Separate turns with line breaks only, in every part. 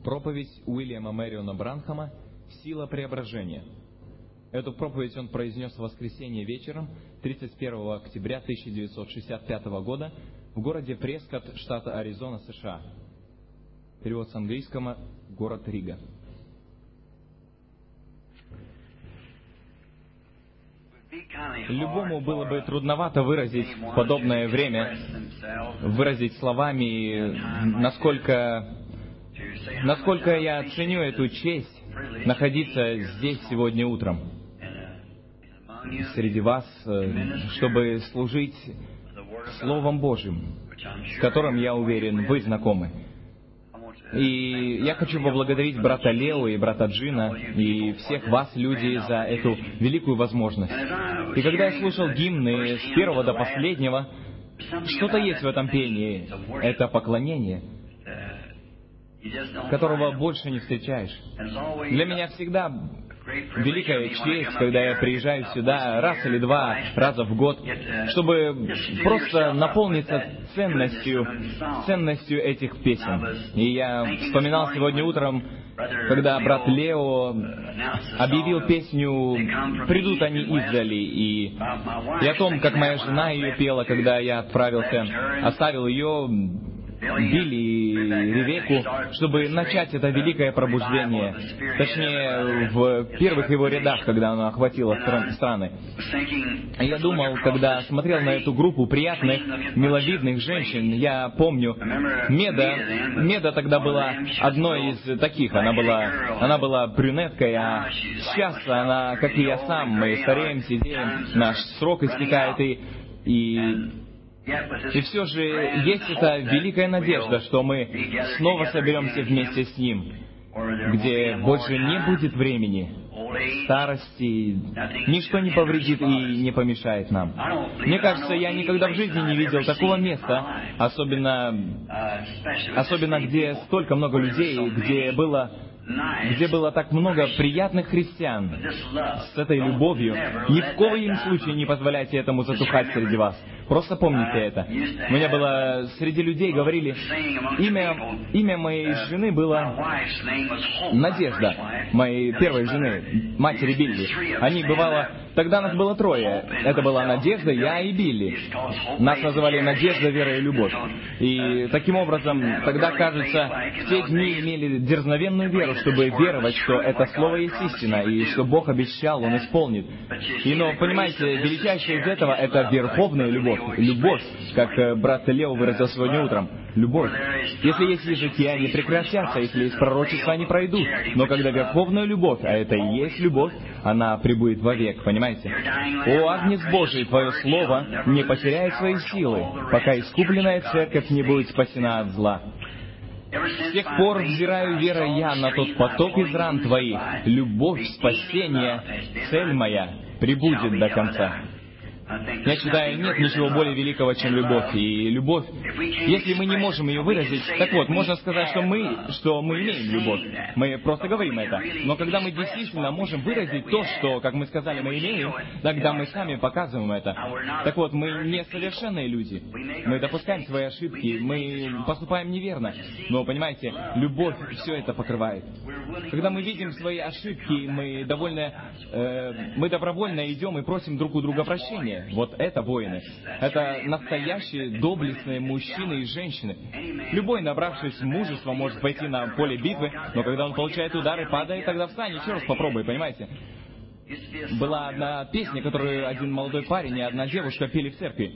Проповедь Уильяма Мэриона Бранхама «Сила преображения». Эту проповедь он произнес в воскресенье вечером 31 октября 1965 года в городе Прескотт, штата Аризона, США. Перевод с английского «Город Рига». Любому было бы трудновато выразить в подобное время, выразить словами, насколько я ценю эту честь находиться здесь сегодня утром, среди вас, чтобы служить Словом Божьим, с которым, я уверен, вы знакомы. И я хочу поблагодарить брата Лео и брата Джина и всех вас, люди, за эту великую возможность. И когда я слушал гимны с первого до последнего, что-то есть в этом пении. Это поклонение, которого больше не встречаешь. Для меня всегда великая честь, когда я приезжаю сюда раз или два раза в год, чтобы просто наполниться ценностью этих песен. И я вспоминал сегодня утром, когда брат Лео объявил песню «Придут они издали», и о том, как моя жена ее пела, когда я оставил ее, Билли и Ревекку, чтобы начать это великое пробуждение, точнее, в первых его рядах, когда оно охватило страны. Я думал, когда смотрел на эту группу приятных, миловидных женщин, я помню, Меда тогда была одной из таких, она была брюнеткой, а сейчас она, как и я сам, мы стареем, сидеем, наш срок истекает, и все же есть эта великая надежда, что мы снова соберемся вместе с Ним, где больше не будет времени, старости, ничто не повредит и не помешает нам. Мне кажется, я никогда в жизни не видел такого места, особенно где столько много людей, где было так много приятных христиан с этой любовью. Ни в коем случае не позволяйте этому затухать среди вас. Просто помните это. У меня было среди людей, говорили, имя моей жены было Надежда, моей первой жены, матери Билли. Тогда нас было трое. Это была Надежда, я и Билли. Нас называли Надежда, Вера и Любовь. И таким образом, тогда, кажется, в те дни имели дерзновенную веру, чтобы веровать, что это Слово есть истина, и что Бог обещал, Он исполнит. Но, понимаете, величайшее из этого — это верховная любовь. Любовь, как брат Лео выразил сегодня утром. Любовь. Если есть языки, они прекратятся, если есть пророчества, они пройдут. Но когда верховная любовь, а это и есть любовь, она пребудет вовек, понимаете? «О, Агнец Божий, Твое Слово не потеряет свои силы, пока искупленная церковь не будет спасена от зла. С тех пор взираю верой я на тот поток из ран Твоих. Любовь, спасение, цель моя пребудет до конца». Я считаю, нет ничего более великого, чем любовь. И любовь, если мы не можем ее выразить, так вот, можно сказать, что мы имеем любовь. Мы просто говорим это. Но когда мы действительно можем выразить то, что, как мы сказали, мы имеем, тогда мы сами показываем это. Так вот, мы несовершенные люди. Мы допускаем свои ошибки, мы поступаем неверно. Но, понимаете, любовь все это покрывает. Когда мы видим свои ошибки, мы добровольно идем и просим друг у друга прощения. Вот это воины. Это настоящие доблестные мужчины и женщины. Любой, набравшись мужества, может пойти на поле битвы, но когда он получает удар и падает, тогда встань, еще раз попробуй, понимаете? Была одна песня, которую один молодой парень и одна девушка пели в церкви.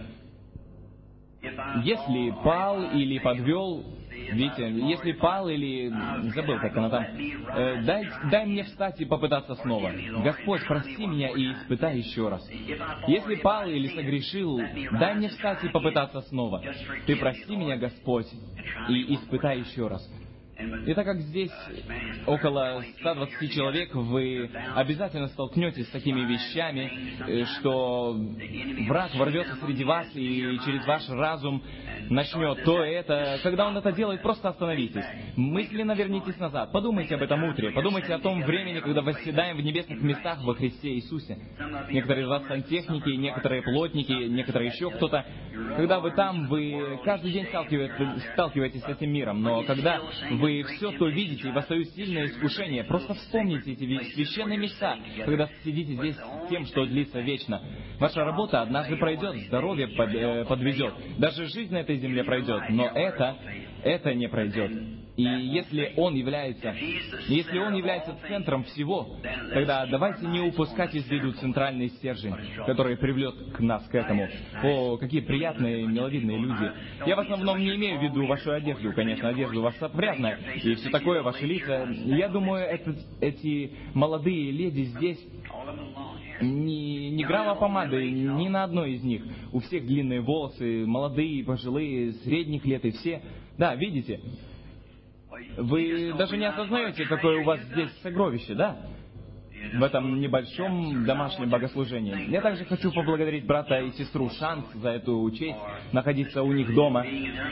Если пал или подвел, видите, если пал или... Забыл, как она там. Дай мне встать и попытаться снова. Господь, прости меня и испытай еще раз. Если пал или согрешил, дай мне встать и попытаться снова. Ты прости меня, Господь, и испытай еще раз. И так как здесь около 120 человек, вы обязательно столкнетесь с такими вещами, что враг ворвется среди вас и через ваш разум начнет то это. Когда он это делает, просто остановитесь. Мысленно вернитесь назад. Подумайте об этом утре. Подумайте о том времени, когда восседаем в небесных местах во Христе Иисусе. Некоторые из вас сантехники, некоторые плотники, некоторые еще кто-то. Когда вы там, вы каждый день сталкиваетесь с этим миром. Но когда вы все то видите, и восстают сильное искушение, просто вспомните эти священные места, когда сидите здесь с тем, что длится вечно. Ваша работа однажды пройдет, здоровье подведет, даже жизнь на этой земле пройдет, но это не пройдет. И если Он является центром всего, тогда давайте не упускать из виду центральный стержень, который приведет нас к этому. О, какие приятные, миловидные люди. Я в основном не имею в виду вашу одежду, конечно, одежда у вас опрятная, и все такое, ваши лица. Я думаю, эти молодые леди здесь, ни грамма помады, ни на одной из них. У всех длинные волосы, молодые, пожилые, средних лет и все. Да, видите? Вы даже не осознаете, какое у вас здесь сокровище, да? В этом небольшом домашнем богослужении. Я также хочу поблагодарить брата и сестру Шанс за эту честь находиться у них дома.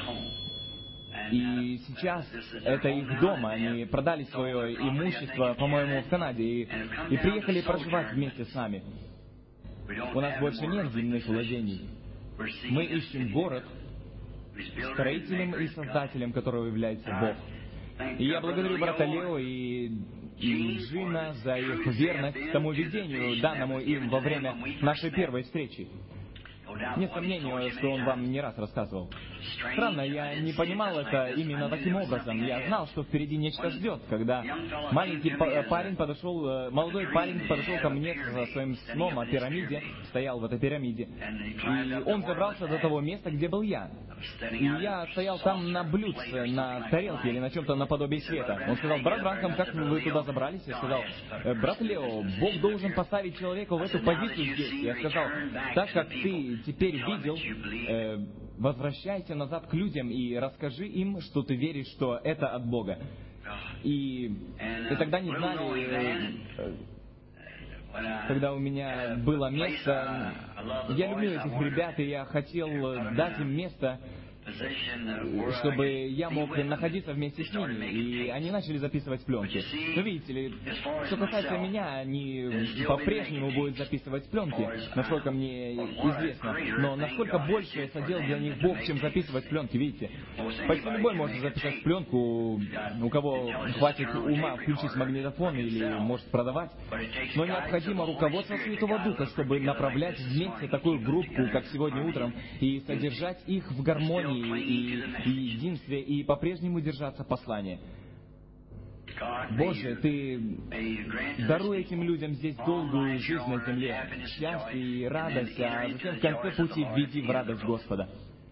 И сейчас это их дом. Они продали свое имущество, по-моему, в Канаде, и приехали проживать вместе с нами. У нас больше нет земных владений. Мы ищем город, строителем и создателем которого является Бог. И я благодарю брата Лео и Джина за их верность тому видению, данному им во время нашей первой встречи. Нет сомнения, что он вам не раз рассказывал. Странно, я не понимал это именно таким образом. Я знал, что впереди нечто ждет, когда молодой парень подошел ко мне со своим сном о пирамиде, стоял в этой пирамиде, и он забрался до того места, где был я. И я стоял там на блюдце, на тарелке или на чем-то наподобие света. Он сказал: брат Бранхам, как вы туда забрались? Я сказал: брат Лео, Бог должен поставить человека в эту позицию здесь. Я сказал: так как ты теперь видел, возвращайся назад к людям и расскажи им, что ты веришь, что это от Бога. И тогда не знали, когда у меня было место, я люблю этих ребят, и я хотел дать им место, чтобы я мог находиться вместе с ними. И они начали записывать пленки. Но видите ли, что касается меня, они по-прежнему будут записывать пленки, насколько мне известно. Но насколько больше содел для них Бог, чем записывать пленки, видите? Почти любой может записать пленку, у кого хватит ума включить магнитофон или может продавать. Но необходимо руководство Святого Духа, чтобы направлять вместе такую группу, как сегодня утром, и содержать их в гармонии и единстве, и по-прежнему держаться послания. Боже, Ты даруй этим людям здесь долгую жизнь на земле, счастье и радость, а затем в конце пути введи в радость Господа.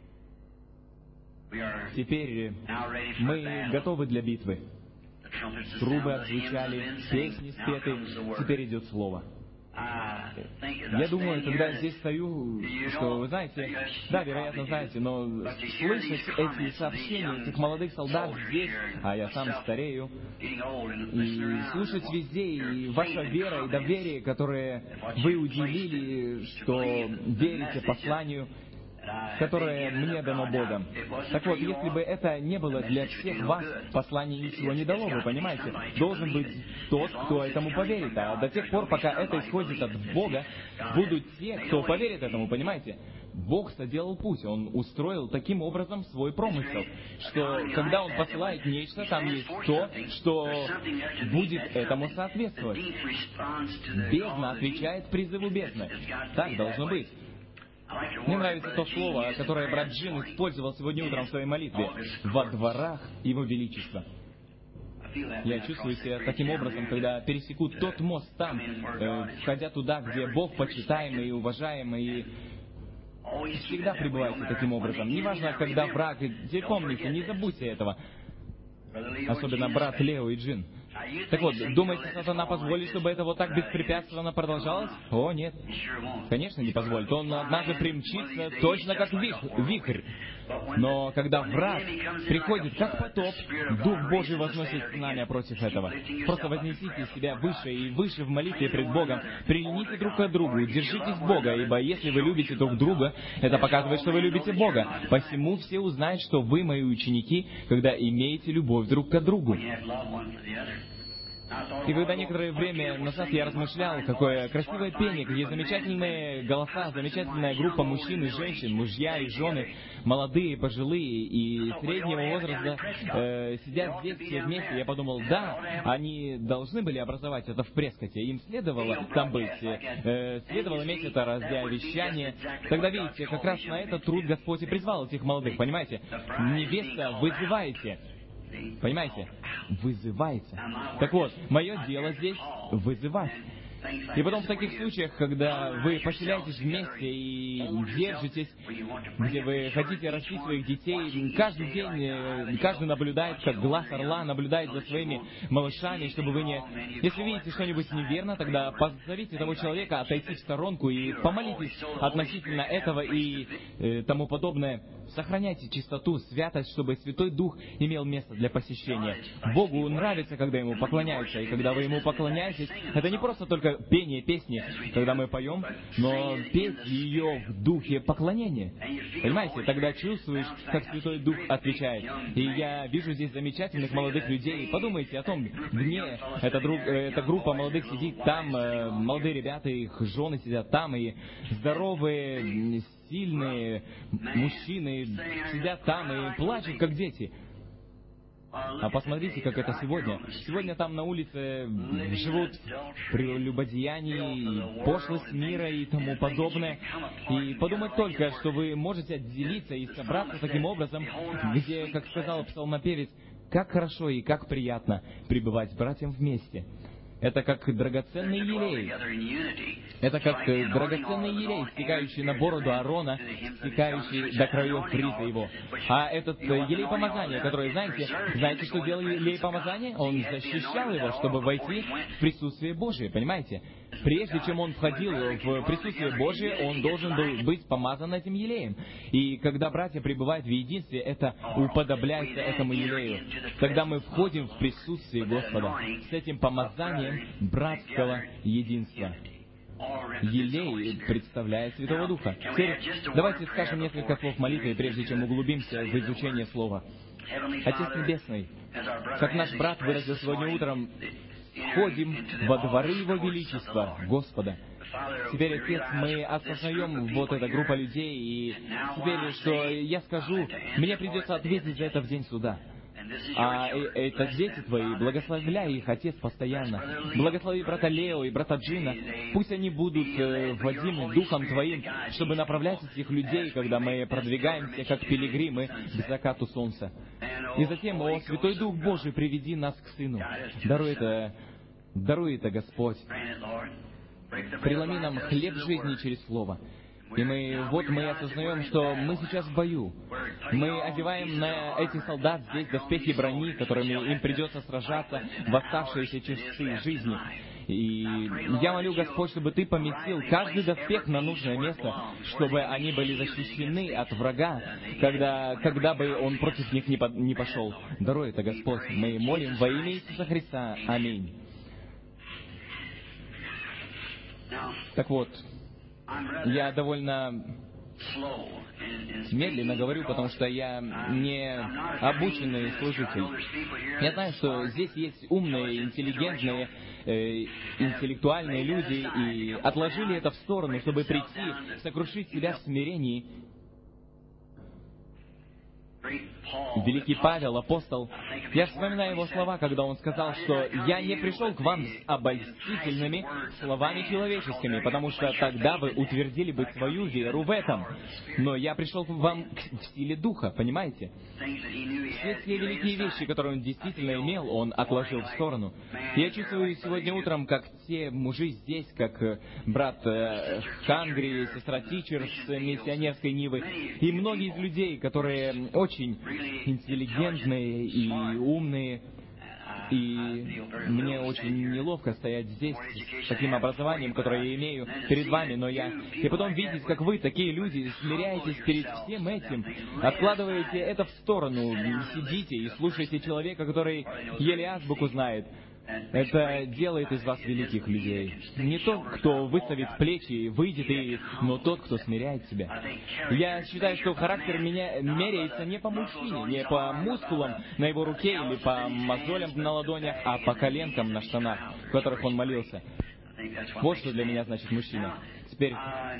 Теперь мы готовы для битвы. Трубы отзвучали, песни спеты, теперь идет слово. Я думаю, когда я здесь стою, что, вы знаете, да, вероятно, знаете, но слышать эти сообщения этих молодых солдат здесь, а я сам старею, и слушать везде, и ваша вера и доверие, которые вы уделили, что верите посланию, которое мне дано Богом. Так вот, если бы это не было для всех вас, послание ничего не дало, вы понимаете? Должен быть тот, кто этому поверит. А до тех пор, пока это исходит от Бога, будут те, кто поверит этому, понимаете? Бог соделал путь, Он устроил таким образом свой промысел, что когда Он посылает нечто, там есть то, что будет этому соответствовать. Бездна отвечает призыву бездны. Так должно быть. Мне нравится то слово, которое брат Джин использовал сегодня утром в своей молитве. «Во дворах Его Величества». Я чувствую себя таким образом, когда пересеку тот мост там, входя туда, где Бог почитаемый и уважаемый, и всегда пребывайте таким образом. Неважно, когда враг, и помните, не забудьте этого. Особенно брат Лео и Джин. Так вот, думаете, сатана позволит, чтобы это вот так беспрепятственно продолжалось? О, нет. Конечно, не позволит. Он однажды примчится точно как вихрь. Но когда враг приходит как потоп, Дух Божий возносит знамя против этого. Просто вознесите себя выше и выше в молитве пред Богом. Прильните друг к другу, держитесь Бога, ибо если вы любите друг друга, это показывает, что вы любите Бога. Посему все узнают, что вы мои ученики, когда имеете любовь друг к другу. И когда некоторое время назад я размышлял, какое красивое пение, какие замечательные голоса, замечательная группа мужчин и женщин, мужья и жены, молодые, пожилые и среднего возраста сидят здесь все вместе, я подумал, да, они должны были образовать это в Прескотте, им следовало там быть, следовало иметь это радиовещание. Тогда, видите, как раз на этот труд Господь и призвал этих молодых, понимаете? Невеста вызываете. Понимаете? Вызывается. Так вот, мое дело здесь вызывать. И потом в таких случаях, когда вы поселяетесь вместе и держитесь, где вы хотите растить своих детей, каждый день, каждый наблюдает, как глаз орла наблюдает за своими малышами, чтобы вы не... Если видите что-нибудь неверно, тогда позовите того человека отойти в сторонку и помолитесь относительно этого и тому подобное. Сохраняйте чистоту, святость, чтобы Святой Дух имел место для посещения. Богу нравится, когда Ему поклоняются, и когда вы Ему поклоняетесь, это не просто только пение песни, когда мы поем, но петь ее в духе поклонения. Понимаете? Тогда чувствуешь, как Святой Дух отвечает. И я вижу здесь замечательных молодых людей. Подумайте о том, где эта группа молодых сидит там, молодые ребята, их жены сидят там, и здоровые, сильные мужчины сидят там и плачут, как дети. А посмотрите, как это сегодня. Сегодня там на улице живут прелюбодеяние, пошлость мира и тому подобное. И подумать только, что вы можете отделиться и собраться таким образом, где, как сказал псалмопевец, как хорошо и как приятно пребывать братьям вместе. Это как драгоценный елей. Это как драгоценный елей, стекающий на бороду Аарона, стекающий до краев фриза его. А этот елей помазания, который, знаете, что делал елей помазания? Он защищал его, чтобы войти в присутствие Божие, понимаете? Прежде чем он входил в присутствие Божие, он должен был быть помазан этим елеем. И когда братья пребывают в единстве, это уподобляется этому елею. Тогда мы входим в присутствие Господа с этим помазанием братского единства. Елей представляет Святого Духа. Теперь давайте скажем несколько слов молитвы, прежде чем углубимся в изучение Слова. Отец Небесный, как наш брат выразил сегодня утром, входим во дворы Его Величества, Господа. Теперь, Отец, мы осознаем вот эта группа людей, и теперь, что я скажу, мне придется ответить за это в день суда. А это дети Твои, благословляй их, Отец, постоянно. Благослови брата Лео и брата Джина. Пусть они будут водимы Духом Твоим, чтобы направлять этих людей, когда мы продвигаемся, как пилигримы, к закату солнца. И затем, о, Святой Дух Божий, приведи нас к Сыну. Даруй это, Господь. Преломи нам хлеб жизни через Слово. И мы осознаем, что мы сейчас в бою. Мы одеваем на этих солдат здесь доспехи брони, которыми им придется сражаться в оставшиеся часы жизни. И я молю, Господь, чтобы Ты поместил каждый доспех на нужное место, чтобы они были защищены от врага, когда бы он против них не пошел. Даруй это, Господь. Мы молим во имя Иисуса Христа. Аминь. Так вот, я довольно медленно говорю, потому что я не обученный служитель. Я знаю, что здесь есть умные, интеллигентные, интеллектуальные люди, и отложили это в сторону, чтобы прийти, сокрушить себя в смирении. Великий Павел, апостол, я вспоминаю его слова, когда он сказал, что «Я не пришел к вам с обольстительными словами человеческими, потому что тогда вы утвердили бы свою веру в этом. Но я пришел к вам в силе Духа», понимаете? Все те великие вещи, которые он действительно имел, он отложил в сторону. Я чувствую сегодня утром, как те мужи здесь, как брат Хангри, сестра Тичер с миссионерской Нивы, и многие из людей, которые очень интеллигентные и умные, и мне очень неловко стоять здесь с таким образованием, которое я имею перед вами, но и потом видеть, как вы, такие люди, смиряетесь перед всем этим, откладываете это в сторону, сидите и слушаете человека, который еле азбуку знает. Это делает из вас великих людей. Не тот, кто выставит плечи и выйдет, но тот, кто смиряет себя. Я считаю, что характер меряется не по мужчине, не по мускулам на его руке или по мозолям на ладонях, а по коленкам на штанах, в которых он молился. Вот что для меня значит мужчина. Теперь,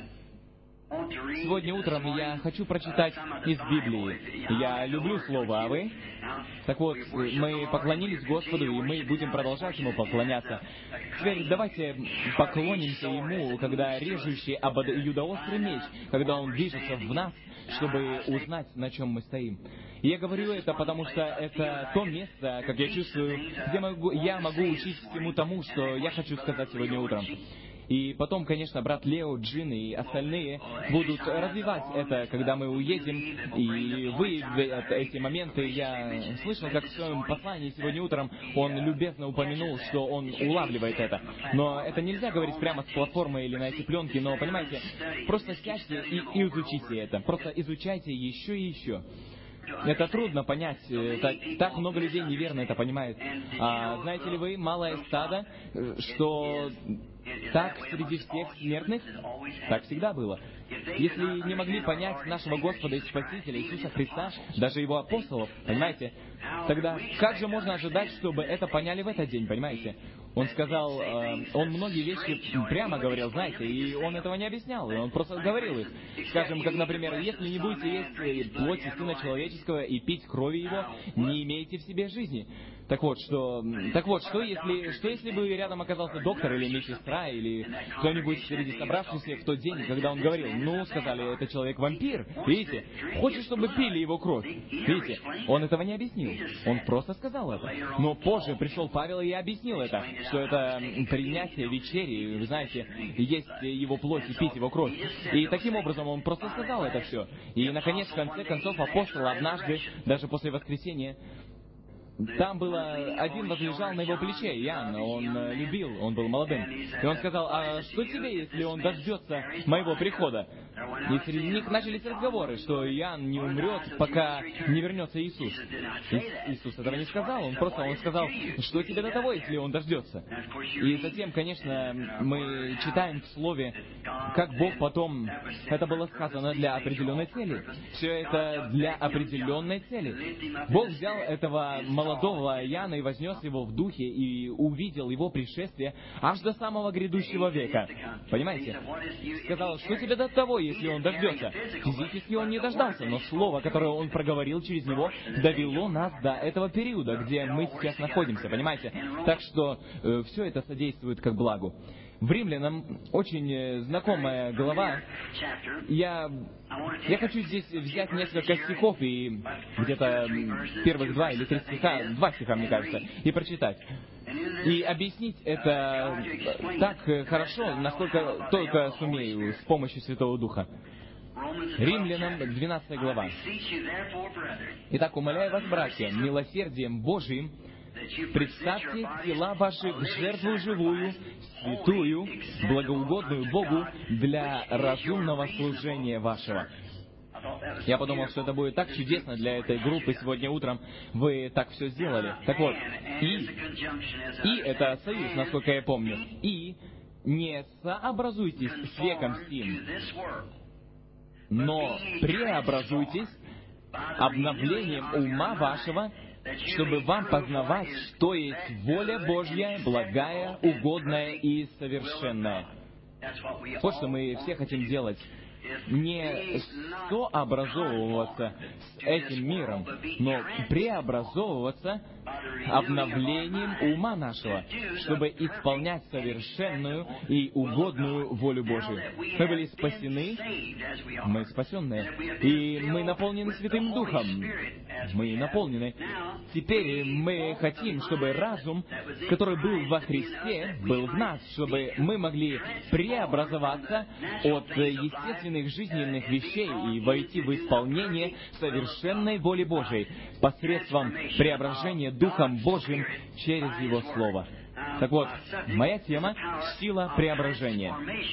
сегодня утром я хочу прочитать из Библии. Я люблю Слово, а вы? Так вот, мы поклонились Господу, и мы будем продолжать Ему поклоняться. Теперь давайте поклонимся Ему, когда режущий обоюдоострый меч, когда Он движется в нас, чтобы узнать, на чем мы стоим. И я говорю это, потому что это то место, как я чувствую, где я могу учить всему тому, что я хочу сказать сегодня утром. И потом, конечно, брат Лео, Джин и остальные будут развивать это, когда мы уедем. И вы эти моменты, я слышал, как в своем послании сегодня утром он любезно упомянул, что он улавливает это. Но это нельзя говорить прямо с платформы или на эти пленки, но, понимаете, просто сядьте и изучите это. Просто изучайте еще и еще. Это трудно понять, так много людей неверно это понимает. Знаете ли вы, малое стадо, что так среди всех смертных, так всегда было. Если не могли понять нашего Господа и Спасителя Иисуса Христа, даже Его апостолов, понимаете, тогда как же можно ожидать, чтобы это поняли в этот день, понимаете? Он сказал, он многие вещи прямо говорил, знаете, и он этого не объяснял, и он просто говорил их. Скажем, как, например, если не будете есть плоти Сына Человеческого и пить крови Его, не имеете в себе жизни. Так вот, что если бы рядом оказался доктор или медсестра, или кто-нибудь среди собравшихся в тот день, когда он говорил, сказали, это человек-вампир, видите, хочет, чтобы пили его кровь, видите, он этого не объяснил, он просто сказал это. Но позже пришел Павел и объяснил это, что это принятие вечери, вы знаете, есть его плоть и пить его кровь. И таким образом он просто сказал это все. И, наконец, в конце концов, апостол однажды, даже после воскресения, там было, один возлежал на его плече, Иоанн, он любил, он был молодым. И он сказал, а что тебе, если он дождется моего прихода? И среди них начались разговоры, что Иоанн не умрет, пока не вернется Иисус. Иисус этого не сказал, он сказал, что тебе до того, если он дождется? И затем, конечно, мы читаем в Слове, как Бог потом, это было сказано для определенной цели. Все это для определенной цели. Бог взял этого молодого Иоанна и вознес его в духе и увидел его пришествие аж до самого грядущего века. Понимаете? Сказал, что тебе до того, если он дождется? Физически он не дождался, но слово, которое он проговорил через него, довело нас до этого периода, где мы сейчас находимся, понимаете? Так что все это содействует как благу. В Римлянам очень знакомая глава. Я хочу здесь взять несколько стихов и где-то первых 2 или 3 стиха, 2 стиха, мне кажется, и прочитать. И объяснить это так хорошо, насколько только сумею, с помощью Святого Духа. Римлянам 12 глава. Итак, умоляю вас, братья, милосердием Божиим, представьте тела ваши в жертву живую, святую, благоугодную Богу для разумного служения вашего. Я подумал, что это будет так чудесно для этой группы сегодня утром. Вы так все сделали. Так вот, и это союз, насколько я помню. И не сообразуйтесь с веком сим, но преобразуйтесь обновлением ума вашего, чтобы вам познавать, что есть воля Божья, благая, угодная и совершенная. Вот что мы все хотим делать. Не сообразовываться с этим миром, но преобразовываться обновлением ума нашего, чтобы исполнять совершенную и угодную волю Божию. Мы были спасены, мы спасенные, и мы наполнены Святым Духом. Мы наполнены. Теперь мы хотим, чтобы разум, который был во Христе, был в нас, чтобы мы могли преобразоваться от естественных жизненных вещей и войти в исполнение совершенной воли Божией посредством преображения Духом Божьим через Его Слово. Так вот, моя тема — сила преображения.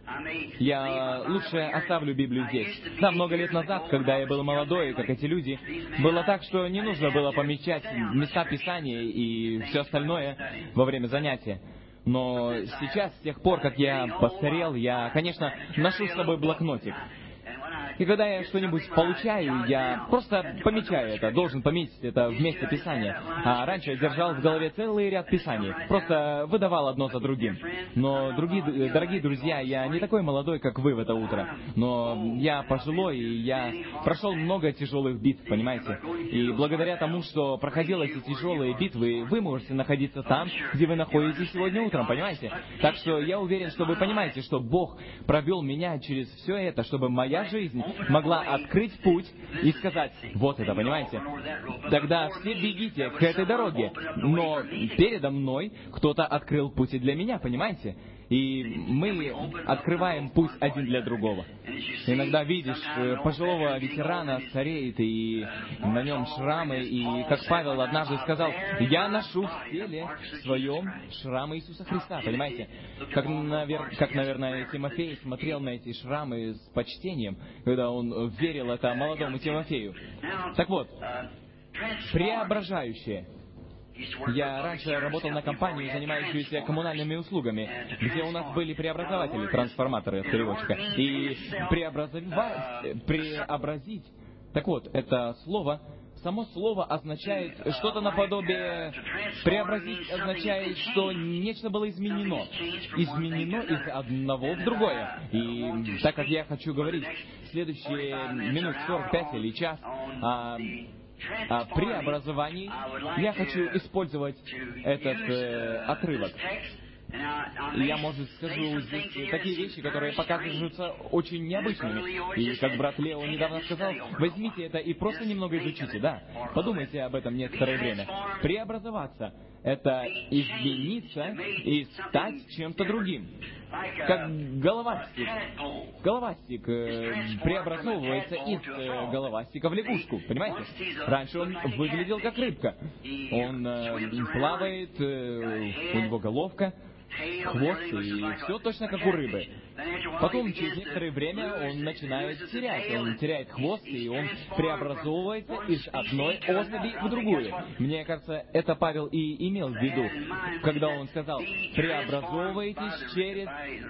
Я лучше оставлю Библию здесь. Да, много лет назад, когда я был молодой, как эти люди, было так, что не нужно было помечать места Писания и все остальное во время занятия. Но сейчас, с тех пор, как я постарел, я, конечно, ношу с собой блокнотик. И когда я что-нибудь получаю, я просто помечаю это, должен пометить это в месте Писания. А раньше я держал в голове целый ряд Писаний, просто выдавал одно за другим. Но, дорогие друзья, я не такой молодой, как вы в это утро. Но я пожилой, и я прошел много тяжелых битв, понимаете? И благодаря тому, что проходил эти тяжелые битвы, вы можете находиться там, где вы находитесь сегодня утром, понимаете? Так что я уверен, что вы понимаете, что Бог провел меня через все это, чтобы моя жизнь могла открыть путь и сказать, вот это, понимаете? Тогда все бегите к этой дороге, но передо мной кто-то открыл путь и для меня, понимаете? И мы открываем путь один для другого. Иногда видишь, пожилого ветерана стареет, и на нем шрамы, и, как Павел однажды сказал, «Я ношу в теле своем шрамы Иисуса Христа», понимаете? Как, наверное, Тимофей смотрел на эти шрамы с почтением, когда он верил это молодому Тимофею. Так вот, преображающее. Я раньше работал на компанию, занимающуюся коммунальными услугами, где у нас были преобразователи, трансформаторы от переводчика. И преобразить, так вот, это слово, само слово означает что-то наподобие... Преобразить означает, что нечто было изменено. Изменено из одного в другое. И так как я хочу говорить следующие минут 45 или час о преобразовании, я хочу использовать этот отрывок. И я, может, скажу здесь такие вещи, которые покажутся очень необычными. И, как брат Лео недавно сказал, возьмите это и просто немного изучите, да. Подумайте об этом некоторое время. Преобразоваться — это измениться и стать чем-то другим. Как головастик. Головастик преобразовывается из головастика в лягушку, понимаете? Раньше он выглядел как рыбка. Он плавает, у него головка, хвост, и все точно как у рыбы. Потом, через некоторое время, он начинает терять. Он теряет хвост, и он преобразовывается из одной особи в другую. Мне кажется, это Павел и имел в виду, когда он сказал, преобразовывайтесь через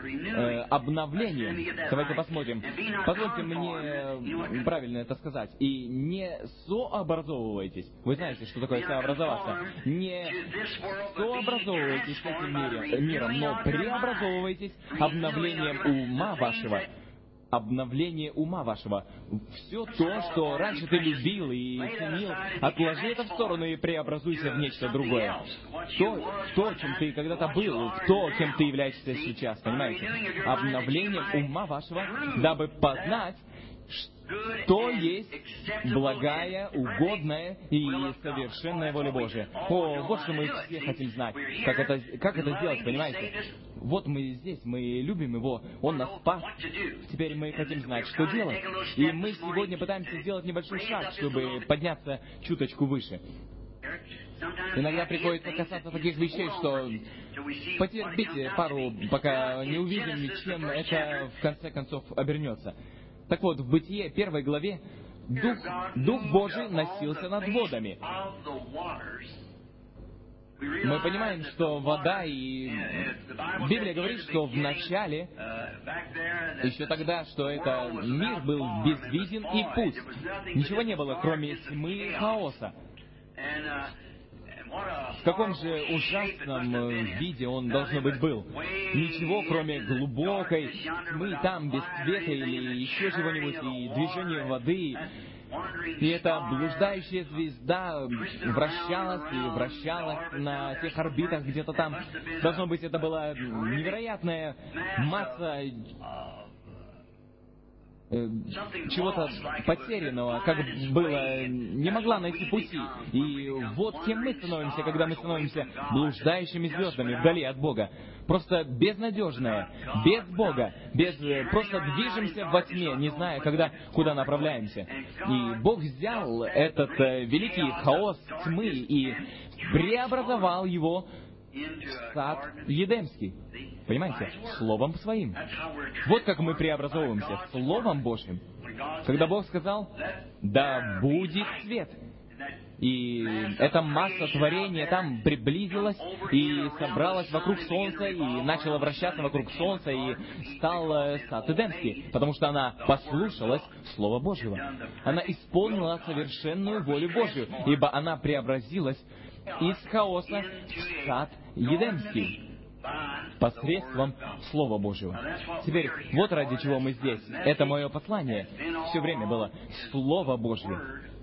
обновление. Давайте посмотрим. Позвольте мне правильно это сказать. И не сообразовывайтесь. Вы знаете, что такое сообразоваться. Не сообразовывайтесь с этим миром, но преобразовывайтесь обновлением ума вашего. Обновление ума вашего. Все то, что раньше ты любил и ценил, отложи это в сторону и преобразуйся в нечто другое. То, чем ты когда-то был, то, кем ты являешься сейчас, понимаете? Обновлением ума вашего, дабы познать, что есть благая, угодная и совершенная воля Божия. О, вот что мы все хотим знать. Как это сделать, понимаете? Вот мы здесь, мы любим Его, Он нас спас. Теперь мы хотим знать, что делать. И мы сегодня пытаемся сделать небольшой шаг, чтобы подняться чуточку выше. Иногда приходится касаться таких вещей, что потерпите пару, пока не увидим, чем это в конце концов обернется. Так вот, в Бытие 1 главе Дух Божий носился над водами. Мы понимаем, что вода и... Библия говорит, что в начале, еще тогда, что это мир был безвиден и пуст. Ничего не было, кроме тьмы и хаоса. В каком же ужасном виде он, должно быть, был? Ничего, кроме глубокой тьмы, там, без света или еще чего-нибудь, и движения воды. И эта блуждающая звезда вращалась и вращалась на тех орбитах где-то там. Должно быть, это была невероятная масса чего-то потерянного, как было, не могла найти пути. И вот кем мы становимся, когда мы становимся блуждающими звездами вдали от Бога. Просто безнадежное, без Бога, просто движемся во тьме, не зная, куда направляемся. И Бог взял этот великий хаос тьмы и преобразовал его в сад Едемский. Понимаете? Словом Своим. Вот как мы преобразовываемся. Словом Божьим. Когда Бог сказал, да будет свет. И эта масса творения там приблизилась и собралась вокруг Солнца, и начала вращаться вокруг Солнца, и стал сад Эдемский, потому что она послушалась Слова Божьего. Она исполнила совершенную волю Божью, ибо она преобразилась из хаоса в сад Едемский посредством Слова Божьего. Теперь, вот ради чего мы здесь. Это мое послание. Все время было Слово Божье.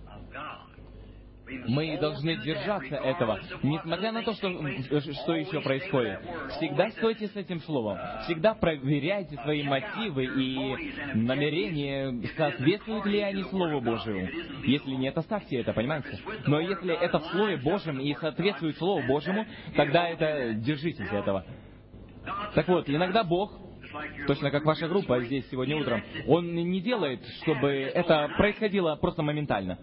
Мы должны держаться этого, несмотря на то, что еще происходит. Всегда стойте с этим словом. Всегда проверяйте свои мотивы и намерения, соответствуют ли они Слову Божьему. Если нет, оставьте это, понимаете? Но если это в Слове Божьем и соответствует Слову Божьему, тогда это держитесь этого. Так вот, иногда Бог, точно как ваша группа здесь сегодня утром, Он не делает, чтобы это происходило просто моментально.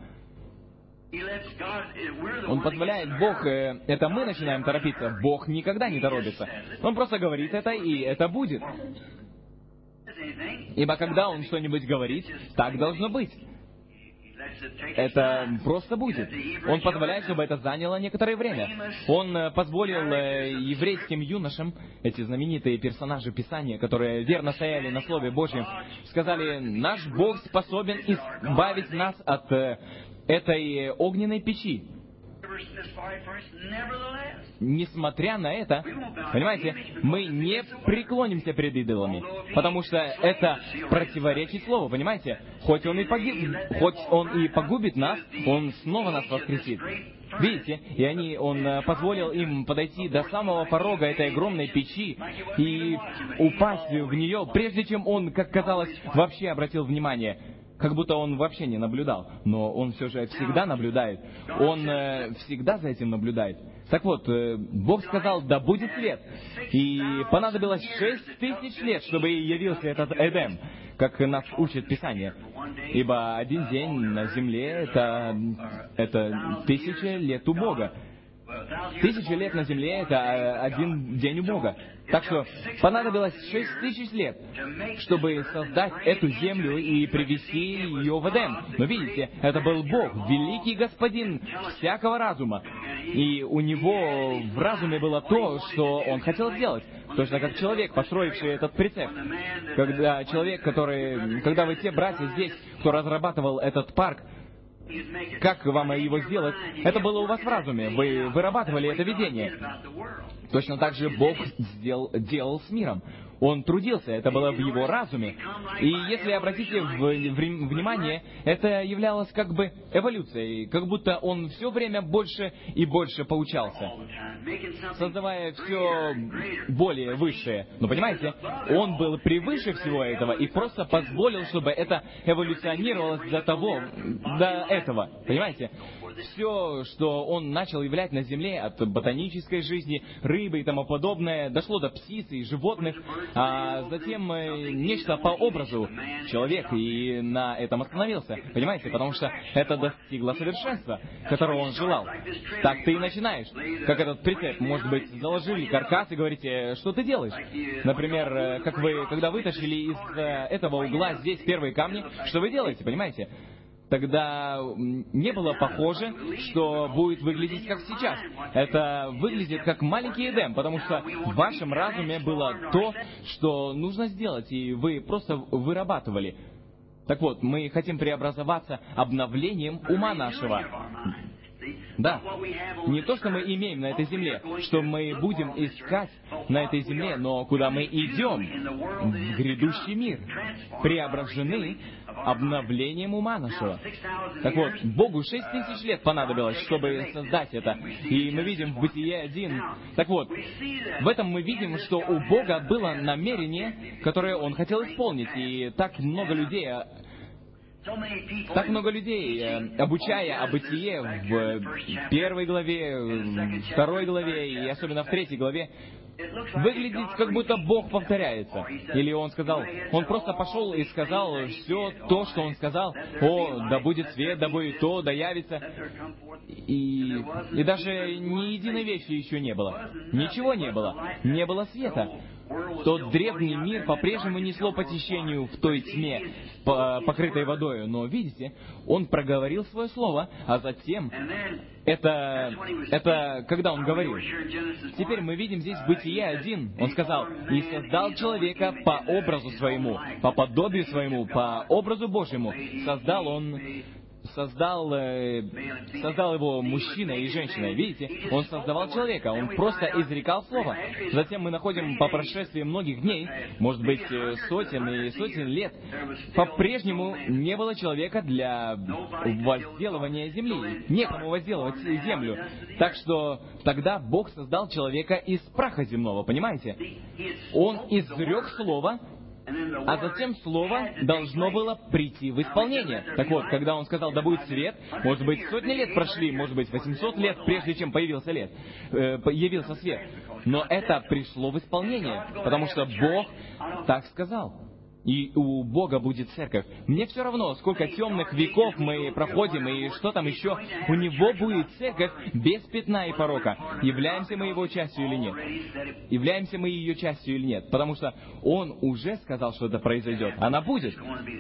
Он позволяет, Бог, это мы начинаем торопиться, Бог никогда не торопится. Он просто говорит это, и это будет. Ибо когда Он что-нибудь говорит, так должно быть. Это просто будет. Он позволяет, чтобы это заняло некоторое время. Он позволил еврейским юношам, эти знаменитые персонажи Писания, которые верно стояли на Слове Божьем, сказали, наш Бог способен избавить нас от этой огненной печи. Несмотря на это, понимаете, мы не преклонимся перед идолами, потому что это противоречит Слову, понимаете? Хоть Он и погубит нас, Он снова нас воскресит. Видите? И Он позволил им подойти до самого порога этой огромной печи и упасть в нее, прежде чем Он, как казалось, вообще обратил внимание. Как будто Он вообще не наблюдал. Но Он все же всегда наблюдает. Он всегда за этим наблюдает. Так вот, Бог сказал, да будет свет. И понадобилось 6000 лет, чтобы явился этот Эдем, как нас учит Писание. Ибо один день на земле — это 1000 лет у Бога. 1000 лет на земле — это один день у Бога. Так что понадобилось 6000 лет, чтобы создать эту землю и привести ее в Эдем. Но видите, это был Бог, великий Господин всякого разума. И у Него в разуме было то, что Он хотел сделать. Точно как человек, построивший этот прицеп. Когда вы те братья здесь, кто разрабатывал этот парк, как вам его сделать? Это было у вас в разуме. Вы вырабатывали это видение. Точно так же Бог делал с миром. Он трудился, это было в Его разуме. И если обратите внимание, это являлось как бы эволюцией, как будто Он все время больше и больше поучался, создавая все более высшее. Но понимаете, Он был превыше всего этого и просто позволил, чтобы это эволюционировалось до этого. Понимаете? Все, что Он начал являть на Земле, от ботанической жизни, рыбы и тому подобное, дошло до птиц и животных, а затем нечто по образу человека, и на этом остановился. Понимаете? Потому что это достигло совершенства, которого Он желал. Так ты и начинаешь. Как этот прицеп, может быть, заложили каркас и говорите, что ты делаешь? Например, как вы, когда вытащили из этого угла здесь первые камни, что вы делаете, понимаете? Тогда не было похоже, что будет выглядеть как сейчас. Это выглядит как маленький Эдем, потому что в вашем разуме было то, что нужно сделать, и вы просто вырабатывали. Так вот, мы хотим преобразоваться обновлением ума нашего. Да. Не то, что мы имеем на этой земле, что мы будем искать на этой земле, но куда мы идем, в грядущий мир, преображены обновлением ума нашего. Так вот, Богу 6000 лет понадобилось, чтобы создать это. И мы видим в Бытие 1. Так вот, в этом мы видим, что у Бога было намерение, которое Он хотел исполнить. И так много людей, обучая о бытие в 1 главе, в 2 главе и особенно в 3 главе, выглядит, как будто Бог повторяется. Или Он сказал, Он просто пошел и сказал все то, что Он сказал. О, да будет свет, да будет то, да явится. И даже ни единой вещи еще не было. Ничего не было. Не было света. Тот древний мир по-прежнему несло по течению в той тьме, покрытой водою. Но, видите, Он проговорил свое слово, а затем, это когда Он говорил. Теперь мы видим здесь Бытие 1. Он сказал, «И создал человека по образу своему, по подобию своему, по образу Божьему. Создал его мужчиной и женщиной». Видите, Он создавал человека, Он просто изрекал слово. Затем мы находим по прошествии многих дней, может быть, сотен и сотен лет, по-прежнему не было человека для возделывания земли. Некому возделывать землю. Так что тогда Бог создал человека из праха земного, понимаете? Он изрек слово, а затем слово должно было прийти в исполнение. Так вот, когда Он сказал, да будет свет, может быть, сотни лет прошли, может быть, 800 лет, прежде чем явился свет. Но это пришло в исполнение, потому что Бог так сказал. И у Бога будет церковь. Мне все равно, сколько темных веков мы проходим, и что там еще. У Него будет церковь без пятна и порока. Являемся мы Его частью или нет? Являемся мы ее частью или нет? Потому что Он уже сказал, что это произойдет. Она будет.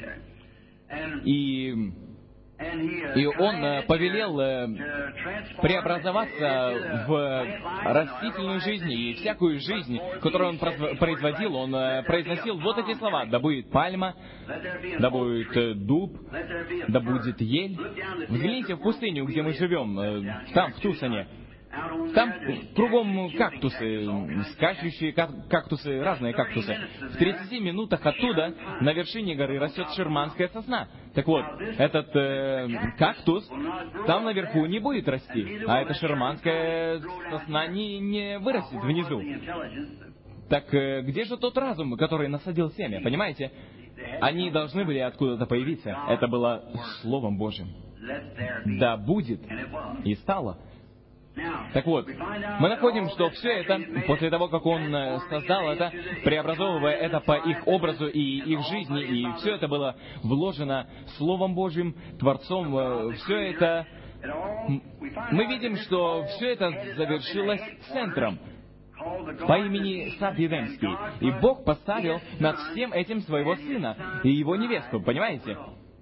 И Он повелел преобразоваться в растительную жизнь и всякую жизнь, которую Он производил. Он произносил вот эти слова: да будет пальма, да будет дуб, да будет ель. Взгляните в пустыню, где мы живем, там, в Тусоне. Там кругом кактусы, скачущие кактусы, разные кактусы. В 30 минутах оттуда на вершине горы растет шерманская сосна. Так вот, этот кактус там наверху не будет расти, а эта шерманская сосна не вырастет внизу. Так где же тот разум, который насадил семя, понимаете? Они должны были откуда-то появиться. Это было Словом Божьим. Да будет, и стало. Так вот, мы находим, что все это, после того, как Он создал это, преобразовывая это по их образу и их жизни, и все это было вложено Словом Божьим, Творцом, все это, мы видим, что все это завершилось центром по имени Сад Едемский. И Бог поставил над всем этим своего Сына и Его невесту, понимаете?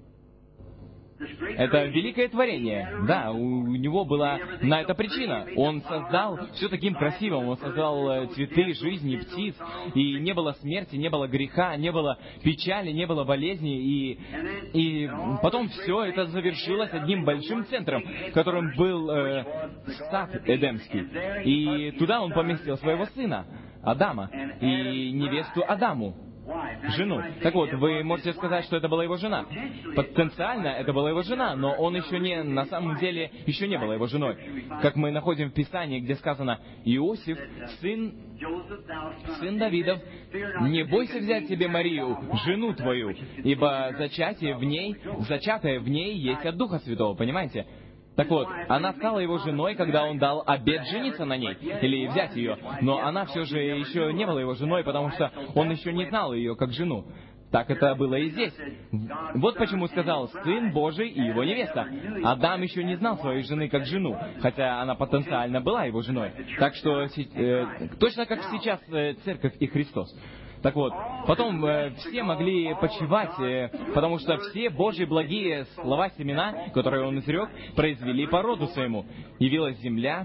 Это великое творение. Да, у него была на это причина. Он создал все таким красивым. Он создал цветы, жизни, птиц. И не было смерти, не было греха, не было печали, не было болезни. И потом все это завершилось одним большим центром, которым был сад Эдемский. И туда он поместил своего сына, Адама, и невесту Адаму, жену. Так вот, вы можете сказать, что это была его жена. Потенциально это была его жена, но он еще не, на самом деле, еще не была его женой. Как мы находим в Писании, где сказано: Иосиф, сын Давидов, не бойся взять себе Марию, жену твою, ибо зачатое в ней есть от Духа Святого, понимаете? Так вот, она стала его женой, когда он дал обет жениться на ней, или взять ее, но она все же еще не была его женой, потому что он еще не знал ее как жену. Так это было и здесь. Вот почему сказал Сын Божий и его невеста. Адам еще не знал своей жены как жену, хотя она потенциально была его женой. Так что точно как сейчас Церковь и Христос. Так вот, потом все могли почивать, потому что все Божьи благие слова семена, которые Он изрек, произвели по роду своему. Явилась земля,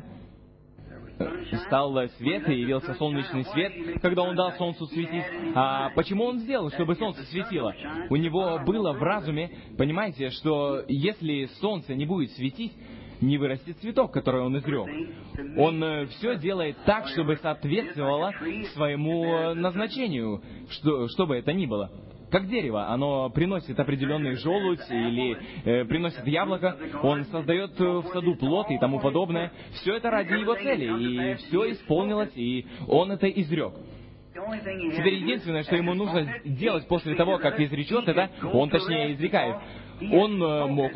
стал свет, и явился солнечный свет, когда Он дал солнцу светить. А почему Он сделал, чтобы солнце светило? У Него было в разуме, понимаете, что если солнце не будет светить, не вырастет цветок, который Он изрек. Он все делает так, чтобы соответствовало своему назначению, что бы это ни было. Как дерево, оно приносит определенный желудь или приносит яблоко, он создает в саду плод и тому подобное. Все это ради его цели, и все исполнилось, и он это изрек. Теперь единственное, что ему нужно делать после того, как изречет это, он точнее изрекает, он мог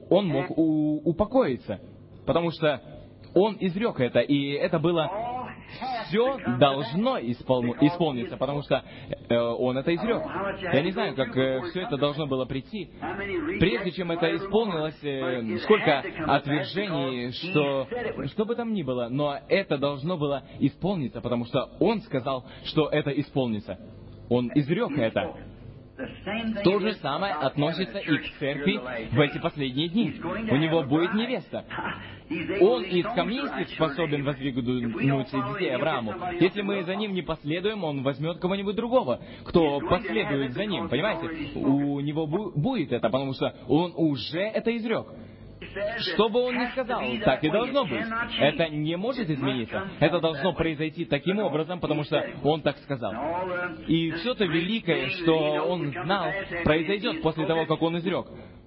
упокоиться, потому что он изрек это, и это было все должно исполниться, потому что Он это изрек. Я не знаю, как все это должно было прийти. Прежде чем это исполнилось, сколько отвержений, что бы там ни было, но это должно было исполниться, потому что Он сказал, что это исполнится. Он изрек это. То же самое относится и к церкви в эти последние дни. У него будет невеста. Он из камней способен воздвигнуть детей Аврааму. Если мы за ним не последуем, он возьмет кого-нибудь другого, кто последует за ним. Понимаете? У него будет это, потому что он уже это изрек. Что бы он ни сказал, так и должно быть. Это не может измениться. Это должно произойти таким образом, потому что он так сказал. И все то великое, что он знал, произойдет после того, как он изрек.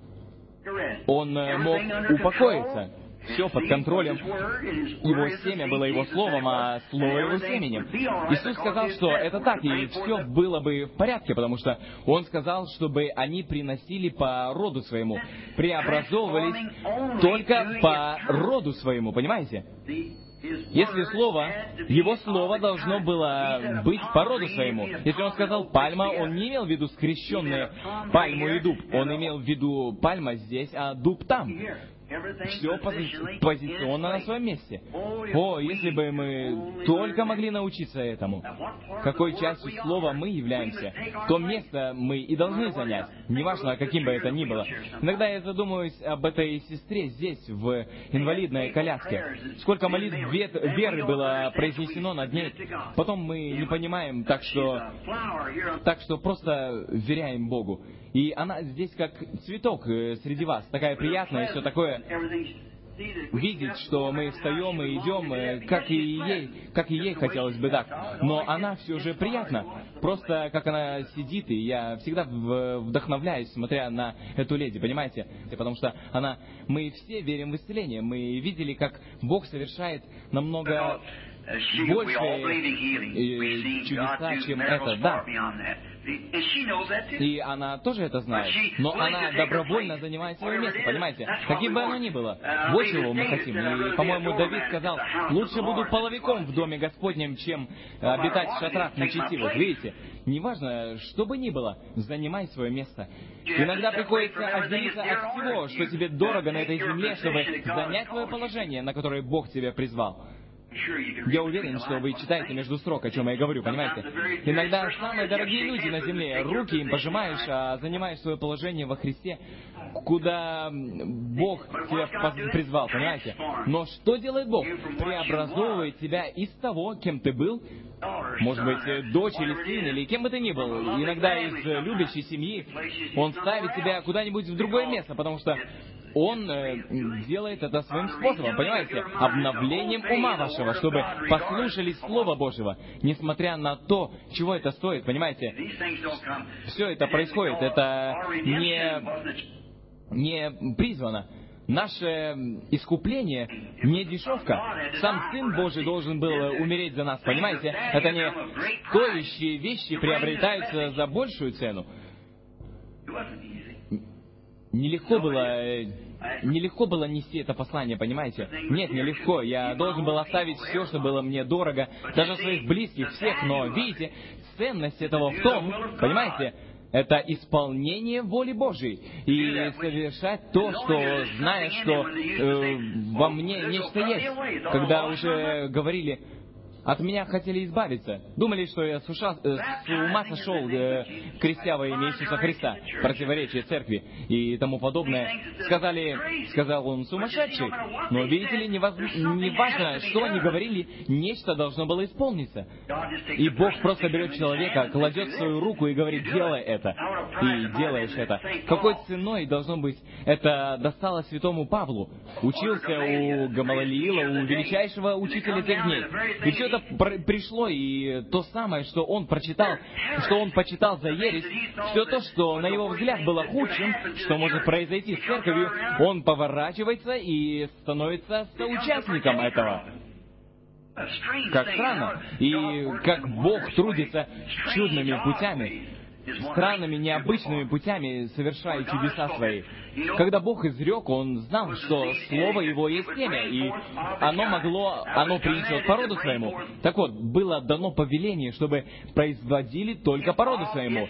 Он мог упокоиться. Все под контролем. Его семя было его словом, а слово его семенем. Иисус сказал, что это так, и все было бы в порядке, потому что Он сказал, чтобы они приносили по роду своему, преобразовывались только по роду своему, понимаете? Если слово, его слово должно было быть по роду своему. Если он сказал пальма, он не имел в виду скрещенные пальму и дуб. Он имел в виду пальма здесь, а дуб там. Все позиционно на своем месте. О, если бы мы только могли научиться этому. Какой частью слова мы являемся, то место мы и должны занять. Неважно, каким бы это ни было. Иногда я задумываюсь об этой сестре здесь, в инвалидной коляске. Сколько молитв веры было произнесено над ней. Потом мы не понимаем, так что просто веряем Богу. И она здесь как цветок среди вас, такая приятная и все такое. Видеть, что мы встаем и идем, как и ей хотелось бы так. Но она все же приятна. Просто как она сидит, и я всегда вдохновляюсь, смотря на эту леди, понимаете? Потому что мы все верим в исцеление. Мы видели, как Бог совершает намного больше чудеса, чем это. Да. И она тоже это знает. Но она добровольно занимает свое место, понимаете? Каким бы оно ни было. Вот чего мы хотим. И, по-моему, Давид сказал, лучше буду половиком в доме Господнем, чем обитать в шатрах нечестивых. Видите? Неважно, что бы ни было, занимай свое место. Иногда приходится отделиться от всего, что тебе дорого на этой земле, чтобы занять свое положение, на которое Бог тебя призвал. Я уверен, что вы читаете между строк, о чем я говорю, понимаете? Иногда самые дорогие люди на земле, руки им пожимаешь, а занимаешь свое положение во Христе, куда Бог тебя призвал, понимаете? Но что делает Бог? Преобразовывает тебя из того, кем ты был, может быть, дочь или сын, или кем бы ты ни был, иногда из любящей семьи, Он ставит тебя куда-нибудь в другое место, потому что Он делает это своим способом, понимаете? Обновлением ума вашего, чтобы послушались Слова Божьего, несмотря на то, чего это стоит, понимаете? Все это происходит, это не призвано. Наше искупление не дешевка. Сам Сын Божий должен был умереть за нас, понимаете? Это не стоящие вещи приобретаются за большую цену. Нелегко было нести это послание, понимаете? Нет, нелегко. Я должен был оставить все, что было мне дорого, даже своих близких, всех. Но, видите, ценность этого в том, понимаете, это исполнение воли Божьей. И совершать то, что знаешь, что во мне нечто есть. Когда уже говорили, от меня хотели избавиться. Думали, что я с ума сошел, крестя во имя Иисуса Христа, противоречие церкви и тому подобное. Сказал он, сумасшедший. Но, видите ли, не важно, что они говорили, нечто должно было исполниться. И Бог просто берет человека, кладет свою руку и говорит, делай это. И делаешь это. Какой ценой должно быть? Это досталось святому Павлу. Учился у Гамалиила, у величайшего учителя тех дней. И все это пришло, и то самое, что он почитал за ересь, все то, что на его взгляд было худшим, что может произойти с церковью, он поворачивается и становится соучастником этого. Как странно. И как Бог трудится чудными путями. странными, необычными путями совершая чудеса свои. Когда Бог изрек, Он знал, что Слово Его есть семя, и оно принесет по роду своему. Так вот, было дано повеление, чтобы производили только по роду своему.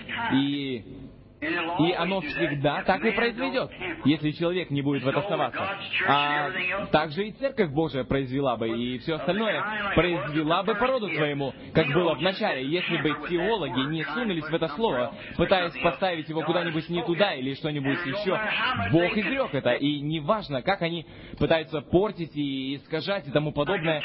И оно всегда так и произведет, если человек не будет в это соваться. А также и Церковь Божия произвела бы, и все остальное произвела бы по роду своему, как было в начале, если бы теологи не сунулись в это слово, пытаясь поставить его куда-нибудь не туда или что-нибудь еще. Бог изрек это, и неважно, как они пытаются портить и искажать и тому подобное,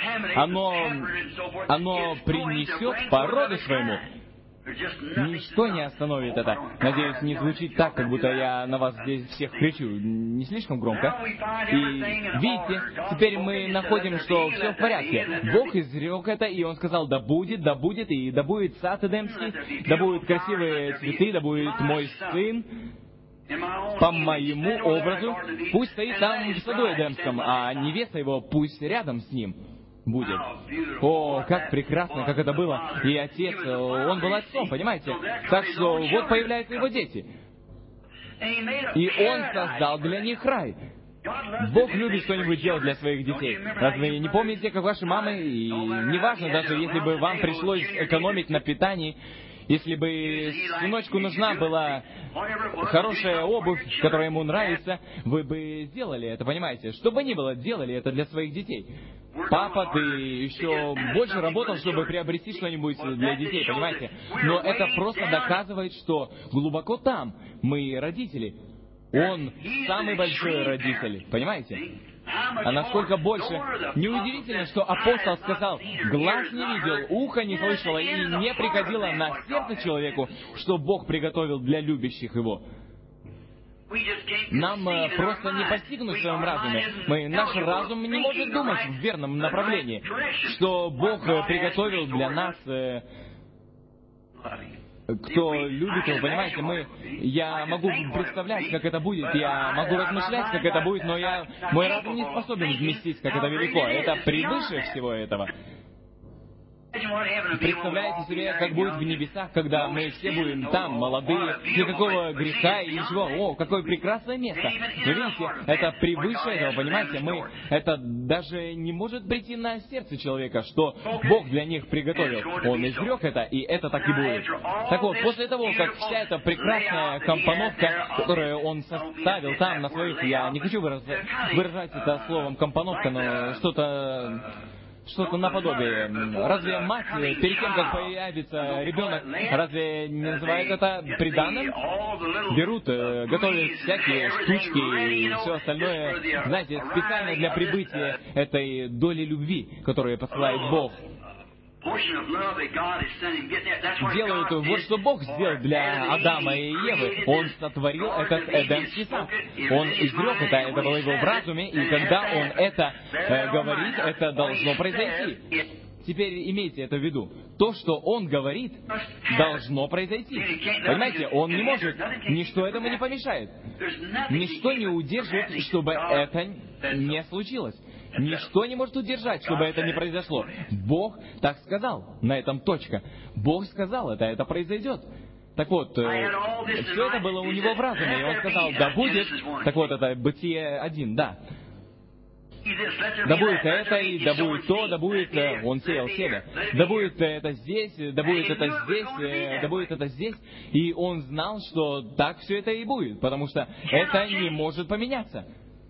оно принесет по роду своему. Ничто не остановит это. Надеюсь, не звучит так, как будто я на вас здесь всех кричу. Не слишком громко. И видите, теперь мы находим, что все в порядке. Бог изрек это, и Он сказал, да будет, и да будет сад Эдемский, да будут красивые цветы, да будет мой сын по моему образу. Пусть стоит там в саду Эдемском, а невеста его пусть рядом с ним будет. О, как прекрасно, как это было. И отец, он был отцом, понимаете? Так что вот появляются его дети. И он создал для них рай. Бог любит что-нибудь делать для своих детей. Разве не помните, как ваши мамы, и неважно даже, если бы вам пришлось экономить на питании, если бы сыночку нужна была хорошая обувь, которая ему нравится, вы бы сделали это, понимаете? Что бы ни было, делали это для своих детей. Папа, ты еще больше работал, чтобы приобрести что-нибудь для детей, понимаете? Но это просто доказывает, что глубоко там мы родители. Он самый большой родитель, понимаете? А насколько больше, неудивительно, что апостол сказал, глаз не видел, ухо не слышало и не приходило на сердце человеку, что Бог приготовил для любящих его. Нам просто не постигнуть в своем разуме. Наш разум не может думать в верном направлении, что Бог приготовил для нас, кто любит Его, понимаете, я могу представлять, как это будет, я могу размышлять, как это будет, но мой разум не способен вместить, как это велико. Это превыше всего этого. Представляете себе, как будет в небесах, когда мы все будем там, молодые, никакого греха и ничего. О, какое прекрасное место! Вы видите, это превыше этого, понимаете? Это даже не может прийти на сердце человека, что Бог для них приготовил. Он изрек это, и это так и будет. Так вот, после того, как вся эта прекрасная компоновка, которую Он составил там на своих, я не хочу выражать это словом компоновка, но что-то наподобие. Разве мать, перед тем, как появится ребенок, разве не называют это приданым? Берут, готовят всякие штучки и все остальное, знаете, специально для прибытия этой доли любви, которую посылает Бог. Делают вот что Бог сделал для Адама и Евы. Он сотворил этот Эдемский сад. Он изрек это было его в разуме, и когда Он это говорит, это должно произойти. Теперь имейте это в виду. То, что Он говорит, должно произойти. Понимаете, Он не может, ничто этому не помешает. Ничто не удержит, чтобы это не случилось. Ничто не может удержать, чтобы это не произошло. Бог так сказал. На этом точка. Бог сказал это произойдет. Так вот, все это было у него в разуме, и он сказал, да будет. Так вот, это Бытие 1, да. Да будет это, и да будет то, да будет... Он сеял семя. Да будет это здесь, да будет это здесь, да будет это здесь. И он знал, что так все это и будет, потому что это не может поменяться.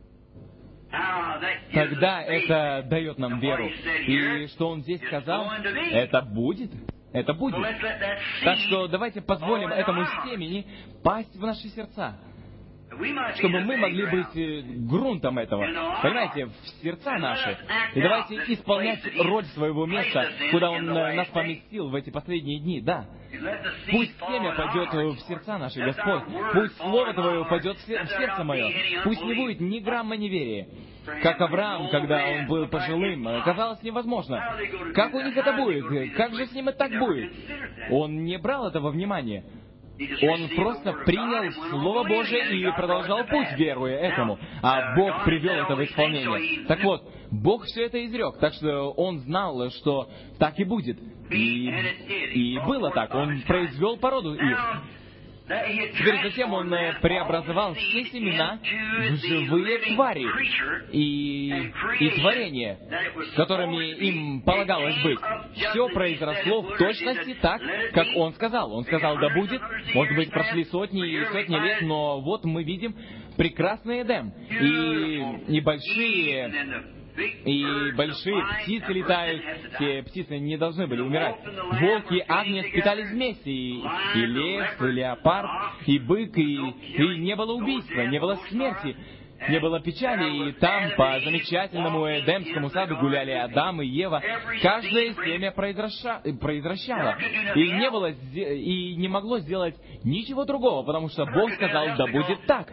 Тогда это дает нам веру. И что Он здесь сказал, это будет. Это будет. Так что давайте позволим этому семени пасть в наши сердца, чтобы мы могли быть грунтом этого, понимаете, в сердца наши. И давайте исполнять роль своего места, куда Он нас поместил в эти последние дни, да. Пусть семя пойдет в сердца наши, Господь. Пусть Слово Твое пойдет в сердце мое. Пусть не будет ни грамма неверия. Как Авраам, когда он был пожилым, казалось невозможно. Как у них это будет? Как же с ним и так будет? Он не брал этого во внимание. Он просто принял Слово Божие и продолжал путь, веруя этому. А Бог привел это в исполнение. Так вот, Бог все это изрек, так что Он знал, что так и будет. И было так. Он произвел породу их. Теперь затем он преобразовал все семена в живые твари и творения, которыми им полагалось быть. Все произросло в точности так, как он сказал. Он сказал, да будет. Может быть, прошли сотни и сотни лет, но вот мы видим прекрасный Эдем. И большие птицы летают. Все птицы не должны были умирать. Волк и агнец питались вместе. И лев, и леопард, и бык, и не было убийства, не было смерти, не было печали. И там по замечательному Эдемскому саду гуляли Адам и Ева. Каждое семя произращало. И не могло сделать ничего другого, потому что Бог сказал, да будет так.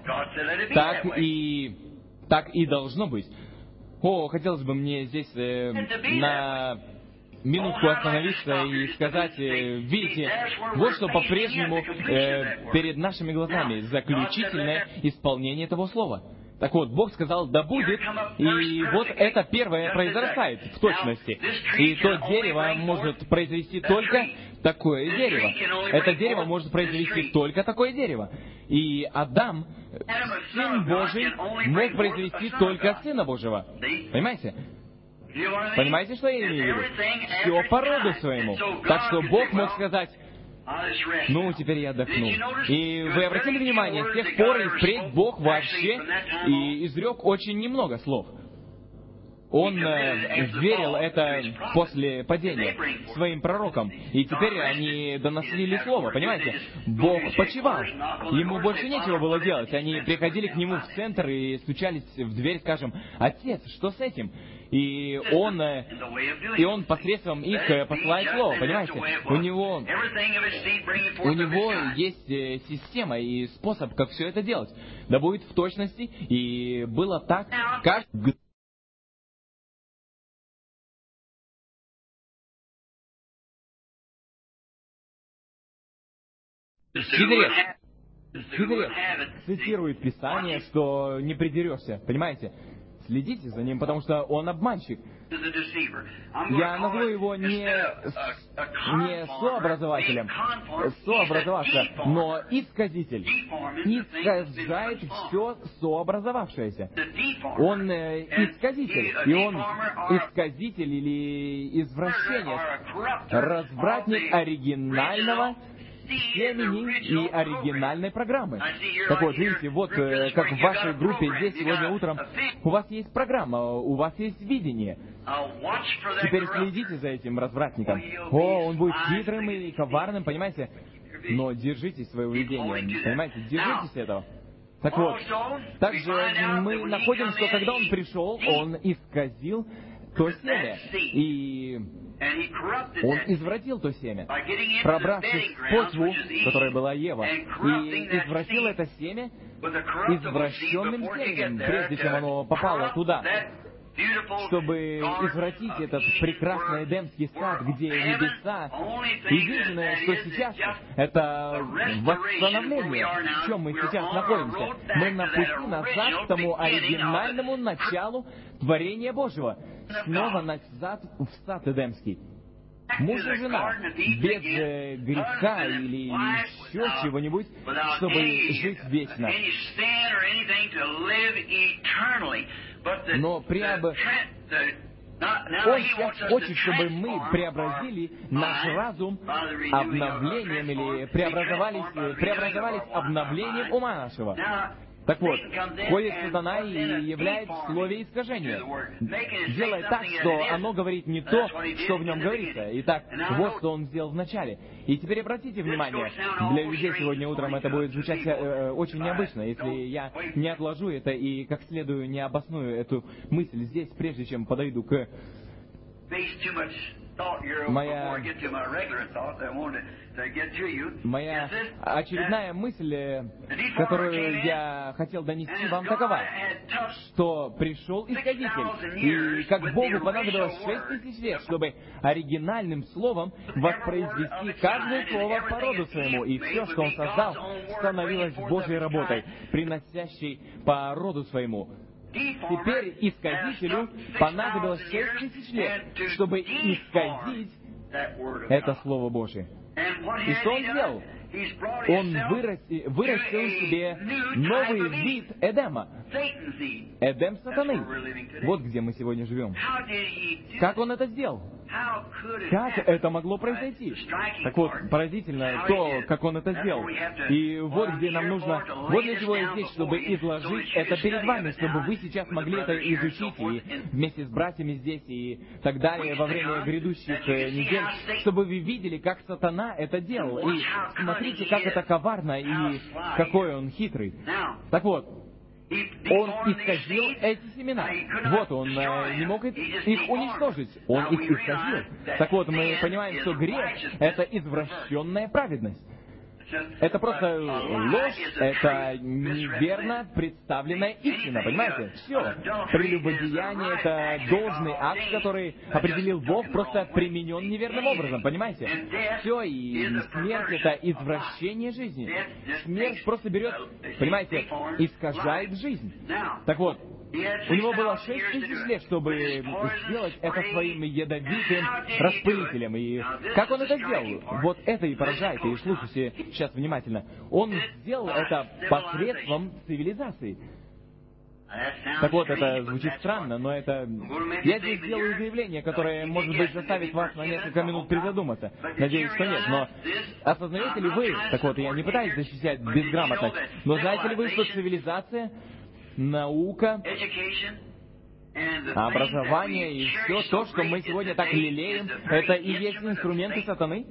Так и должно быть. Хотелось бы мне здесь на минутку остановиться и сказать, видите, вот что по-прежнему перед нашими глазами заключительное исполнение этого слова. Так вот, Бог сказал, да будет, и вот это первое произрастает в точности. И то дерево может произвести только такое дерево. Это дерево может произвести только такое дерево. И Адам, Сын Божий, мог произвести только Сына Божьего. Понимаете? Понимаете, что я имею в виду? Все по роду своему. Так что Бог мог сказать, ну, теперь я отдохну. И вы обратили внимание, с тех пор и впредь Бог вообще и изрек очень немного слов. Он верил это после падения своим пророкам. И теперь они доносили слово, понимаете? Бог почивал. Ему больше нечего было делать. Они приходили к нему в центр и стучались в дверь, скажем, «Отец, что с этим?» И он посредством их посылает слово, понимаете? У него есть система и способ, как все это делать. Да будет в точности, и было так, как... Хитрец цитирует Писание, что не придерешься, понимаете? Следите за ним, потому что он обманщик. Я назову его не сообразователем, сообразовавший, но исказитель. Искажает все сообразовавшееся. Он исказитель, и он исказитель или извращенец, развратник оригинального семени и оригинальной программы. Так вот, видите, вот как в вашей группе здесь сегодня утром, у вас есть программа, у вас есть видение. Теперь следите за этим развратником. Он будет хитрым и коварным, понимаете? Но держитесь своего видения, понимаете? Держитесь этого. Так вот, также мы находим, что когда он пришел, он исказил то семя. И он извратил то семя, пробравшись в почву, которая была Ева, и извратил это семя извращенным семенем, прежде чем оно попало туда, чтобы извратить этот прекрасный Эдемский сад, где небеса. Единственное, что сейчас, это восстановление, в чем мы сейчас находимся. Мы на пути назад к тому оригинальному началу творения Божьего. Снова назад в сад Эдемский. Муж и жена, без греха или еще чего-нибудь, чтобы жить вечно. Но Он сейчас хочет, чтобы мы преобразили наш разум обновлением или преобразовались обновлением ума нашего. Так вот, ходит сатана и являет в слове искажение. Делает так, что оно говорит не то, что в нем говорится. Итак, вот что он сделал вначале. И теперь обратите внимание, для людей сегодня утром это будет звучать очень необычно, если я не отложу это и как следует не обосную эту мысль здесь, прежде чем подойду к Моя очередная мысль, которую я хотел донести вам, такова, что пришел Исказитель, и как Богу понадобилось 6000 лет, чтобы оригинальным словом воспроизвести каждое слово по роду своему, и все, что Он создал, становилось Божьей работой, приносящей по роду своему. Теперь исказителю понадобилось 6000 лет, чтобы исказить это Слово Божие. И что он сделал? Он вырастил себе новый вид Эдема. Эдем сатаны. Вот где мы сегодня живем. Как он это сделал? Как это могло произойти? Так вот, поразительно то, как он это сделал. И вот где нам нужно, вот для чего я здесь, чтобы изложить это перед вами, чтобы вы сейчас могли это изучить и вместе с братьями здесь и так далее во время грядущих недель, чтобы вы видели, как сатана это делал. И смотрите, как это коварно и какой он хитрый. Так вот, он исказил эти семена. Вот, он не мог их уничтожить. Он их исказил. Так вот, мы понимаем, что грех — это извращенная праведность. Это просто ложь, это неверно представленная истина, понимаете? Все. Прелюбодеяние — это должный акт, который определил Бог, просто применен неверным образом, понимаете? Все, и смерть — это извращение жизни. Смерть просто берет, понимаете, искажает жизнь. Так вот, у него было 6000 лет, чтобы сделать это своим ядовитым распылителем. И как он это сделал? Вот это и поражает. И слушайте сейчас внимательно. Он сделал это посредством цивилизации. Так вот, это звучит странно, но это... Я здесь сделаю заявление, которое, может быть, заставит вас на несколько минут призадуматься. Надеюсь, что нет, но осознаете ли вы... Так вот, я не пытаюсь защищать безграмотность, но знаете ли вы, что цивилизация, наука, образование и все то, что мы сегодня так лелеем, это и есть инструменты сатаны?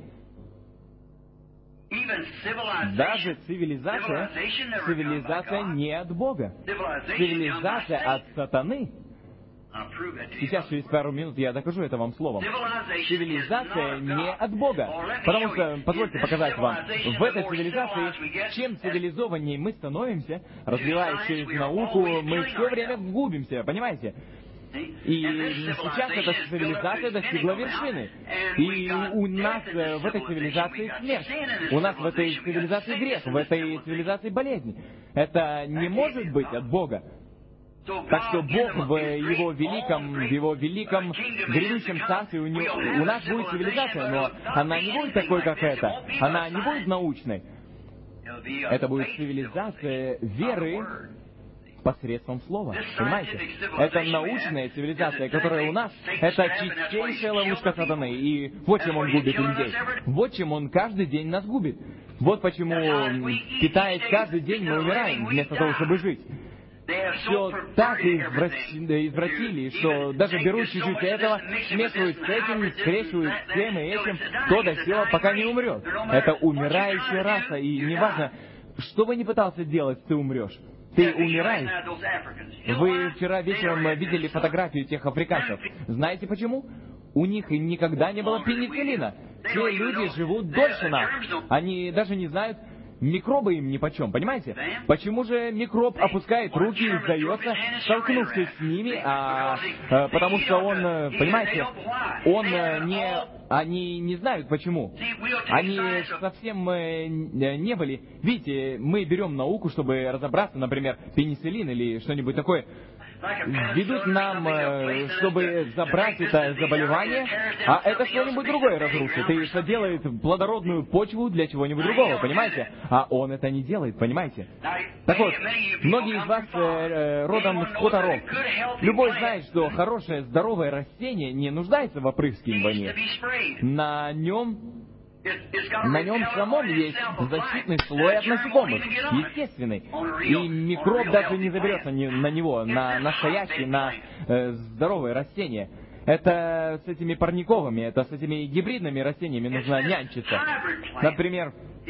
Даже цивилизация не от Бога. Цивилизация от сатаны. Сейчас, через пару минут, я докажу это вам словом. Цивилизация не от Бога. Потому что, позвольте показать вам, в этой цивилизации, чем цивилизованнее мы становимся, развиваясь через науку, мы все время губимся, понимаете? И сейчас эта цивилизация достигла вершины. И у нас в этой цивилизации смерть. У нас в этой цивилизации грех, в этой цивилизации болезнь. Это не может быть от Бога. Так что Бог в Его великом грядущем царстве, у нас будет цивилизация, но она не будет такой, как эта. Она не будет научной. Это будет цивилизация веры посредством слова. Понимаете? Это научная цивилизация, которая у нас, это чистейшая ловушка сатаны. И вот чем он губит людей. Вот чем он каждый день нас губит. Вот почему, питаясь каждый день, мы умираем, вместо того, чтобы жить. Все так извратили, что даже берут чуть-чуть этого, смешивают с этим, скрещивают с тем и этим, то да сё, пока не умрет. Это умирающая раса, и неважно, что бы ни пытался делать, ты умрешь. Ты умираешь. Вы вчера вечером видели фотографию тех африканцев. Знаете почему? У них никогда не было пенициллина. Те люди живут дольше нас. Они даже не знают, микробы им нипочем, понимаете? Почему же микроб опускает руки и сдается, столкнувшись с ними, потому что он, понимаете, они не знают почему. Они совсем не были. Видите, мы берем науку, чтобы разобраться, например, пенициллин или что-нибудь такое. Ведут нам, чтобы забрать это заболевание, а это что-нибудь другое разрушит. И что делает плодородную почву для чего-нибудь другого, понимаете? А он это не делает, понимаете? Так вот, многие из вас родом с хуторов. Любой знает, что хорошее, здоровое растение не нуждается в опрыскивании. На нем самом есть защитный слой от насекомых, естественный. И микроб даже не заберется на него, на настоящее, на здоровое растение. Это с этими парниковыми, это с этими гибридными растениями нужно нянчиться. Например,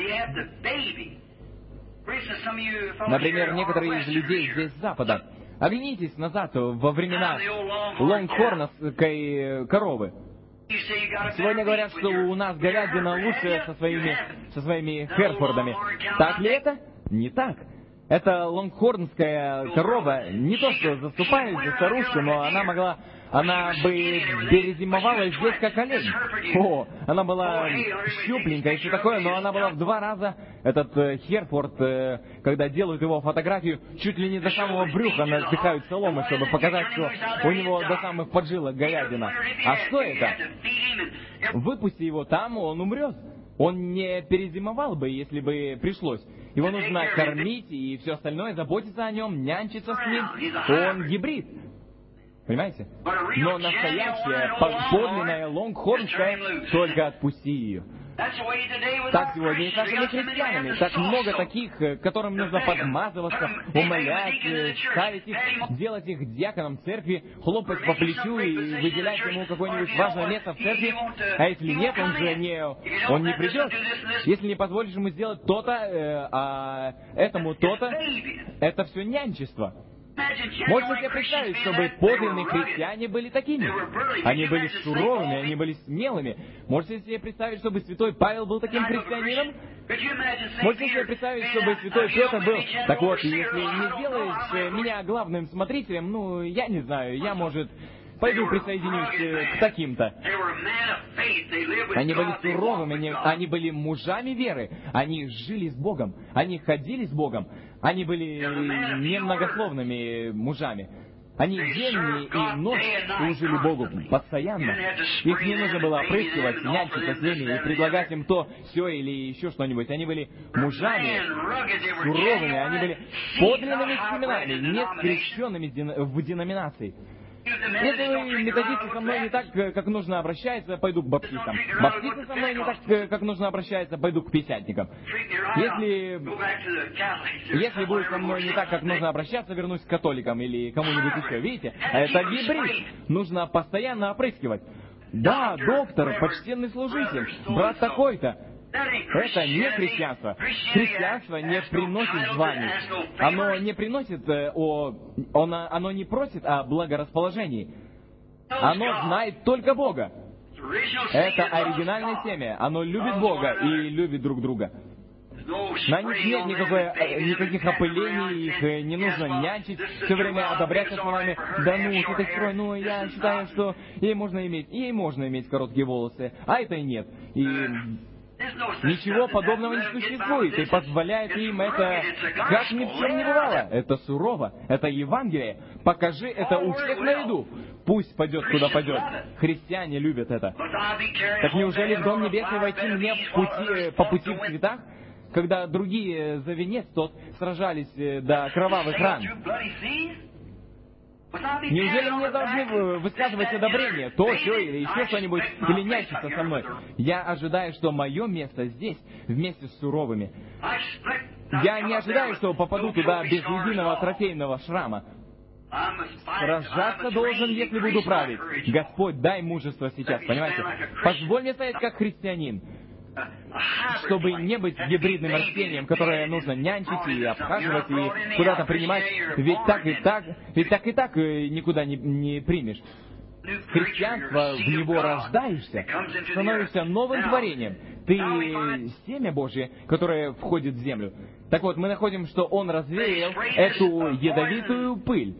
некоторые из людей здесь с Запада. Оглянитесь назад во времена лонгхорнской коровы. Сегодня говорят, что у нас говядина лучше со своими Херфордами. Так ли это? Не так. Эта лонгхорнская корова не то что заступает за старушку, но она бы перезимовала здесь как олень. Она была щупленькая и все такое, но она была в 2 раза, этот Херфорд, когда делают его фотографию, чуть ли не до самого брюха напихают соломы, чтобы показать, что у него до самых поджилок говядина. А что это? Выпусти его там, он умрет. Он не перезимовал бы, если бы пришлось. Его нужно кормить и все остальное, заботиться о нем, нянчиться с ним. Он гибрид. Понимаете? Но настоящая, подлинная, лонгхорнская, только отпусти ее. Так сегодня и с нашими христианами. Так много таких, которым нужно подмазываться, умолять, ставить их, делать их диаконом церкви, хлопать по плечу и выделять ему какое-нибудь важное место в церкви. А если нет, он не придет. Если не позволишь ему сделать то-то, а этому то-то, это все нянчество. Можете себе представить, чтобы подлинные христиане были такими? Они были суровыми, они были смелыми. Можете себе представить, чтобы святой Павел был таким христианином? Можете себе представить, чтобы святой Петр был... Так вот, если не сделаешь меня главным смотрителем, я не знаю, я, может, пойду присоединюсь к таким-то. Они были суровыми, они были мужами веры, они жили с Богом, они ходили с Богом, они были немногословными мужами. Они день и ночь служили Богу постоянно. Их не нужно было опрыскивать, нянчиться с ними и предлагать им то, все или еще что-нибудь. Они были мужами, суровыми, они были подлинными семенами, не скрещенными в деноминации. Если вы, методисты, со мной не так, как нужно обращаться, пойду к баптистам. Баптисты со мной не так, как нужно обращаться, пойду к пятидесятникам. Если будет со мной не так, как нужно обращаться, вернусь к католикам или кому-нибудь еще. Видите? Это гибрид. Нужно постоянно опрыскивать. Да, доктор, почтенный служитель, брат такой-то. Это не христианство. Христианство не приносит званий. Оно не приносит оно не просит о благорасположении. Оно знает только Бога. Это оригинальное семя. Оно любит Бога и любит друг друга. На них нет никаких опылений, их не нужно нянчить, все время одобряться словами: да ну, ты такой, я считаю, что ей можно иметь короткие волосы, а это и нет. И ничего подобного не существует, и позволяет им это, как ни в чем не бывало. Это сурово, это Евангелие. Покажи это у всех на виду. Пусть пойдет, куда пойдет. Христиане любят это. Так неужели в Дом Небесный войти мне по пути в цветах, когда другие за венец тот сражались до кровавых ран? Неужели мне должны высказывать одобрение, то, все или еще что-нибудь, или нянчиться со мной? Я ожидаю, что мое место здесь, вместе с суровыми. Я не ожидаю, что попаду туда без единого трофейного шрама. Сражаться должен, если буду править. Господь, дай мужество сейчас, понимаете? Позволь мне стоять как христианин, чтобы не быть гибридным растением, которое нужно нянчить и обхаживать, и куда-то принимать. Ведь так и так никуда не примешь. Христианство, в него рождаешься, становишься новым творением. Ты семя Божье, которое входит в землю. Так вот, мы находим, что Он развеял эту ядовитую пыль.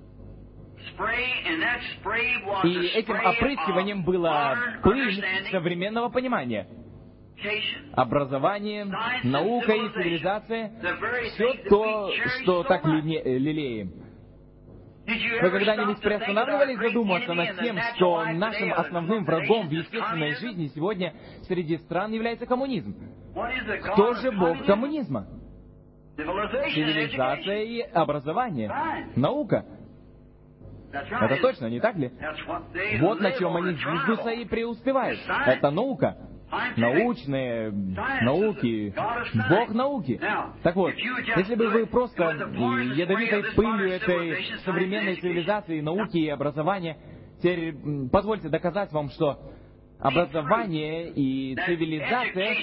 И этим опрыскиванием была пыль современного понимания. Образование, наука и цивилизация, все то, что так лелеем. Вы когда-нибудь приостанавливались задуматься над тем, что нашим основным врагом в естественной жизни сегодня среди стран является коммунизм? Кто же бог коммунизма? Цивилизация и образование, наука. Это точно, не так ли? Вот на чем они зиждутся и преуспевают. Это наука. Научные науки, Бог науки. Так вот, если бы вы просто ядовитой пылью этой современной цивилизации, науки и образования, теперь позвольте доказать вам, что образование и цивилизация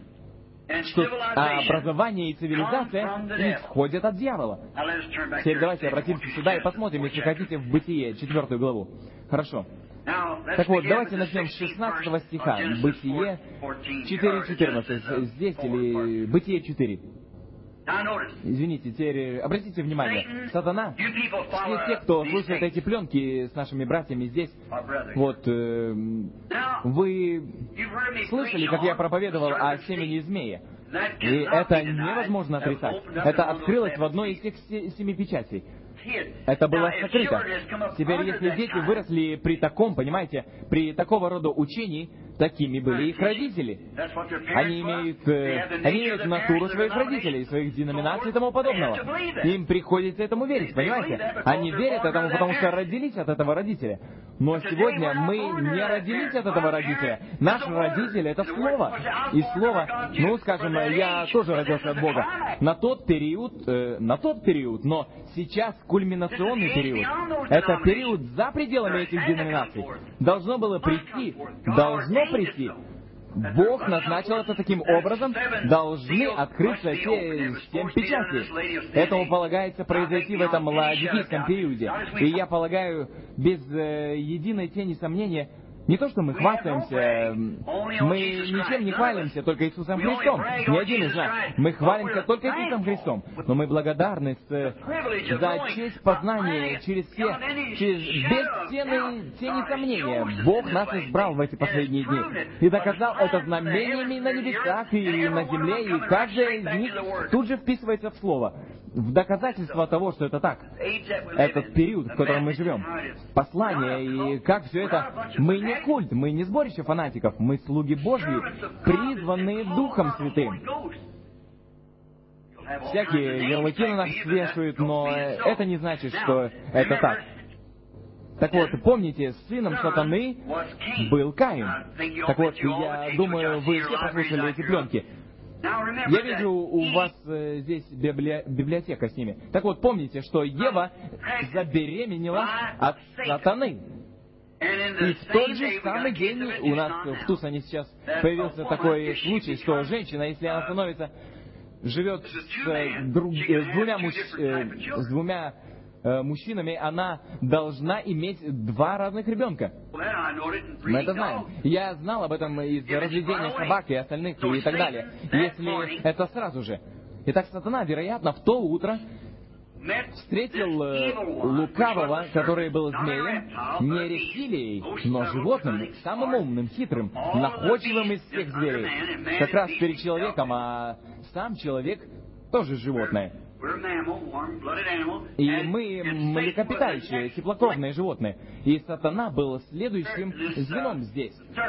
исходят от дьявола. Теперь давайте обратимся сюда и посмотрим, если хотите, в Бытие, 4 главу. Хорошо. Так вот, давайте начнем с 16 стиха. Бытие 4:14. Здесь или Бытие 4. Извините, теперь обратите внимание. Сатана, все те, кто слушает эти пленки с нашими братьями здесь, вот, вы слышали, как я проповедовал о семени змея? И это невозможно отрицать. Это открылось в одной из тех 7 печатей. Это было сокрыто. Теперь, если дети выросли при таком, понимаете, при такого рода учении, такими были их родители. Они имеют натуру своих родителей, своих деноминаций и тому подобного. Им приходится этому верить, понимаете? Они верят этому, потому что родились от этого родителя. Но сегодня мы не родились от этого родителя. Наш родитель — это Слово. И Слово, скажем, я тоже родился от Бога. На тот период, но сейчас кульминационный период. Это период за пределами этих деноминаций. Должно прийти. Бог назначил это таким образом, должны открыться те 7 печатей. Этому полагается произойти в этом лаодикийском периоде. И я полагаю, без единой тени сомнения, не то, что мы хвастаемся, мы ничем не хвалимся, только Иисусом Христом. Ни один из нас. Мы хвалимся только Иисусом Христом. Но мы благодарны за честь познания без тени сомнения. Бог нас избрал в эти последние дни. И доказал это знамениями на небесах и на земле, и каждая из них тут же вписывается в Слово. В доказательство того, что это так. Этот период, в котором мы живем. Послание, и как все это... Мы не культ, мы не сборище фанатиков, мы слуги Божьи, призванные Духом Святым. Всякие ярлыки на нас свешивают, но это не значит, что это так. Так вот, помните, сыном сатаны был Каин. Так вот, я думаю, вы все прослушали эти пленки. Я вижу, у вас здесь библиотека с ними. Так вот, помните, что Ева забеременела от сатаны. И в тот же самый день у нас в Тусоне сейчас появился такой случай, что женщина, если она живет с двумя мужчинами, она должна иметь 2 разных ребенка. Мы это знаем. Я знал об этом из разведения собак и остальных и так далее. Если это сразу же. Итак, сатана, вероятно, в то утро встретил лукавого, который был змеем, не рептилией, но животным, самым умным, хитрым, находчивым из всех зверей. Как раз перед человеком, а сам человек тоже животное. И мы млекопитающие, теплокровные животные. И сатана был следующим звеном здесь.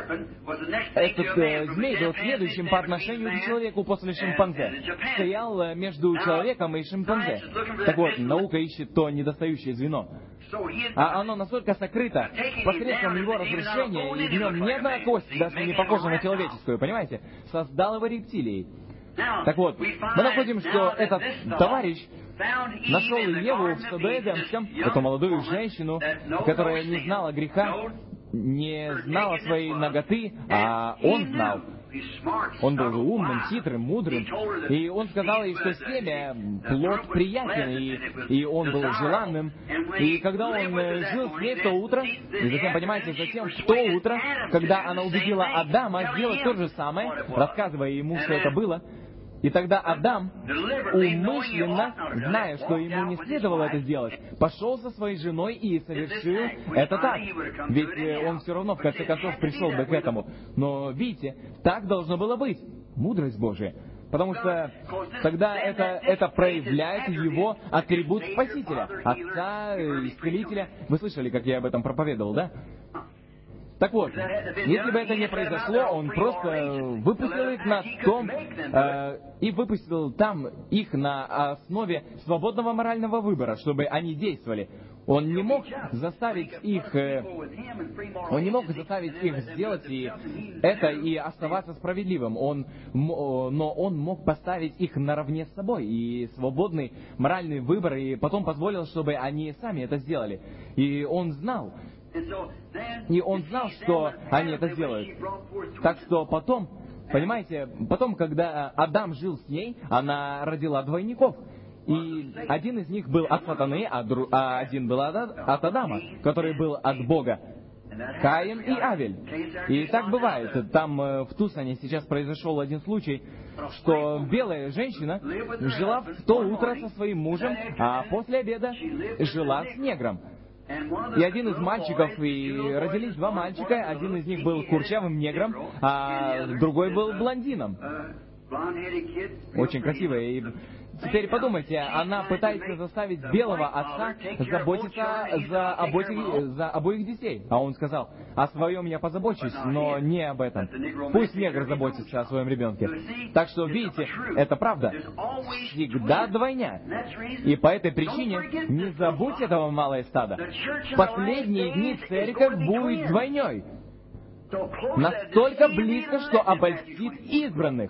Этот змей был следующим по отношению к человеку после шимпанзе. Стоял между человеком и шимпанзе. Так вот, наука ищет то недостающее звено. А оно настолько сокрыто посредством его разрушения, и в нем ни одна кость даже не похожа на человеческую, понимаете? Создал его рептилией. Так вот, мы находим, что этот товарищ нашел Еву в саду Эдемском, эту молодую женщину, которая не знала греха, не знала своей наготы, а он знал. Он был умным, хитрым, мудрым. И он сказал ей, что семя, плод приятен, и он был желанным. И когда он жил с ней в то утро, и затем, понимаете, затем в то утро, когда она убедила Адама сделать то же самое, рассказывая ему, что это было, и тогда Адам, умышленно, зная, что ему не следовало это сделать, пошел со своей женой и совершил это так. Ведь он все равно, в конце концов, пришел бы к этому. Но, видите, так должно было быть. Мудрость Божия. Потому что тогда это проявляет его атрибут Спасителя, Отца, Исцелителя. Вы слышали, как я об этом проповедовал, да? Так вот, если бы это не произошло, он просто выпустил их на том, и выпустил там их на основе свободного морального выбора, чтобы они действовали. Он не мог заставить их сделать это и оставаться справедливым. Но он мог поставить их наравне с собой, и свободный моральный выбор, и потом позволил, чтобы они сами это сделали. И он знал, что они это сделают. Так что потом, понимаете, когда Адам жил с ней, она родила двойников. И один из них был от сатаны, а один был от Адама, который был от Бога. Каин и Авель. И так бывает. Там в Тусоне сейчас произошел один случай, что белая женщина жила в то утро со своим мужем, а после обеда жила с негром. И один из мальчиков, и родились 2 мальчика, один из них был курчавым негром, а другой был блондином. Очень красиво. И теперь подумайте, она пытается заставить белого отца заботиться за обоих детей. А он сказал, о своем я позабочусь, но не об этом. Пусть негр заботится о своем ребенке. Так что, видите, это правда. Всегда двойня. И по этой причине не забудь этого, малое стадо. В последние дни церковь будет двойней. Настолько близко, что обольстит избранных.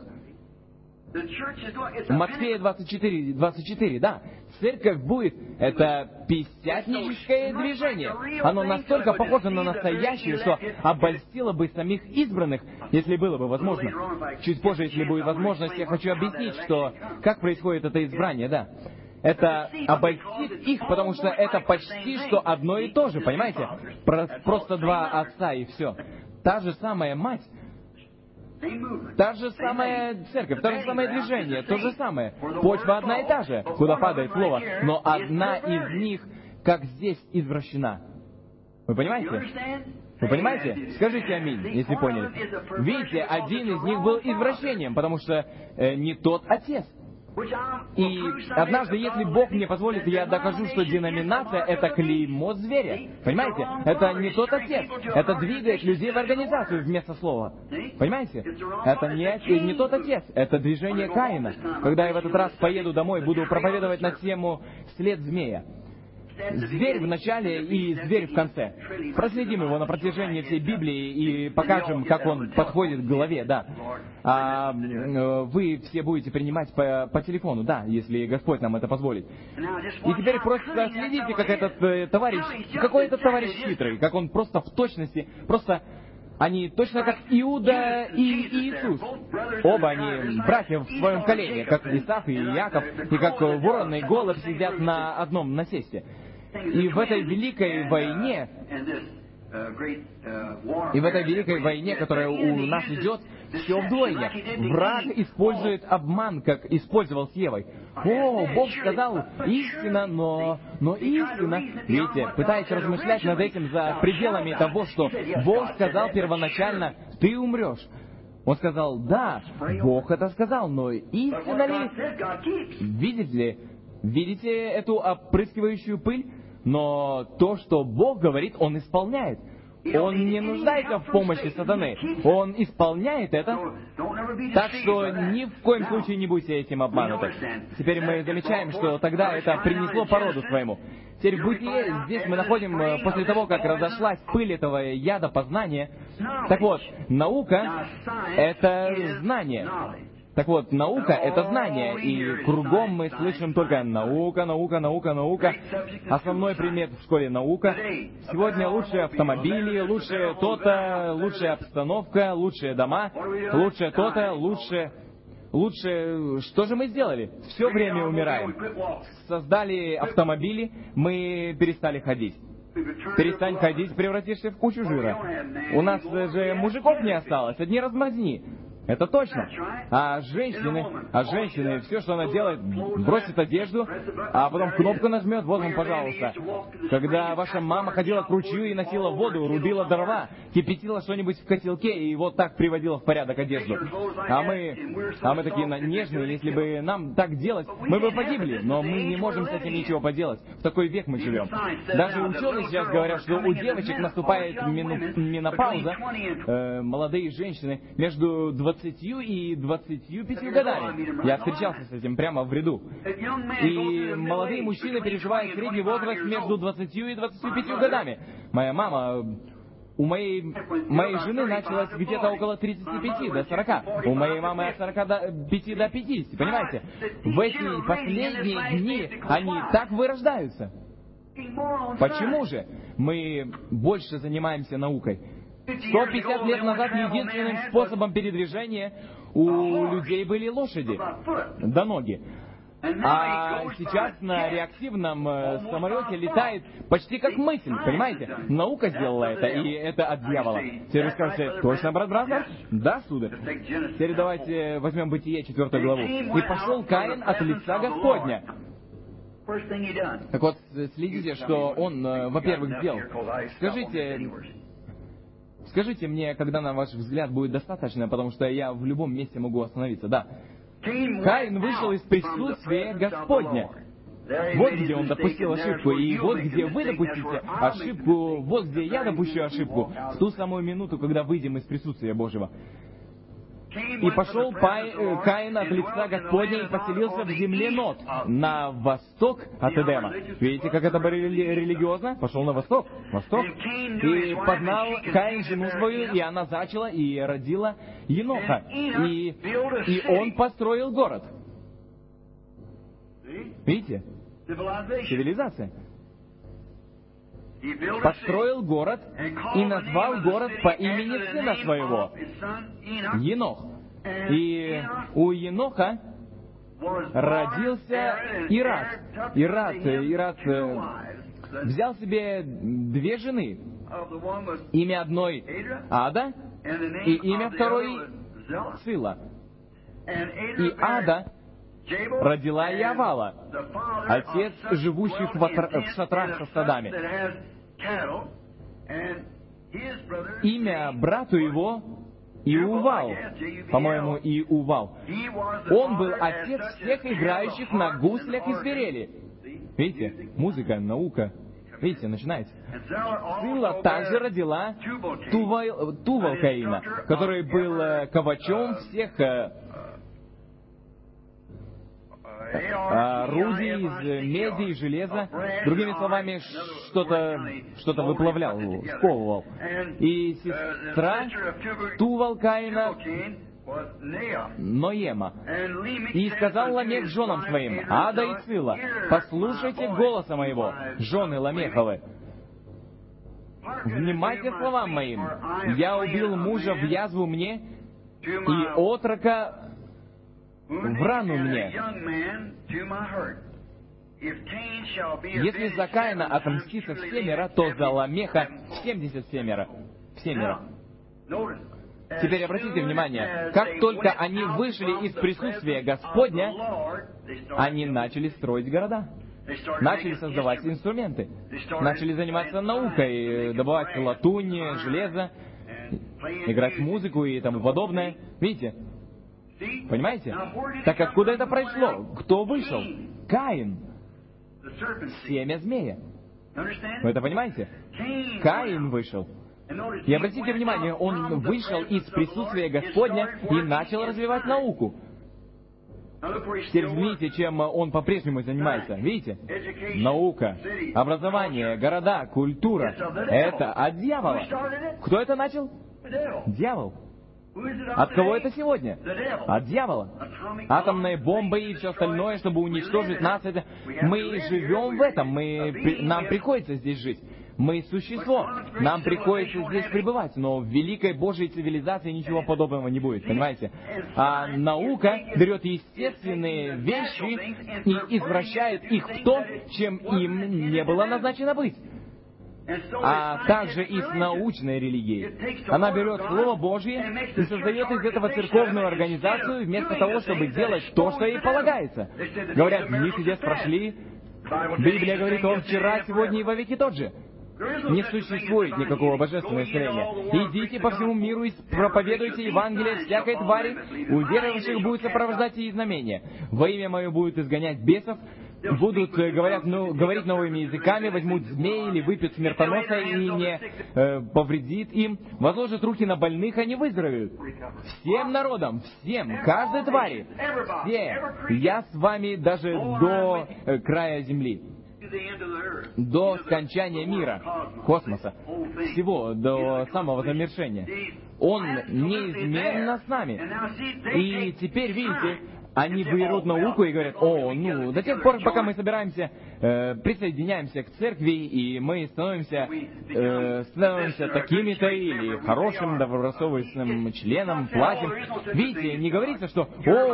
Матфея 24, да. Церковь будет, это пятидесятническое движение. Оно настолько похоже на настоящее, что обольстило бы самих избранных, если было бы возможно. Чуть позже, если будет возможность, я хочу объяснить, что как происходит это избрание, да. Это обольстит их, потому что это почти что одно и то же, понимаете? Просто два отца и все. Та же самая мать, та же самая церковь, то же самое движение, то же самое. Почва одна и та же, куда падает слово, но одна из них, как здесь, извращена. Вы понимаете? Вы понимаете? Скажите аминь, если поняли. Видите, один из них был извращением, потому что не тот отец. И однажды, если Бог мне позволит, я докажу, что деноминация — это клеймо зверя. Понимаете? Это не тот отец. Это двигает людей в организацию вместо слова. Понимаете? Это не тот отец. Это движение Каина. Когда я в этот раз поеду домой, буду проповедовать на тему «След змея». Зверь в начале и зверь в конце. Проследим его на протяжении всей Библии и покажем, как он подходит к голове, да. Вы все будете принимать по телефону, да, если Господь нам это позволит. И теперь просто следите, как этот товарищ, какой этот товарищ хитрый, как он просто в точности, они точно как Иуда и Иисус. Оба они братья в своем колене, как Исаак и Иаков, и как ворон и голубь сидят на одном насесте. И в этой великой войне, которая у нас идет, все вдвойне. Враг использует обман, как использовал с Евой. О, Бог сказал истина, но истина. Видите, пытаясь размышлять над этим за пределами того, что Бог сказал первоначально, ты умрешь. Он сказал, да, Бог это сказал, но истина ли? Видите эту опрыскивающую пыль? Но то, что Бог говорит, Он исполняет. Он не нуждается в помощи сатаны. Он исполняет это. Так что ни в коем случае не будьте этим обмануты. Теперь мы замечаем, что тогда это принесло породу своему. Теперь в Бытие здесь мы находим, после того, как разошлась пыль этого яда познания. Так вот, наука — это знание. Так вот, наука — это знание, и кругом мы слышим только наука, наука, наука, наука. Основной предмет в школе — наука. Сегодня лучшие автомобили, лучшее то-то, лучшая обстановка, лучшие дома, лучшее то-то, лучше... Что же мы сделали? Все время умираем. Создали автомобили, мы перестали ходить. Перестань ходить, превратишься в кучу жира. У нас же мужиков не осталось, одни размазни. Это точно. А женщины, все, что она делает, бросит одежду, а потом кнопку нажмет, вот вам, пожалуйста. Когда ваша мама ходила к ручью и носила воду, рубила дрова, кипятила что-нибудь в котелке и вот так приводила в порядок одежду. А мы такие нежные, если бы нам так делать, мы бы погибли, но мы не можем с этим ничего поделать. В такой век мы живем. Даже ученые сейчас говорят, что у девочек наступает менопауза, молодые женщины, между 20 и 25 годами. Я встречался с этим прямо в ряду. И молодые мужчины переживают средний возраст между 20 и 25 годами. Моя мама... У моей жены началось где-то около 35 до 40. У моей мамы от 45 до 50, понимаете? В эти последние дни они так вырождаются. Почему же мы больше занимаемся наукой? 150 лет назад единственным способом передвижения у людей были лошади, да ноги. А сейчас на реактивном самолете летает почти как мысль, понимаете? Наука сделала это, и это от дьявола. Теперь вы скажете, точно, брат Бразнер? Да, сударь. Теперь давайте возьмем Бытие, 4 главу. «И пошел Каин от лица Господня». Так вот, следите, что он, во-первых, сделал. Скажите мне, когда, на ваш взгляд, будет достаточно, потому что я в любом месте могу остановиться. Да. Каин вышел из присутствия Господня. Вот где он допустил ошибку, и вот где вы допустите ошибку, вот где я допущу ошибку, в ту самую минуту, когда выйдем из присутствия Божьего. И пошел Каин от лица Господня и поселился в земле Нод, на восток от Эдема. Видите, как это было религиозно? Пошел на восток. И познал Каин жену свою, и она зачала и родила Еноха. И он построил город. Видите? Цивилизация. Построил город и назвал город по имени сына своего, Енох. И у Еноха родился Ирад. Ирад взял себе две жены. Имя одной Ада, и имя второй Цила. И Ада родила Явала, отец живущих в шатрах со стадами. Имя брату его Иувал, по-моему, Иувал. Он был отец всех играющих на гуслях и свирели. Видите, музыка, наука. Видите, начинается. Цила также родила Тувал Каина, который был ковачом всех орудий из меди и железа, другими словами, что-то выплавлял, сковывал. И сестра Тувал Каина Ноема. И сказал Ламех женам своим: Ада и Цила, послушайте голоса моего, жены Ламеховы. Внимайте словам моим. Я убил мужа в язву мне, и отрока в рану мне. Если за Каина отомстится в семеро, то за Ламеха 77 всемеро. Теперь обратите внимание, как только они вышли из присутствия Господня, они начали строить города, начали создавать инструменты, начали заниматься наукой, добывать латунь, железо, играть музыку и тому подобное. Видите? Понимаете? Так откуда это произошло? Кто вышел? Каин. Семя змея. Вы это понимаете? Каин вышел. И обратите внимание, он вышел из присутствия Господня и начал развивать науку. Теперь взгляните, чем он по-прежнему занимается. Видите? Наука, образование, города, культура. Это от дьявола. Кто это начал? Дьявол. От кого это сегодня? От дьявола. Атомные бомбы и все остальное, чтобы уничтожить нас. Мы живем в этом. Нам приходится здесь жить. Мы существо. Нам приходится здесь пребывать. Но в великой Божьей цивилизации ничего подобного не будет. Понимаете? А наука берет естественные вещи и извращает их в то, чем им не было назначено быть. А также и с научной религией. Она берет Слово Божье и создает из этого церковную организацию, вместо того, чтобы делать то, что ей полагается. Говорят, дни чудес прошли. Библия говорит, он вчера, сегодня и во веки тот же. Не существует никакого божественного исцеления. Идите по всему миру и проповедуйте Евангелие всякой твари. У верующих будет сопровождать и знамения. Во имя Мое будут изгонять бесов. Будут говорить новыми языками, возьмут змеи или выпьют смертоносное и не повредит им. Возложат руки на больных, они выздоровеют. Всем народам, всем, каждой твари. Все. Я с вами даже до края земли. До скончания мира, космоса, всего, до самого завершения. Он неизменно с нами. И теперь, видите, они берут науку и говорят, до тех пор, пока мы собираемся, присоединяемся к церкви, и мы становимся такими-то, или хорошим, добросовестным членом, платим. Видите, не говорится, что,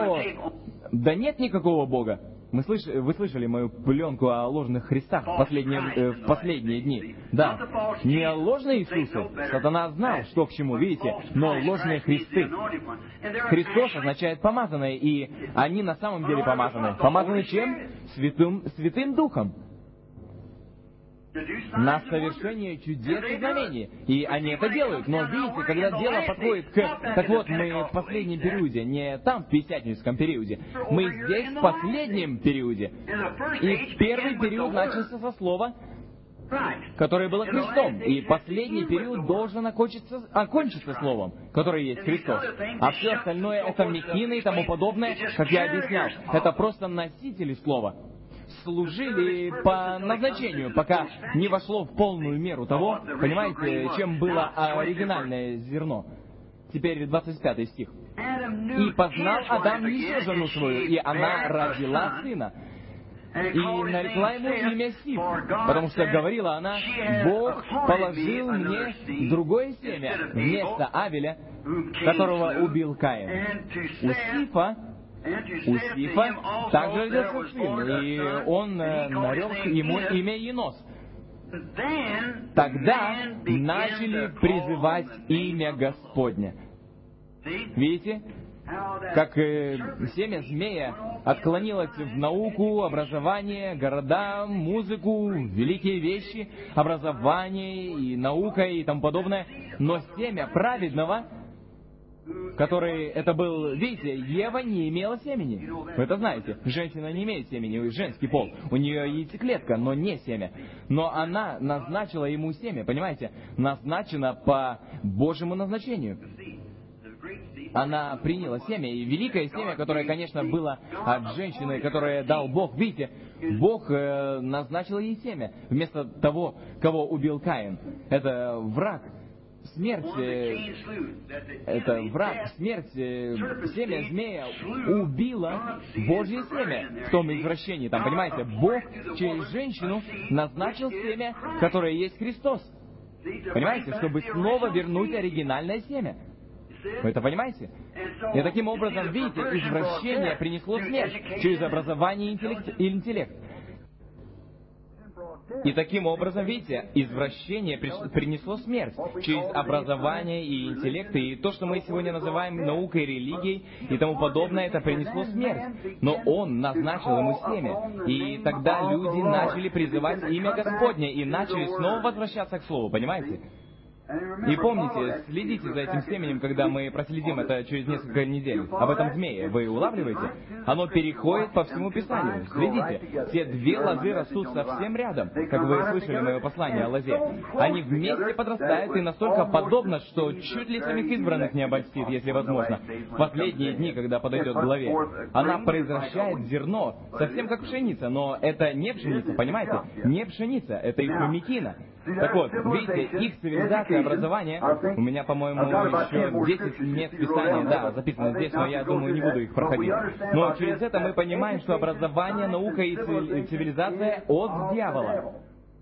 да нет никакого Бога. Вы слышали мою пленку о ложных Христах в последние дни? Да. Не о ложных Иисусах. Сатана знал, что к чему, видите, но ложные Христы. Христос означает помазанные, и они на самом деле помазаны. Помазаны чем? Святым Духом. на совершение чудес и знамений. И они это делают. Но видите, когда дело подходит к... Так вот, мы в последнем периоде, не там, в пятидесятническом периоде. Мы здесь в последнем периоде. И первый период начался со слова, которое было Христом. И последний период должен окончиться словом, которое есть Христос. А все остальное это мекины и тому подобное, как я объяснял. Это просто носители слова. Служили по назначению, пока не вошло в полную меру того, понимаете, чем было оригинальное зерно. Теперь 25 стих. «И познал Адам еще жену свою, и она родила сына. И нарекла ему имя Сиф, потому что говорила она: Бог положил мне другое семя вместо Авеля, которого убил Каин». У Сифа также родился сын, и он нарек ему имя Енос. Тогда начали призывать имя Господне. Видите? Как семя змея отклонилось в науку, образование, города, музыку, великие вещи, образование и наука и тому подобное. Но семя праведного, который это был, видите, Ева не имела семени. Вы это знаете. Женщина не имеет семени, женский пол. У нее яйцеклетка, но не семя. Но она назначила ему семя, понимаете? Назначена по Божьему назначению. Она приняла семя, и великое семя, которое, конечно, было от женщины, которое дал Бог. Видите, Бог назначил ей семя вместо того, кого убил Каин. Это враг. Смерть, это враг, смерть, семя змея убило Божье семя в том извращении. Там, понимаете, Бог через женщину назначил семя, которое есть Христос. Понимаете, чтобы снова вернуть оригинальное семя. Вы это понимаете? И таким образом, видите, извращение принесло смерть через образование и интеллект. И таким образом, видите, извращение принесло смерть через образование и интеллект. И то, что мы сегодня называем наукой, религией и тому подобное, это принесло смерть. Но Он назначил ему семя. И тогда люди начали призывать имя Господне и начали снова возвращаться к Слову, понимаете? И помните, следите за этим семенем, когда мы проследим это через несколько недель. Об этом змее. Вы улавливаете? Оно переходит по всему Писанию. Следите. Все две лозы растут совсем рядом, как вы слышали мое послание о лозе. Они вместе подрастают и настолько подобно, что чуть ли самих избранных не обольстит, если возможно. В последние дни, когда подойдет к главе, она произвращает зерно, совсем как пшеница, но это не пшеница, понимаете? Не пшеница, это их мекина. Так вот, видите, их цивилизация, образование, у меня, по-моему, еще 10 мест Писания, да, записано здесь, но я думаю, не буду их проходить. Но через это мы понимаем, что образование, наука и цивилизация от дьявола.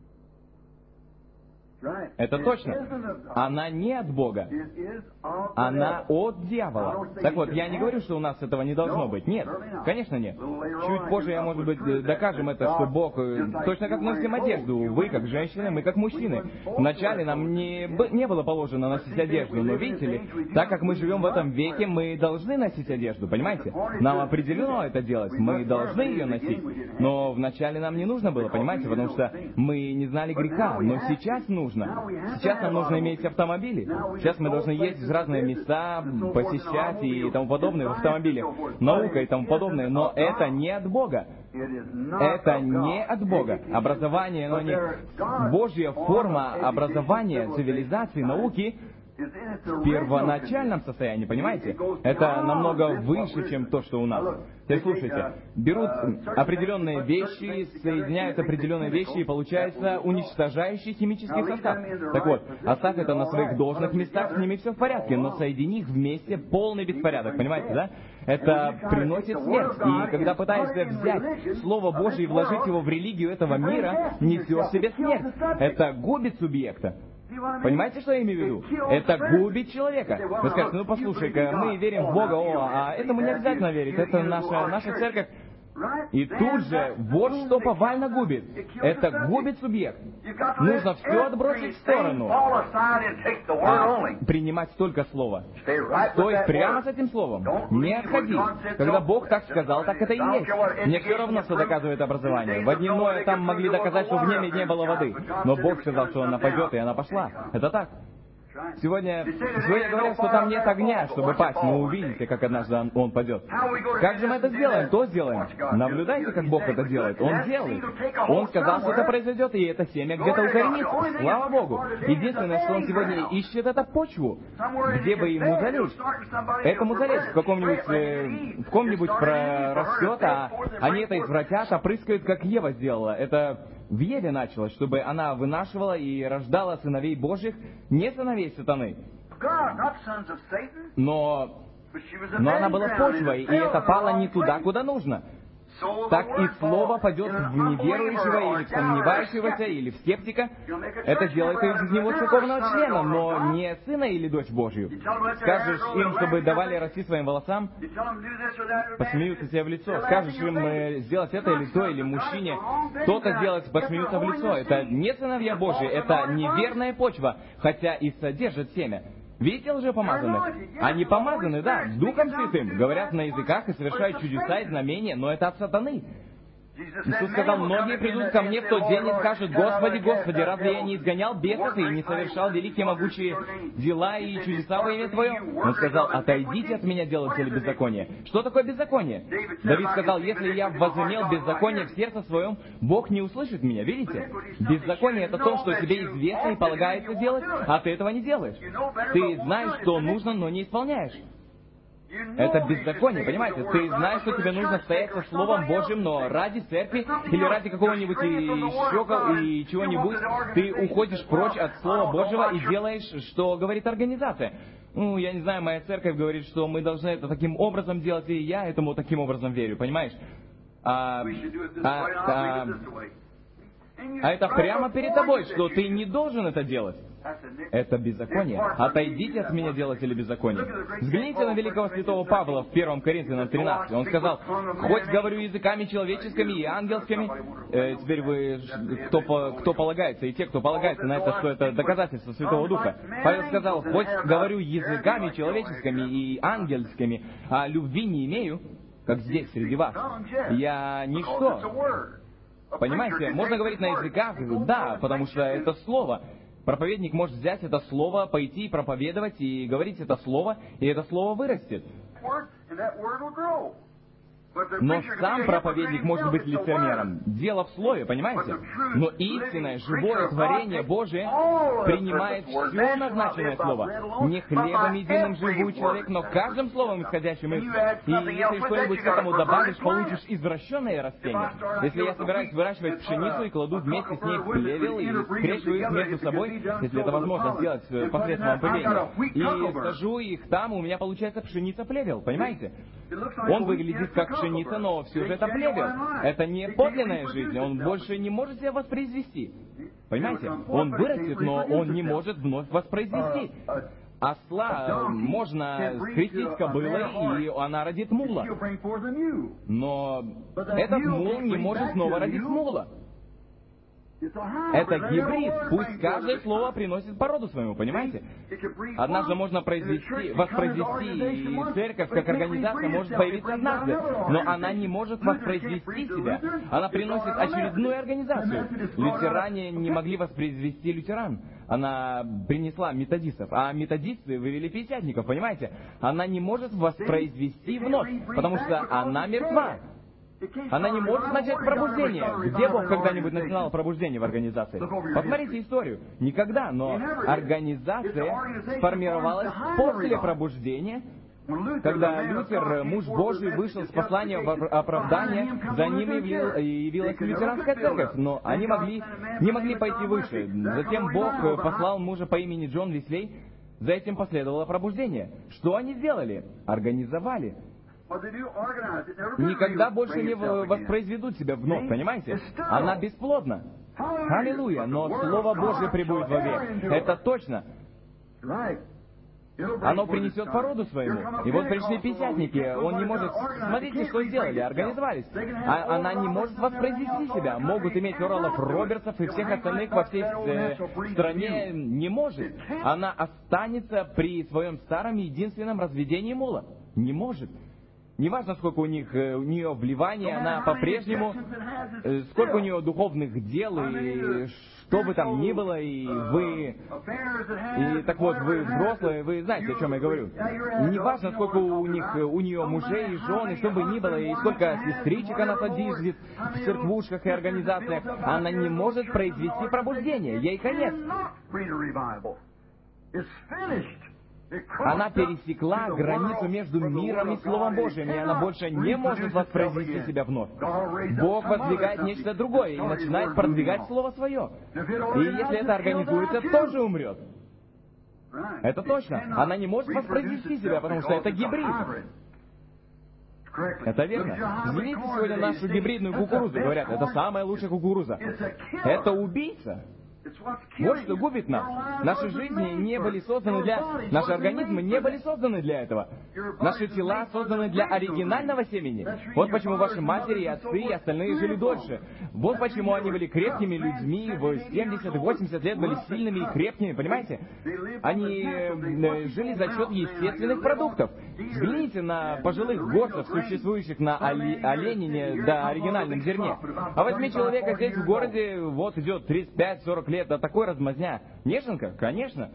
Это точно. Она не от Бога. Она от дьявола. Так вот, я не говорю, что у нас этого не должно быть. Нет, конечно нет. Чуть позже я, может быть, докажем это, что Бог... Точно как носим одежду. Вы как женщины, мы как мужчины. Вначале нам не было положено носить одежду, но видите ли, так как мы живем в этом веке, мы должны носить одежду, понимаете? Нам определено это делать, мы должны ее носить. Но вначале нам не нужно было, понимаете, потому что мы не знали греха. Но сейчас нужно. Сейчас нам нужно иметь автомобили. Сейчас мы должны ездить в разные места, посещать и тому подобное в автомобилях. Наука и тому подобное. Но это не от Бога. Это не от Бога. Образование, но не... Божья форма образования, цивилизации, науки в первоначальном состоянии, понимаете? Это намного выше, чем то, что у нас. Теперь слушайте, берут определенные вещи, соединяют определенные вещи, и получается уничтожающий химический состав. Так вот, оставь это на своих должных местах, с ними все в порядке, но соедини их вместе, полный беспорядок, понимаете, да? Это приносит смерть. И когда пытаешься взять Слово Божие и вложить его в религию этого мира, несешь себе смерть. Это губит субъекта. Понимаете, что я имею в виду? Это губит человека. Вы скажете, ну послушай-ка, мы верим в Бога, а этому не обязательно верить. Это наша церковь. И тут же, вот что повально губит. Это губит субъект. Нужно все отбросить в сторону, принимать только Слово. Стой прямо с этим Словом. Не отходи. Когда Бог так сказал, так это и есть. Мне все равно, что доказывает образование. В дневное там могли доказать, что в небе не было воды. Но Бог сказал, что она пойдет, и она пошла. Это так. Сегодня говорят, что там нет огня, чтобы пасть, но увидите, как однажды он падет. Как же мы это сделаем? То сделаем. Наблюдайте, как Бог это делает. Он делает. Он сказал, что это произойдет, и это семя где-то укоренится. Слава Богу. Единственное, что он сегодня ищет, это почву. Где бы ему залечь? Этому залечь в ком-нибудь прорастет, а они это извратят, опрыскают, как Ева сделала. Это в Еве началось, чтобы она вынашивала и рождала сыновей Божьих, не сыновей сатаны. Но она была почвой, и это пало не туда, куда нужно. Так и слово пойдет в неверующего, или в сомневающегося, или в скептика. Это сделает из него церковного члена, но не сына или дочь Божью. Скажешь им, чтобы давали расти своим волосам, посмеются тебе в лицо. Скажешь им сделать это или то, или мужчине то-то сделать, посмеются в лицо. Это не сыновья Божьи, это неверная почва, хотя и содержит семя. Видите лжепомазанных? Они помазаны, да, Духом Святым, говорят на языках и совершают чудеса и знамения, но это от сатаны. Иисус сказал, многие придут ко мне в тот день и скажут, Господи, Господи, разве я не изгонял бесов и не совершал великие могучие дела и чудеса во имя Твое? Он сказал, отойдите от меня, делатели беззакония. Что такое беззаконие? Давид сказал, если я возымел беззаконие в сердце своем, Бог не услышит меня, видите? Беззаконие — это то, что тебе известно и полагается делать, а ты этого не делаешь. Ты знаешь, что нужно, но не исполняешь. Это беззаконие, понимаете? Ты знаешь, что тебе нужно стоять со Словом Божьим, но ради церкви или ради какого-нибудь и чего-нибудь ты уходишь прочь от Слова Божьего и делаешь, что говорит организация. Я не знаю, моя церковь говорит, что мы должны это таким образом делать, и я этому таким образом верю, понимаешь? А это прямо перед тобой, что ты не должен это делать. Это беззаконие. Отойдите от меня, делатели беззакония. Взгляните на великого святого Павла в 1 Коринфянам 13. Он сказал, хоть говорю языками человеческими и ангельскими, теперь вы, кто полагается, и те, кто полагается на это, что это доказательство Святого Духа. Павел сказал, хоть говорю языками человеческими и ангельскими, а любви не имею, как здесь, среди вас, я ничто. Понимаете, можно говорить на языках, да, потому что это слово. Проповедник может взять это слово, пойти и проповедовать, и говорить это слово, и это слово вырастет. Но сам проповедник может быть лицемером. Дело в слове, понимаете? Но истинное, живое творение Божие принимает все назначенное слово. Не хлебом единым живой человек, но каждым словом, исходящим из... И если что-нибудь к этому добавишь, получишь извращенное растение. Если я собираюсь выращивать пшеницу и кладу вместе с ней плевел и скрещиваю их между собой, если это возможно сделать посредством опыления, и сажу их там, у меня получается пшеница-плевел, понимаете? Он выглядит как пшеница, но все же это плевел. Это не подлинная жизнь, он больше не может себя воспроизвести. Понимаете? Он вырастет, но он не может вновь воспроизвести. Осла можно скрестить кобылой, и она родит мула. Но этот мул не может снова родить мула. Это гибрид. Пусть каждое слово приносит породу своему, понимаете? Однажды можно воспроизвести, и церковь как организация может появиться однажды, но она не может воспроизвести себя. Она приносит очередную организацию. Лютеране не могли воспроизвести лютеран. Она принесла методистов, а методисты вывели пятидесятников, понимаете? Она не может воспроизвести вновь, потому что она мертва. Она не может начать пробуждение. Где Бог когда-нибудь начинал пробуждение в организации? Посмотрите историю. Никогда, но организация сформировалась после пробуждения, когда Лютер, муж Божий, вышел с посланием в оправдание, за ним явилась лютеранская церковь, но они не могли пойти выше. Затем Бог послал мужа по имени Джон Веслей, за этим последовало пробуждение. Что они сделали? Организовали. Никогда больше не воспроизведут себя вновь, понимаете? Она бесплодна. Аллилуйя! Но Слово Божье пребудет вовек. Это точно. оно принесет породу своему. И вот пришли пятидесятники, он не может... Смотрите, что сделали, организовались. Она не может воспроизвести себя. Могут иметь Орелов, Робертсов и всех остальных во всей стране. Не может. Она останется при своем старом единственном разведении мула. Не может. Неважно, сколько у нее вливания, она по-прежнему, сколько у нее духовных дел, и что бы там ни было, и вы взрослые, вы знаете, о чем я говорю. Неважно, сколько у нее мужей и жен, и что бы ни было, и сколько сестричек она содержит в церквушках и организациях, она не может произвести пробуждение, ей конец. Она пересекла границу между миром и Словом Божьим, и она больше не может воспроизвести себя вновь. Бог воздвигает нечто другое и начинает продвигать Слово Свое. И если это организуется, тоже умрет. Это точно. Она не может воспроизвести себя, потому что это гибрид. Это верно. Взгляните сегодня нашу гибридную кукурузу. Говорят, это самая лучшая кукуруза. Это убийца. Вот что губит нас. Наши жизни не были созданы для... Наши организмы не были созданы для этого. Наши тела созданы для оригинального семени. Вот почему ваши матери, отцы и остальные жили дольше. Вот почему они были крепкими людьми, в 70 и 80 лет были сильными и крепкими, понимаете? Они жили за счет естественных продуктов. Взгляните на пожилых горцев, существующих на оленине да оригинальном зерне. А возьми человека здесь в городе, вот идет 35-40 лет, да такой размазня. Неженка? Конечно.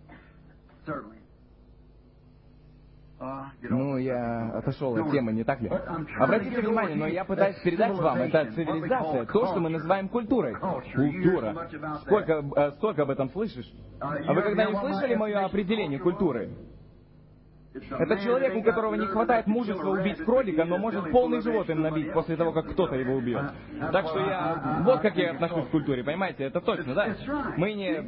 Ну, я отошел от темы, не так ли? Обратите внимание, но я пытаюсь передать вам, это цивилизация, то, что мы называем культурой. Культура. Столько об этом слышишь? А вы когда-нибудь слышали мое определение культуры? Это человек, у которого не хватает мужества убить кролика, но может полный живот им набить после того, как кто-то его убьет. Так что вот как я отношусь к культуре, понимаете? Это точно, да? Мы не...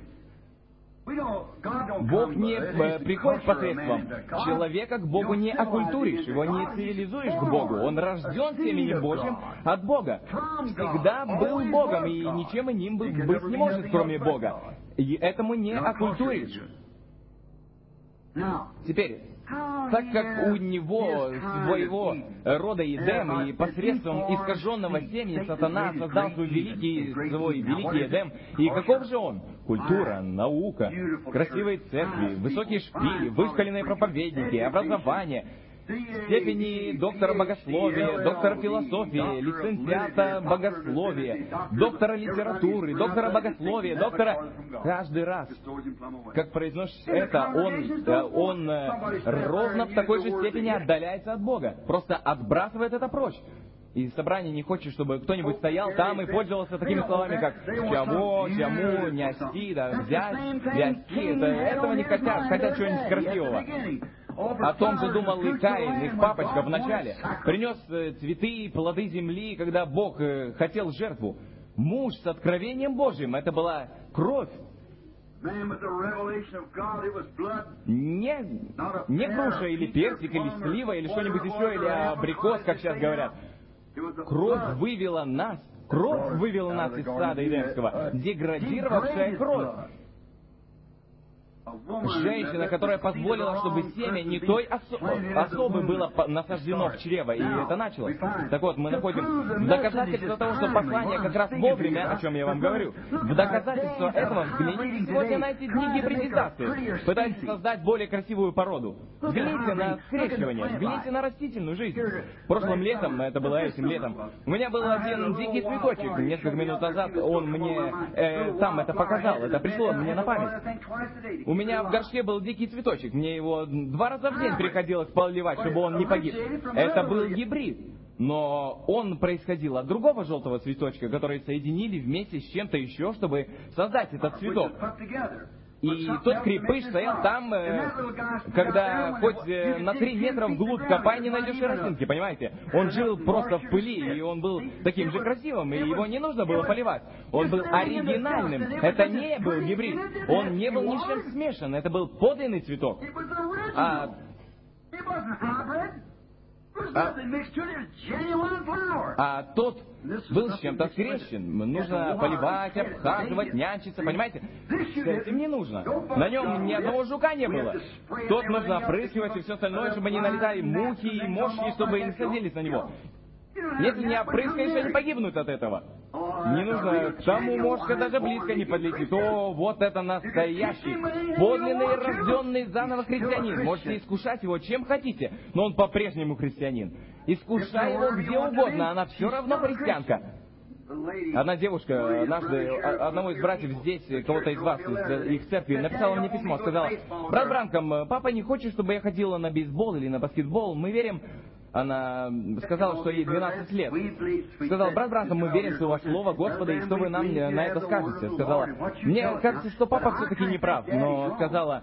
Бог не приходит посредством человека, к Богу не оккультуришь, его не цивилизуешь к Богу. Он рожден семенем Божьим от Бога. Всегда был Богом, и ничем иним быть не может, кроме Бога. И этому не оккультуришь. Теперь, так как у него своего рода Эдем, и посредством искаженного семени сатана создал свой великий Эдем, и каков же он? Культура, наука, красивые церкви, высокие шпили, вышкаленные проповедники, образование, степени доктора богословия, доктора философии, лицензиата богословия, доктора литературы, доктора богословия, доктора... Каждый раз, как произносишь это, он ровно в такой же степени отдаляется от Бога. Просто отбрасывает это прочь. И собрание не хочет, чтобы кто-нибудь стоял там и пользовался такими словами, как «чамо», «чаму», «нясти», да, «взять», «взясти». Этого не хотят, хотят чего-нибудь красивого. О том же думал и Каин, их папочка вначале. Принес цветы и плоды земли, когда Бог хотел жертву. Муж с откровением Божьим, это была кровь. Не груша или персик, или слива, или что-нибудь еще, или абрикос, как сейчас говорят. Кровь вывела нас из сада Эдемского, деградировавшая кровь. Женщина, которая позволила, чтобы семя не той особы было насаждено в чрево, и это началось. Так вот, мы находим доказательство того, что послание как раз вовремя, о чем я вам говорю. В доказательство этого взгляните сегодня на эти дни гибридизации. Пытайтесь создать более красивую породу. Взгляните на скрещивание, взгляните на растительную жизнь. Прошлым летом, это было этим летом, у меня был один дикий цветочек. Несколько минут назад он мне там это показал, это пришло мне на память. У меня в горшке был дикий цветочек. Мне его 2 раза в день приходилось поливать, чтобы он не погиб. Это был гибрид. Но он происходил от другого желтого цветочка, который соединили вместе с чем-то еще, чтобы создать этот цветок. И тот крепыш стоял там, когда хоть на 3 метра вглубь копай, не найдешь и росинки, понимаете? Он жил просто в пыли, и он был таким же красивым, и его не нужно было поливать. Он был оригинальным. Это не был гибрид. Он не был ни с чем смешан. Это был подлинный цветок. А тот был с чем-то скрещен. Нужно поливать, обхаживать, нянчиться, понимаете? С этим не нужно. На нем ни одного жука не было. Тот нужно опрыскивать и все остальное, чтобы не налетали мухи и мошки, чтобы не садились на него. Если не опрыскаешь, они погибнут от этого. Не нужно, к тому мошка даже близко не подлетит. О, вот это настоящий, подлинный, рожденный заново христианин. Можете искушать его чем хотите, но он по-прежнему христианин. Искушай его где угодно, она все равно христианка. Одна девушка, однажды, одного из братьев здесь, кого-то из вас, из их церкви, написала мне письмо, сказала: «Брат Бранком, папа не хочет, чтобы я ходила на бейсбол или на баскетбол. Мы верим...» Она сказала, что ей 12 лет. Сказала: «Брат Бранком, мы верим в Слово Слово Господа, и что вы нам на это скажете?» Сказала: «Мне кажется, что папа все-таки не прав», но сказала,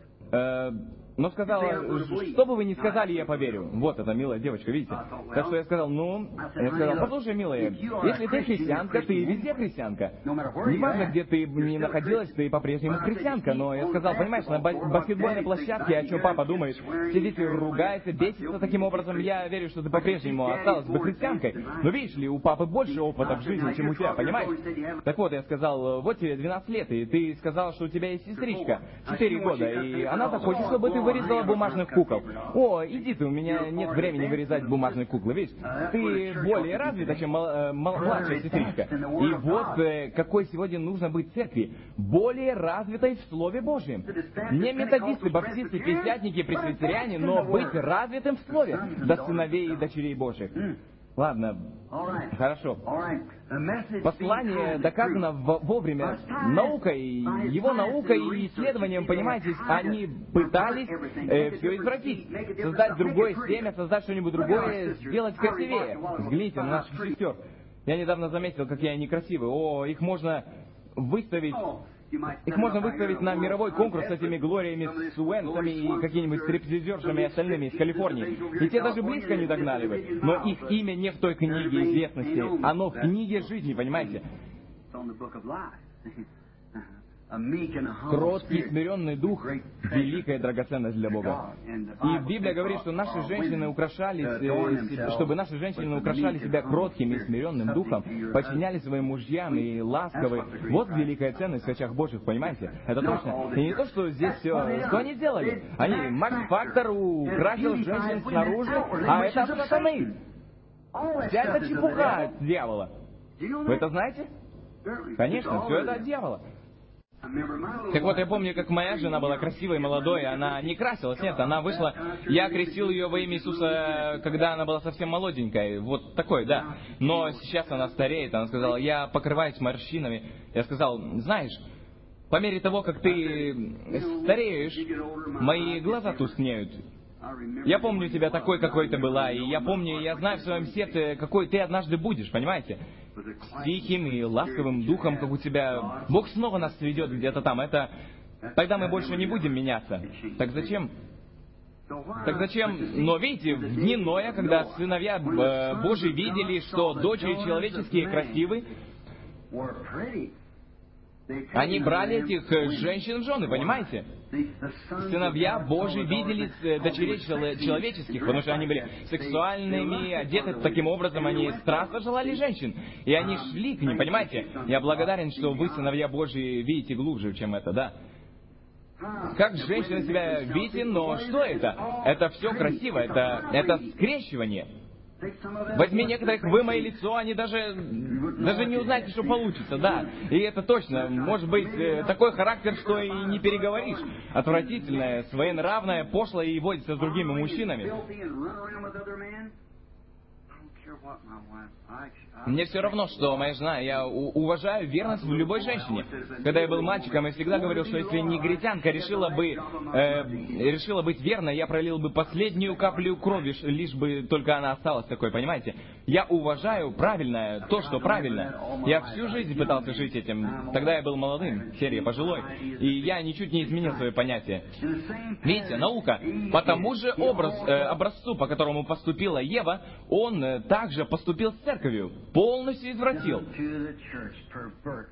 что бы вы ни сказали, я поверю. Вот эта милая девочка, видите? Так что я сказал: послушай, милая, если ты христианка, ты везде христианка. Неважно, где ты ни находилась, ты по-прежнему христианка. Но я сказал: понимаешь, на баскетбольной площадке, о чем папа думает, все дети ругаются, бесятся таким образом, я верю, что ты по-прежнему осталась бы христианкой. Но видишь ли, у папы больше опыта в жизни, чем у тебя, понимаешь? Так вот, я сказал: вот тебе 12 лет, и ты сказала, что у тебя есть сестричка, 4 года, и она-то хочет, чтобы ты вырезала бумажных кукол. О, иди ты, у меня нет времени вырезать бумажные куклы, видишь? Ты более развита, чем младшая сестричка. И вот какой сегодня нужно быть церкви. Более развитой в Слове Божьем. Не методисты, баптисты, пятидесятники, пресвитериане, но быть развитым в Слове до сыновей и дочерей Божьих. Ладно, хорошо. Послание доказано вовремя наукой, его наукой и исследованием, понимаете, они пытались все извратить, создать другое семя, создать что-нибудь другое, сделать красивее. Взгляните на наших сестер. Я недавно заметил, какие они красивые. О, их можно выставить на мировой конкурс с этими Глориями Суэнсами и какими-нибудь стриптизершами и остальными из Калифорнии. И те даже близко не догнали бы. Но их имя не в той книге известности. Оно в книге жизни, понимаете? Кроткий, смиренный дух — великая драгоценность для Бога. И Библия говорит, что наши женщины чтобы наши женщины украшали себя кротким и смиренным духом, подчинялись своим мужьям и ласковы. Вот великая ценность в очах Божьих, понимаете? Это точно. И не то, что здесь все... Что они сделали? Они, Макс-фактор украсил женщин снаружи, а это от сатаны. Вся эта чепуха от дьявола. Вы это знаете? Конечно, все это от дьявола. Так вот, я помню, как моя жена была красивой, молодой, она не красилась, нет, она вышла, я крестил ее во имя Иисуса, когда она была совсем молоденькая, вот такой, да. Но сейчас она стареет, она сказала: я покрываюсь морщинами. Я сказал: знаешь, по мере того, как ты стареешь, мои глаза тускнеют. Я помню тебя такой, какой ты была, и я помню, я знаю в своем сердце, какой ты однажды будешь, понимаете? С тихим и ласковым духом, как у тебя. Бог снова нас сведет где-то там. Тогда мы больше не будем меняться. Так зачем? Но видите, в дни Ноя, когда сыновья Божьи видели, что дочери человеческие красивы, они брали этих женщин в жены, понимаете? Сыновья Божьи видели дочерей человеческих, потому что они были сексуальными, одеты таким образом, они страстно желали женщин. И они шли к ним, понимаете? Я благодарен, что вы, сыновья Божьи, видите глубже, чем это, да? Как женщина себя видите, но что это? Это все красиво, это скрещивание. Возьми некоторых, вымой лицо, они даже не узнаете, что получится, да. И это точно, может быть, такой характер, что и не переговоришь. Отвратительное, своенравное, пошлое и водится с другими мужчинами. Мне все равно, что моя жена, я уважаю верность в любой женщине. Когда я был мальчиком, я всегда говорил, что если негритянка решила быть верной, я пролил бы последнюю каплю крови, лишь бы только она осталась такой, понимаете? Я уважаю правильное, то, что правильно. Я всю жизнь пытался жить этим. Тогда я был молодым, серия пожилой. И я ничуть не изменил свои понятия. Видите, наука, по тому же образцу, по которому поступила Ева, он также поступил с церковью, полностью извратил.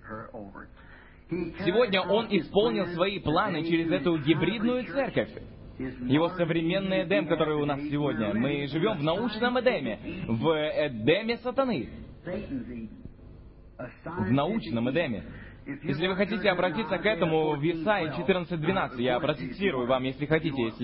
Сегодня он исполнил свои планы через эту гибридную церковь. его современный Эдем, который у нас сегодня. Мы живем в научном Эдеме, в Эдеме сатаны. В научном Эдеме. Если вы хотите обратиться к этому в Исаии 14:12, я процитирую вам, если хотите,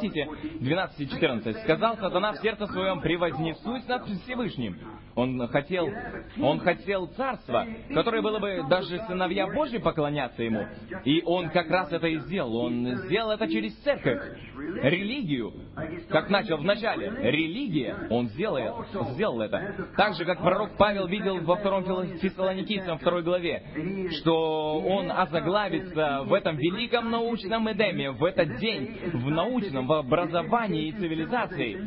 12:14. «Сказал сатана в сердце своем, превознесусь над Всевышним». Он хотел царства, которое было бы даже сыновья Божьи поклоняться ему. И он как раз это и сделал. Он сделал это через церковь. Религию, как начал в начале. Религия, он сделал это. Так же, как пророк Павел видел во 2 Фессалоникийцам 2 главе, что он озаглавится в этом великом научном Эдеме, в этот день, в научном, в образовании и цивилизации.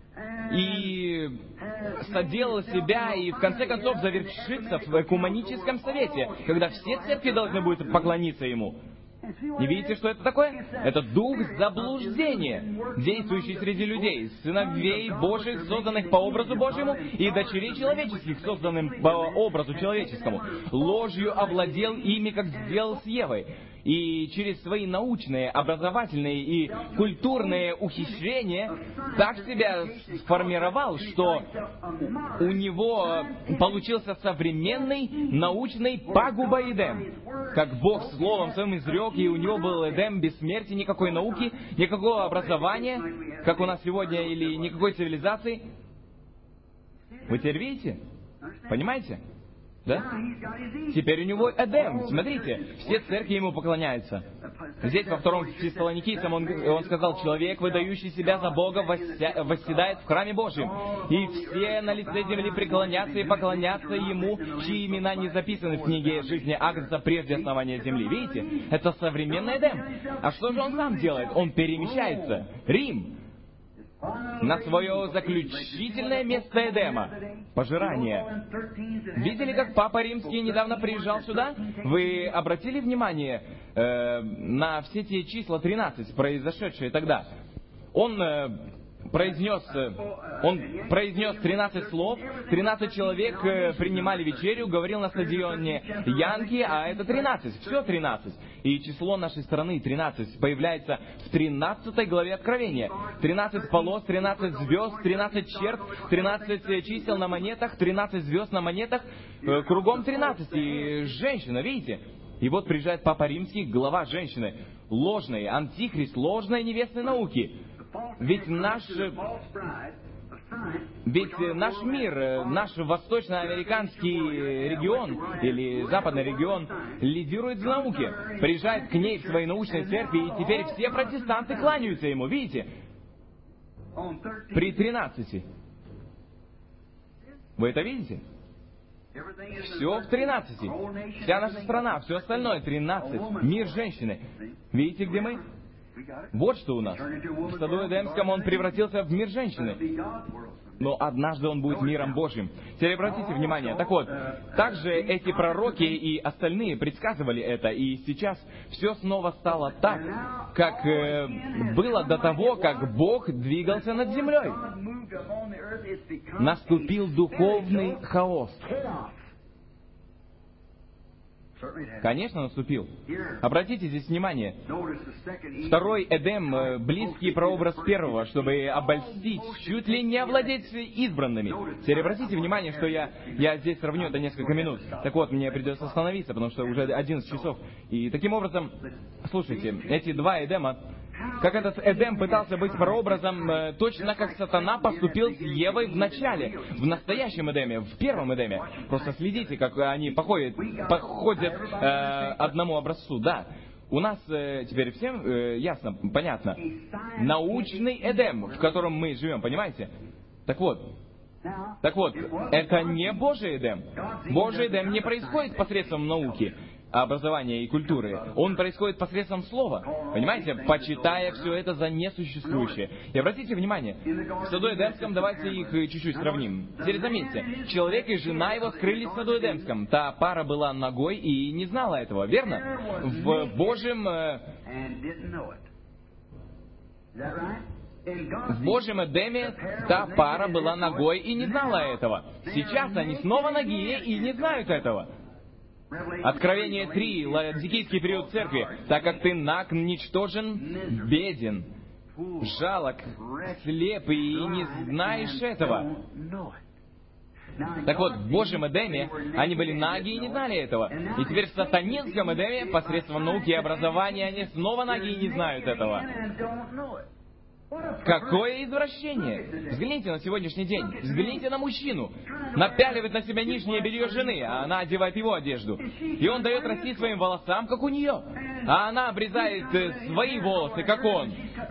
И соделал себя, и в конце концов завершится в Экуманическом совете, когда все церкви должны будут поклониться ему. И видите, что это такое? Это дух заблуждения, действующий среди людей, сыновей Божьих, созданных по образу Божьему, и дочерей человеческих, созданных по образу человеческому. Ложью овладел ими, как сделал с Евой. И через свои научные, образовательные и культурные ухищрения так себя сформировал, что у него получился современный научный пагуба-Эдем. Как Бог словом своим изрек, и у него был Эдем без смерти, никакой науки, никакого образования, как у нас сегодня, или никакой цивилизации. Вы теперь видите? Понимаете? Да? Теперь у него Эдем. Смотрите, все церкви ему поклоняются. Здесь во 2 Фессалоникийцам он сказал: «Человек, выдающий себя за Бога, восседает в храме Божьем, и все на лице земли преклонятся и поклонятся ему, чьи имена не записаны в книге жизни Агнца прежде основания земли». Видите? Это современный Эдем. А что же он сам делает? Он перемещается. Рим. На свое заключительное место Эдема. Пожирание. Видели, как Папа Римский недавно приезжал сюда? Вы обратили внимание на все те числа 13, произошедшие тогда? Он произнес 13 слов, 13 человек принимали вечерю, говорил на стадионе Янки, а это 13, все 13. И число нашей страны 13 появляется в 13 главе Откровения. 13 полос, 13 звезд, 13 черт, 13 чисел на монетах, 13 звезд на монетах, кругом 13. И женщина, видите? И вот приезжает Папа Римский, глава женщины, ложной, антихрист, ложной невестной науки. Ведь наш мир, наш восточноамериканский регион или западный регион лидирует в науке. Приезжает к ней в своей научной церкви, и теперь все протестанты кланяются ему, видите? При 13. Вы это видите? Все в 13. Вся наша страна, все остальное 13. Мир женщины. Видите, где мы? Вот что у нас. В саду Эдемском он превратился в мир женщины. Но однажды он будет миром Божьим. Теперь обратите внимание. Так вот, также эти пророки и остальные предсказывали это. И сейчас все снова стало так, как было до того, как Бог двигался над землей. Наступил духовный хаос. Конечно, наступил. Обратите здесь внимание. Второй Эдем, близкий прообраз первого, чтобы обольстить, чуть ли не овладеть избранными. Теперь обратите внимание, что я здесь сравню это несколько минут. Так вот, мне придется остановиться, потому что уже 11 часов. И таким образом, слушайте, эти два Эдема, как этот Эдем пытался быть прообразом, точно как сатана поступил с Евой в начале, в настоящем Эдеме, в первом Эдеме. Просто следите, как они походят одному образцу, да. У нас теперь всем ясно, понятно. Научный Эдем, в котором мы живем, понимаете? Так вот, это не Божий Эдем. Божий Эдем не происходит посредством науки, образования и культуры. Он происходит посредством слова. Понимаете? Почитая все это за несуществующее. И обратите внимание, в саду Эдемском, давайте их чуть-чуть сравним. Теперь заметьте, человек и жена его скрылись в саду Эдемском. Та пара была нагой и не знала этого, верно? В Божьем Эдеме та пара была нагой и не знала этого. Сейчас они снова нагие и не знают этого. Откровение 3, ладикийский период церкви. Так как ты наг, ничтожен, беден. жалок, слеп и не знаешь этого. Так вот, в Божьем Эдеме они были наги и не знали этого. И теперь в сатанинском Эдеме, посредством науки и образования, они снова наги и не знают этого. Какое извращение! Взгляните на сегодняшний день. Взгляните на мужчину. Напяливает на себя нижнее белье жены, а она одевает его одежду. И он дает расти своим волосам, как у нее. А она обрезает свои волосы, как он.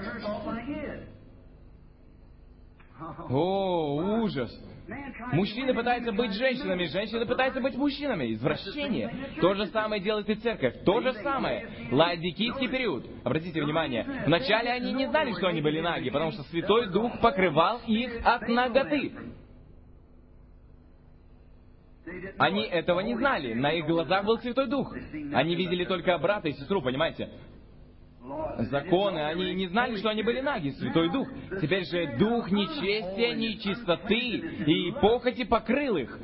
О, ужас! Мужчины пытаются быть женщинами, женщины пытаются быть мужчинами. Извращение. То же самое делает и церковь. То же самое. Ладикийский период. Обратите внимание. Вначале они не знали, что они были наги, потому что Святой Дух покрывал их от наготы. Они этого не знали. На их глазах был Святой Дух. Они видели только брата и сестру, понимаете? Законы, они не знали, что они были наги, Святой Дух. Теперь же дух нечестия, нечистоты и похоти покрыл их.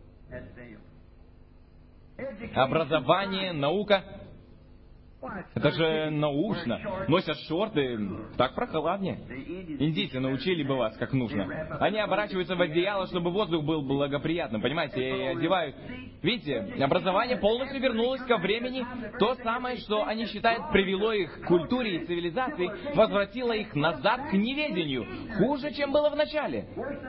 Образование, наука. Это же научно. Носят шорты, так прохладнее. Индийцы научили бы вас, как нужно. Они оборачиваются в одеяло, чтобы воздух был благоприятным, понимаете, и одевают. Видите, образование полностью вернулось ко времени. То самое, что они считают, привело их к культуре и цивилизации, возвратило их назад к неведению. Хуже, чем было в начале.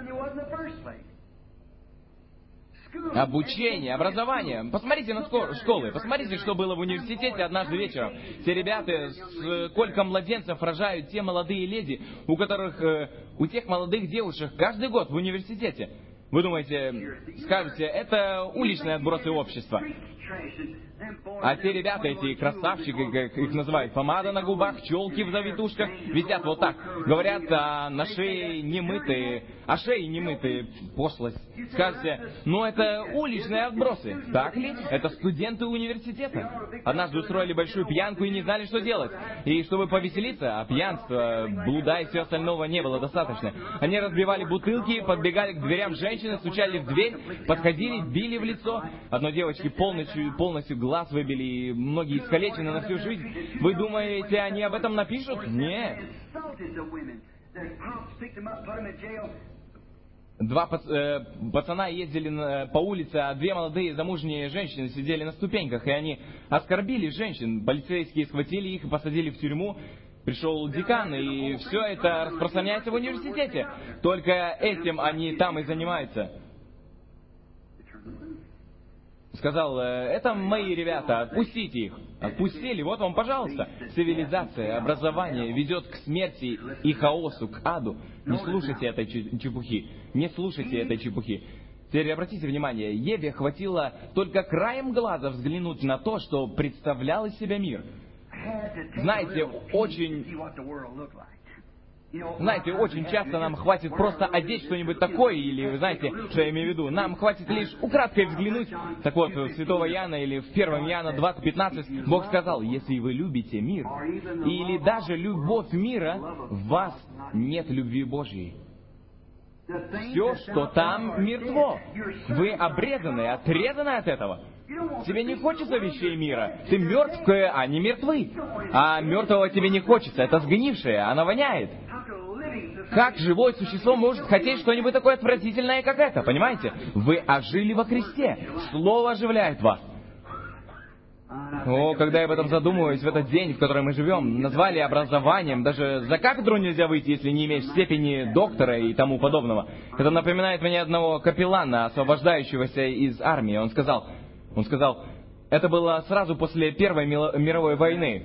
Обучение, образование. Посмотрите на школы, посмотрите, что было в университете однажды вечером. Те ребята, сколько младенцев рожают те молодые леди, у тех молодых девушек каждый год в университете. Вы думаете, скажете, это уличные отбросы общества. А те ребята, эти красавчики, как их называют, помада на губах, челки в завитушках, висят вот так. Говорят, на шее немытые, а шеи немытые, пошлость. Скажете, это уличные отбросы. Так ли? Это студенты университета. Однажды устроили большую пьянку и не знали, что делать. И чтобы повеселиться, а пьянства, блуда и все остального не было достаточно. Они разбивали бутылки, подбегали к дверям женщины, стучали в дверь, подходили, били в лицо. Одной девочке полностью глаз выбили, и многие искалечены на всю жизнь. Вы думаете, они об этом напишут? Нет. Два пацана ездили по улице, а две молодые замужние женщины сидели на ступеньках, и они оскорбили женщин. Полицейские схватили их и посадили в тюрьму. Пришел декан, и все это распространяется в университете. Только этим они там и занимаются. Сказал, это мои ребята, отпустите их. Отпустили, вот вам, пожалуйста. Цивилизация, образование ведет к смерти и хаосу, к аду. Не слушайте этой чепухи. Не слушайте этой чепухи. Теперь обратите внимание, Еве хватило только краем глаза взглянуть на то, что представлял из себя мир. Знаете, очень часто нам хватит просто одеть что-нибудь такое, или, вы знаете, что я имею в виду, нам хватит лишь украдкой взглянуть. Так вот, в Святого Иоанна или в 1 Иоанна 20:15 Бог сказал, если вы любите мир, или даже любовь мира, в вас нет любви Божьей. Все, что там, мертво. Вы обрезаны, отрезаны от этого. Тебе не хочется вещей мира. Ты мертв, а не мертвы. А мертвого тебе не хочется. Это сгнившее, оно воняет. Как живое существо может хотеть что-нибудь такое отвратительное, как это? Понимаете? Вы ожили во Христе. Слово оживляет вас. Когда я об этом задумываюсь, в этот день, в который мы живем, назвали образованием, даже за кафедру нельзя выйти, если не имеешь степени доктора и тому подобного. Это напоминает мне одного капеллана, освобождающегося из армии. Он сказал, это было сразу после Первой мировой войны.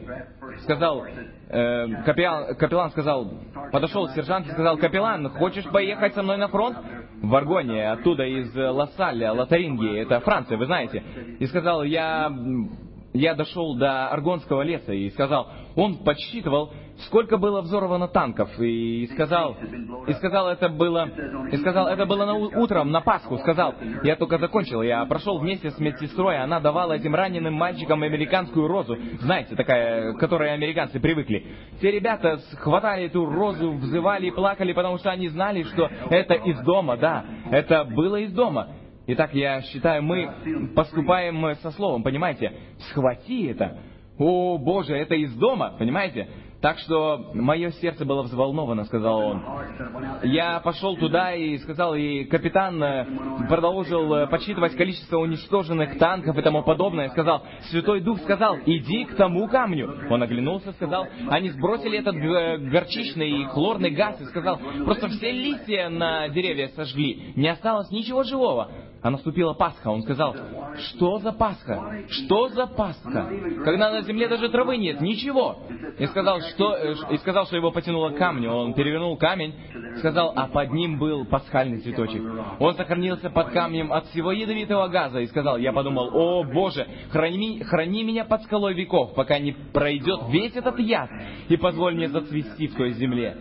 Капеллан сказал, подошел сержант и сказал, капеллан, хочешь поехать со мной на фронт? В Аргоне, оттуда из Ла-Салля, Лотарингии, это Франция, вы знаете. И сказал, я дошел до Аргонского леса, и сказал, он подсчитывал, сколько было взорвано танков, и сказал, это было утром на Пасху, сказал, я только закончил, я прошел вместе с медсестрой, она давала этим раненым мальчикам американскую розу, знаете, такая, к которой американцы привыкли. Те ребята хватали эту розу, взывали и плакали, потому что они знали, что это из дома, да, это было из дома. Итак, я считаю, мы поступаем со словом, понимаете? Схвати это. «О, Боже, это из дома», понимаете? Так что мое сердце было взволновано, сказал он. Я пошел туда и сказал, и капитан продолжил подсчитывать количество уничтоженных танков и тому подобное. Сказал, Святой Дух сказал, иди к тому камню. Он оглянулся, сказал, они сбросили этот горчичный и хлорный газ, и сказал, просто все листья на деревьях сожгли, не осталось ничего живого. А наступила Пасха. Он сказал, что за Пасха? Что за Пасха? Когда на земле даже травы нет, ничего. И сказал, что его потянуло к камню. Он перевернул камень, сказал, а под ним был пасхальный цветочек. Он сохранился под камнем от всего ядовитого газа. И сказал, я подумал, о Боже, храни меня под скалой веков, пока не пройдет весь этот яд, и позволь мне зацвести в той земле.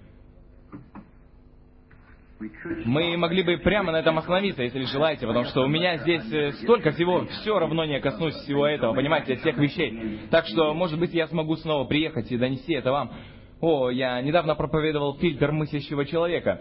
Мы могли бы прямо на этом остановиться, если желаете, потому что у меня здесь столько всего, все равно не коснусь всего этого, понимаете, всех вещей. Так что, может быть, я смогу снова приехать и донести это вам. О, я недавно проповедовал фильтр мыслящего человека.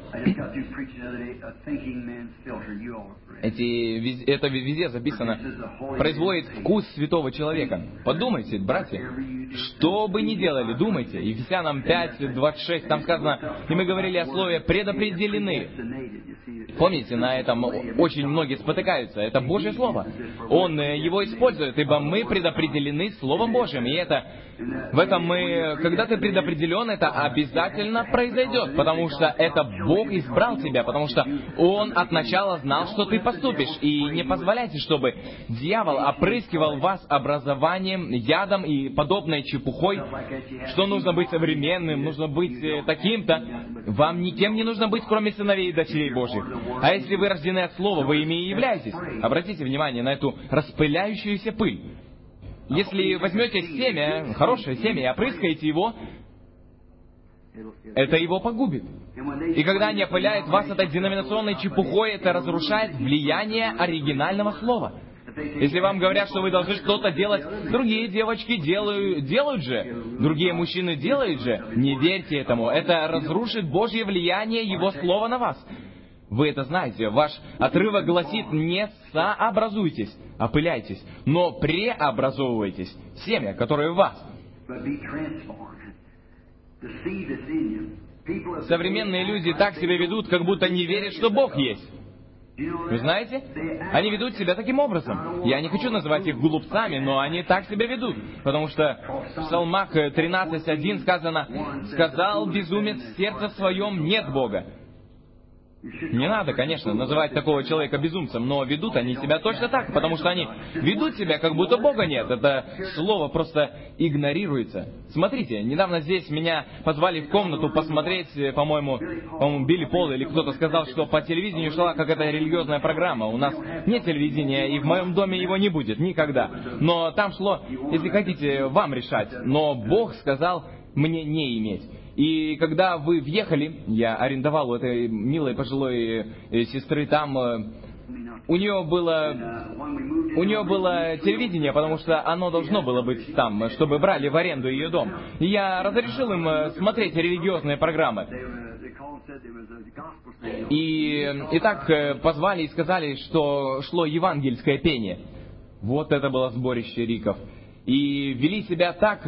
Это везде записано. Производит вкус святого человека. Подумайте, братья, что бы ни делали, думайте. Ефесянам 5:26, там сказано, и мы говорили о слове «предопределены». Помните, на этом очень многие спотыкаются. Это Божье Слово. Он его использует, ибо мы предопределены Словом Божьим. И в этом когда ты предопределен, это обязательно произойдет, потому что это Бог избрал тебя, потому что Он от начала знал, что ты поступишь. И не позволяйте, чтобы дьявол опрыскивал вас образованием, ядом и подобной чепухой, что нужно быть современным, нужно быть таким-то. Вам никем не нужно быть, кроме сыновей и дочерей Божьих. А если вы рождены от Слова, вы ими и являетесь. Обратите внимание на эту распыляющуюся пыль. Если возьмете семя, хорошее семя, и опрыскаете его, это его погубит. И когда они опыляют вас этой деноминационной чепухой, это разрушает влияние оригинального слова. Если вам говорят, что вы должны что-то делать, другие девочки делают же, другие мужчины делают же, не верьте этому. Это разрушит Божье влияние Его Слова на вас. Вы это знаете. Ваш отрывок гласит, не сообразуйтесь, опыляйтесь, но преобразовывайтесь. Семя, которое в вас. Современные люди так себя ведут, как будто не верят, что Бог есть. Вы знаете? Они ведут себя таким образом. Я не хочу называть их глупцами, но они так себя ведут. Потому что в Псалмах 13:1 сказано, «Сказал безумец в сердце своем, нет Бога». Не надо, конечно, называть такого человека безумцем, но ведут они себя точно так, потому что они ведут себя, как будто Бога нет. Это слово просто игнорируется. Смотрите, недавно здесь меня позвали в комнату посмотреть, по-моему, Билли Пол или кто-то сказал, что по телевидению шла какая-то религиозная программа. У нас нет телевидения, и в моем доме его не будет никогда. Но там шло, если хотите, вам решать. Но Бог сказал мне не иметь. И когда вы въехали, я арендовал у этой милой пожилой сестры там, у нее было телевидение, потому что оно должно было быть там, чтобы брали в аренду ее дом. И я разрешил им смотреть религиозные программы. И так позвали и сказали, что шло евангельское пение. Вот это было сборище риков. И вели себя так,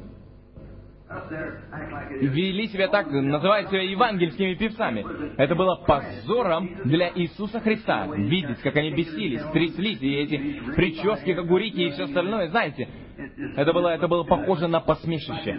называют себя евангельскими певцами. Это было позором для Иисуса Христа. Видеть, как они бесились, тряслись, и эти прически, как у Рики и все остальное, знаете, это было похоже на посмешище.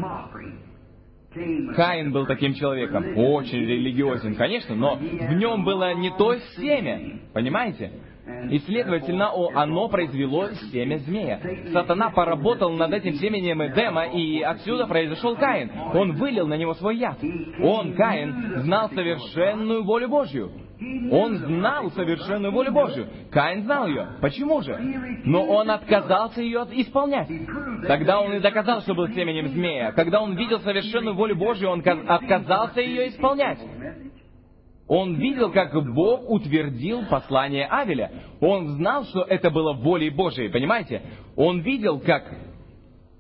Каин был таким человеком, очень религиозен, конечно, но в нем было не то семя, понимаете? И, следовательно, оно произвело семя змея. Сатана поработал над этим семенем Эдема, и отсюда произошел Каин. Он вылил на него свой яд. Он, Каин, знал совершенную волю Божью. Он знал совершенную волю Божью. Каин знал ее. Почему же? Но он отказался ее исполнять. Тогда он и доказал, что был семенем змея. Когда он видел совершенную волю Божью, он отказался ее исполнять. Он видел, как Бог утвердил послание Авеля. Он знал, что это было волей Божией, понимаете? Он видел, как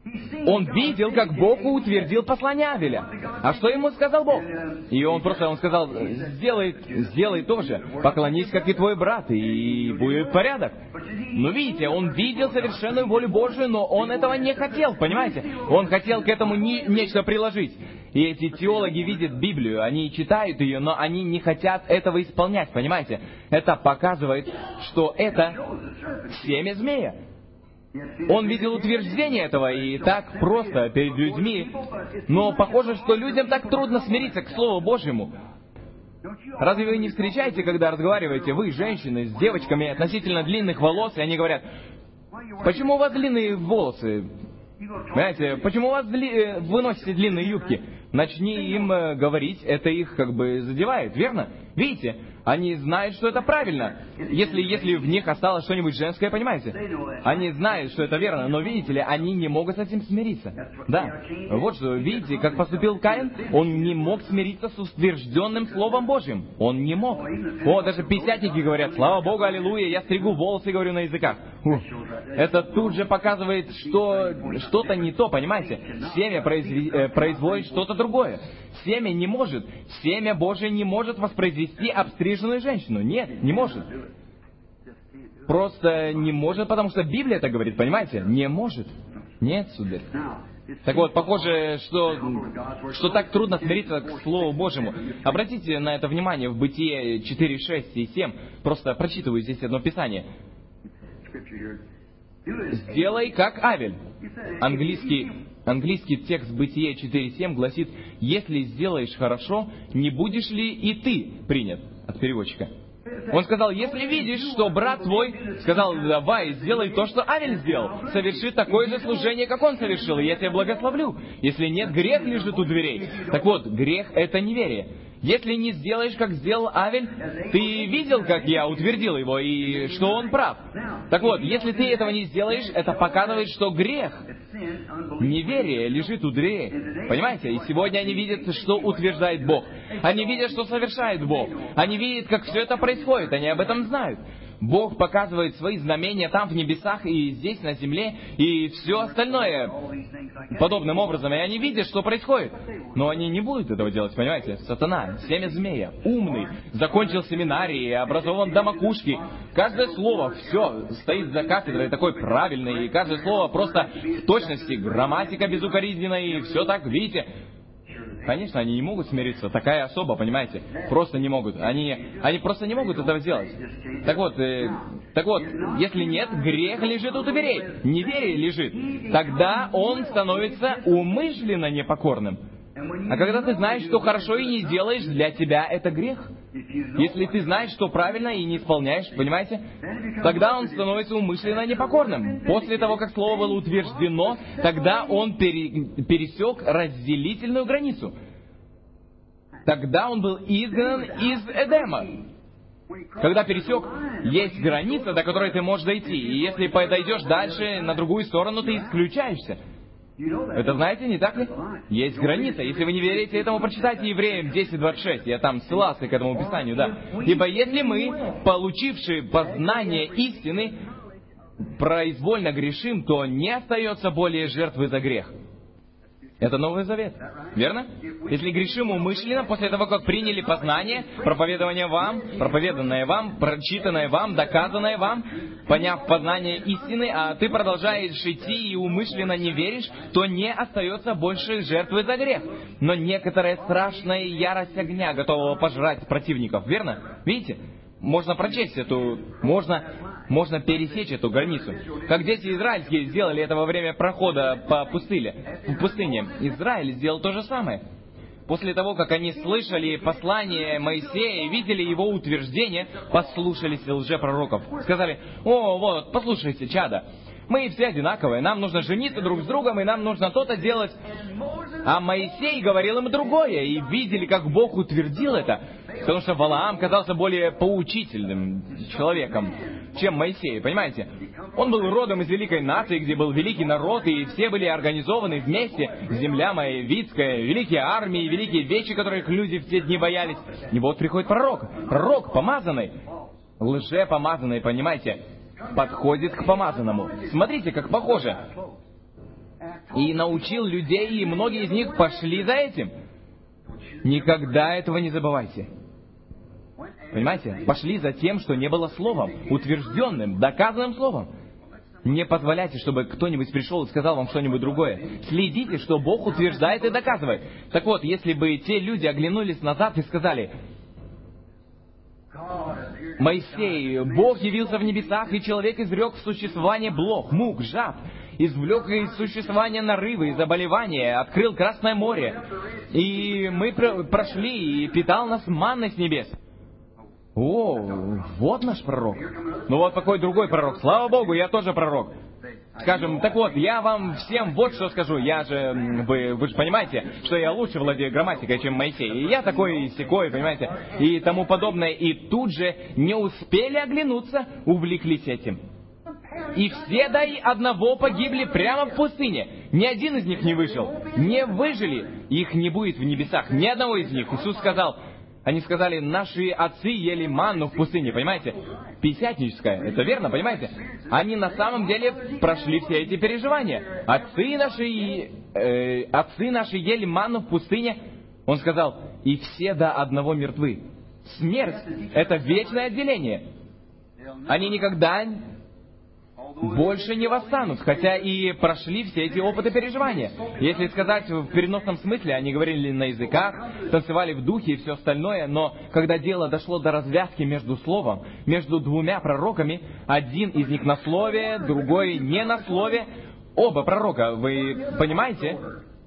Он видел, как Бог утвердил послание Авеля. А что ему сказал Бог? И он сказал, сделай то же, поклонись, как и твой брат, и будет порядок. Но видите, он видел совершенную волю Божию, но он этого не хотел, понимаете? Он хотел к этому нечто приложить. И эти теологи видят Библию, они читают ее, но они не хотят этого исполнять, понимаете? Это показывает, что это семя змея. Он видел утверждение этого, и так просто перед людьми. Но похоже, что людям так трудно смириться к Слову Божьему. Разве вы не встречаете, когда разговариваете, вы, женщины, с девочками относительно длинных волос, и они говорят, почему у вас длинные волосы? Понимаете, почему у вас вы носите длинные юбки? Начни им говорить, это их как бы задевает, верно? Видите, они знают, что это правильно. Если в них осталось что-нибудь женское, понимаете? Они знают, что это верно, но, видите ли, они не могут с этим смириться. Да, вот что, видите, как поступил Каин? Он не мог смириться с утвержденным Словом Божьим. Он не мог. Даже пятидесятники говорят, слава Богу, аллилуйя, я стригу волосы и говорю на языках. Это тут же показывает, что что-то не то, понимаете? Семя производит что-то другое. Семя не может. Семя Божие не может воспроизвести обстриженную женщину. Нет, не может. Просто не может, потому что Библия это говорит, понимаете? Не может. Нет, сударь. Так вот, похоже, что так трудно смириться к Слову Божьему. Обратите на это внимание в Бытие 4, 6 и 7. Просто прочитываю здесь одно Писание. «Сделай, как Авель». Английский текст Бытие 4.7 гласит, «Если сделаешь хорошо, не будешь ли и ты принят?» От переводчика. Он сказал, если видишь, что брат твой сказал, давай, сделай то, что Авель сделал, соверши такое же служение, как он совершил, и я тебя благословлю. Если нет, грех лежит у дверей. Так вот, грех — это неверие. Если не сделаешь, как сделал Авель, ты видел, как я утвердил его, и что он прав. Так вот, если ты этого не сделаешь, это показывает, что грех, неверие лежит у дверей. Понимаете? И сегодня они видят, что утверждает Бог. Они видят, что совершает Бог. Они видят, как все это происходит. Они об этом знают. Бог показывает свои знамения там в небесах и здесь на земле, и все остальное подобным образом. И они видят, что происходит. Но они не будут этого делать, понимаете? Сатана, семя змея, умный, закончил семинарии, образован до макушки. Каждое слово, все, стоит за кафедрой такой правильный, и каждое слово просто в точности, грамматика безукоризненная, и все так, видите? Конечно, они не могут смириться. Такая особа, понимаете? Просто не могут. Они просто не могут этого сделать. Так вот, если нет, грех лежит у дверей. Неверие лежит. Тогда он становится умышленно непокорным. А когда ты знаешь, что хорошо и не делаешь, для тебя это грех. Если ты знаешь, что правильно и не исполняешь, понимаете, тогда он становится умышленно непокорным. После того, как слово было утверждено, тогда он пересек разделительную границу. Тогда он был изгнан из Эдема. Когда пересек, есть граница, до которой ты можешь дойти. И если подойдешь дальше, на другую сторону, ты исключаешься. Это знаете, не так ли? Есть граница. Если вы не верите этому, прочитайте Евреям 10:26. Я там ссылался к этому Писанию, да. Ибо если мы, получившие познание истины, произвольно грешим, то не остается более жертвы за грех. Это Новый Завет, верно? Если грешим умышленно, после того, как приняли познание, проповеданное вам, прочитанное вам, доказанное вам, поняв познание истины, а ты продолжаешь идти и умышленно не веришь, то не остается больше жертвы за грех. Но некоторая страшная ярость огня, готового пожрать противников, верно? Видите? Можно прочесть можно пересечь эту границу. Как дети израильские сделали это во время прохода по пустыне. Израиль сделал то же самое. После того, как они слышали послание Моисея и видели его утверждение, послушались лжепророков. Сказали, послушайте, чада, мы все одинаковые, нам нужно жениться друг с другом, и нам нужно то-то делать. А Моисей говорил им другое, и видели, как Бог утвердил это. Потому что Валаам казался более поучительным человеком, чем Моисей, понимаете? Он был родом из великой нации, где был великий народ, и все были организованы вместе. Земля моавитская, великие армии, великие вещи, которых люди в те дни боялись. И вот приходит пророк помазанный, лжепомазанный, понимаете? Подходит к помазанному. Смотрите, как похоже. и научил людей, и многие из них пошли за этим. Никогда этого не забывайте. Понимаете? Пошли за тем, что не было словом, утвержденным, доказанным словом. Не позволяйте, чтобы кто-нибудь пришел и сказал вам что-нибудь другое. Следите, что Бог утверждает и доказывает. Так вот, если бы те люди оглянулись назад и сказали: Моисей, Бог явился в небесах, и человек извлек в существование блох, мук, жаб, извлек из существования нарывы и заболевания, открыл Красное море, и мы прошли, и питал нас манной с небес. О, вот наш пророк. Ну вот такой другой пророк. Слава Богу, я тоже пророк. Скажем, так вот, я вам всем вот что скажу. Я же, вы же понимаете, что я лучше владею грамматикой, чем Моисей. И я такой и сякой, понимаете, и тому подобное. И тут же не успели оглянуться, увлеклись этим. И все до одного погибли прямо в пустыне. Ни один из них не вышел. Не выжили. Их не будет в небесах. Ни одного из них. Иисус сказал... Они сказали: наши отцы ели манну в пустыне, понимаете? Пятидесятническая, это верно, понимаете? Они на самом деле прошли все эти переживания. Отцы наши ели манну в пустыне. Он сказал: и все до одного мертвы. Смерть — это вечное отделение. Они никогда больше не восстанут, хотя и прошли все эти опыты переживания. Если сказать в переносном смысле, они говорили на языках, танцевали в духе и все остальное, но когда дело дошло до развязки между словом, между двумя пророками, один из них на слове, другой не на слове, оба пророка, вы понимаете?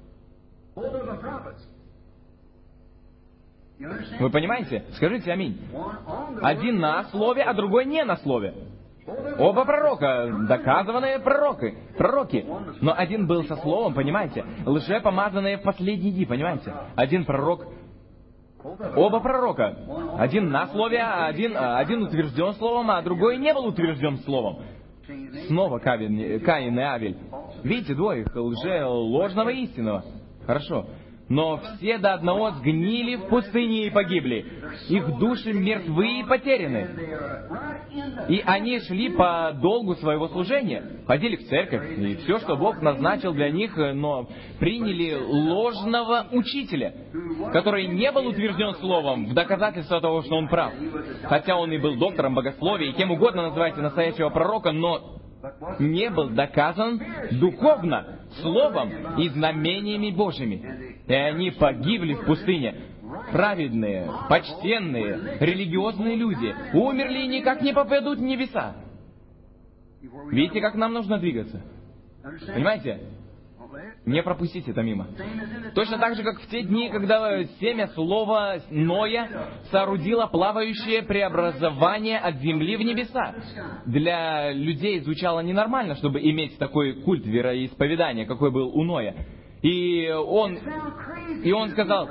Вы понимаете? Скажите аминь. Один на слове, а другой не на слове. Оба пророка, доказанные пророки. Но один был со словом, понимаете? Лжепомазанные в последние дни, понимаете? Один пророк. Оба пророка. Один на слове, а один утвержден словом, а другой не был утвержден словом. Снова Каин и Авель. Видите, двоих, ложного и истинного. Хорошо. Но все до одного сгнили в пустыне и погибли. Их души мертвы и потеряны. И они шли по долгу своего служения. Ходили в церковь, и все, что Бог назначил для них, но приняли ложного учителя, который не был утвержден словом в доказательство того, что он прав. Хотя он и был доктором богословия, и кем угодно называйте настоящего пророка, но не был доказан духовно, словом и знамениями Божьими. И они погибли в пустыне. Праведные, почтенные, религиозные люди умерли и никак не попадут в небеса. Видите, как нам нужно двигаться? Понимаете? Не пропустите это мимо. Точно так же, как в те дни, когда семя слова Ноя соорудило плавающее преобразование от земли в небеса. Для людей звучало ненормально, чтобы иметь такой культ вероисповедания, какой был у Ноя. И он сказал,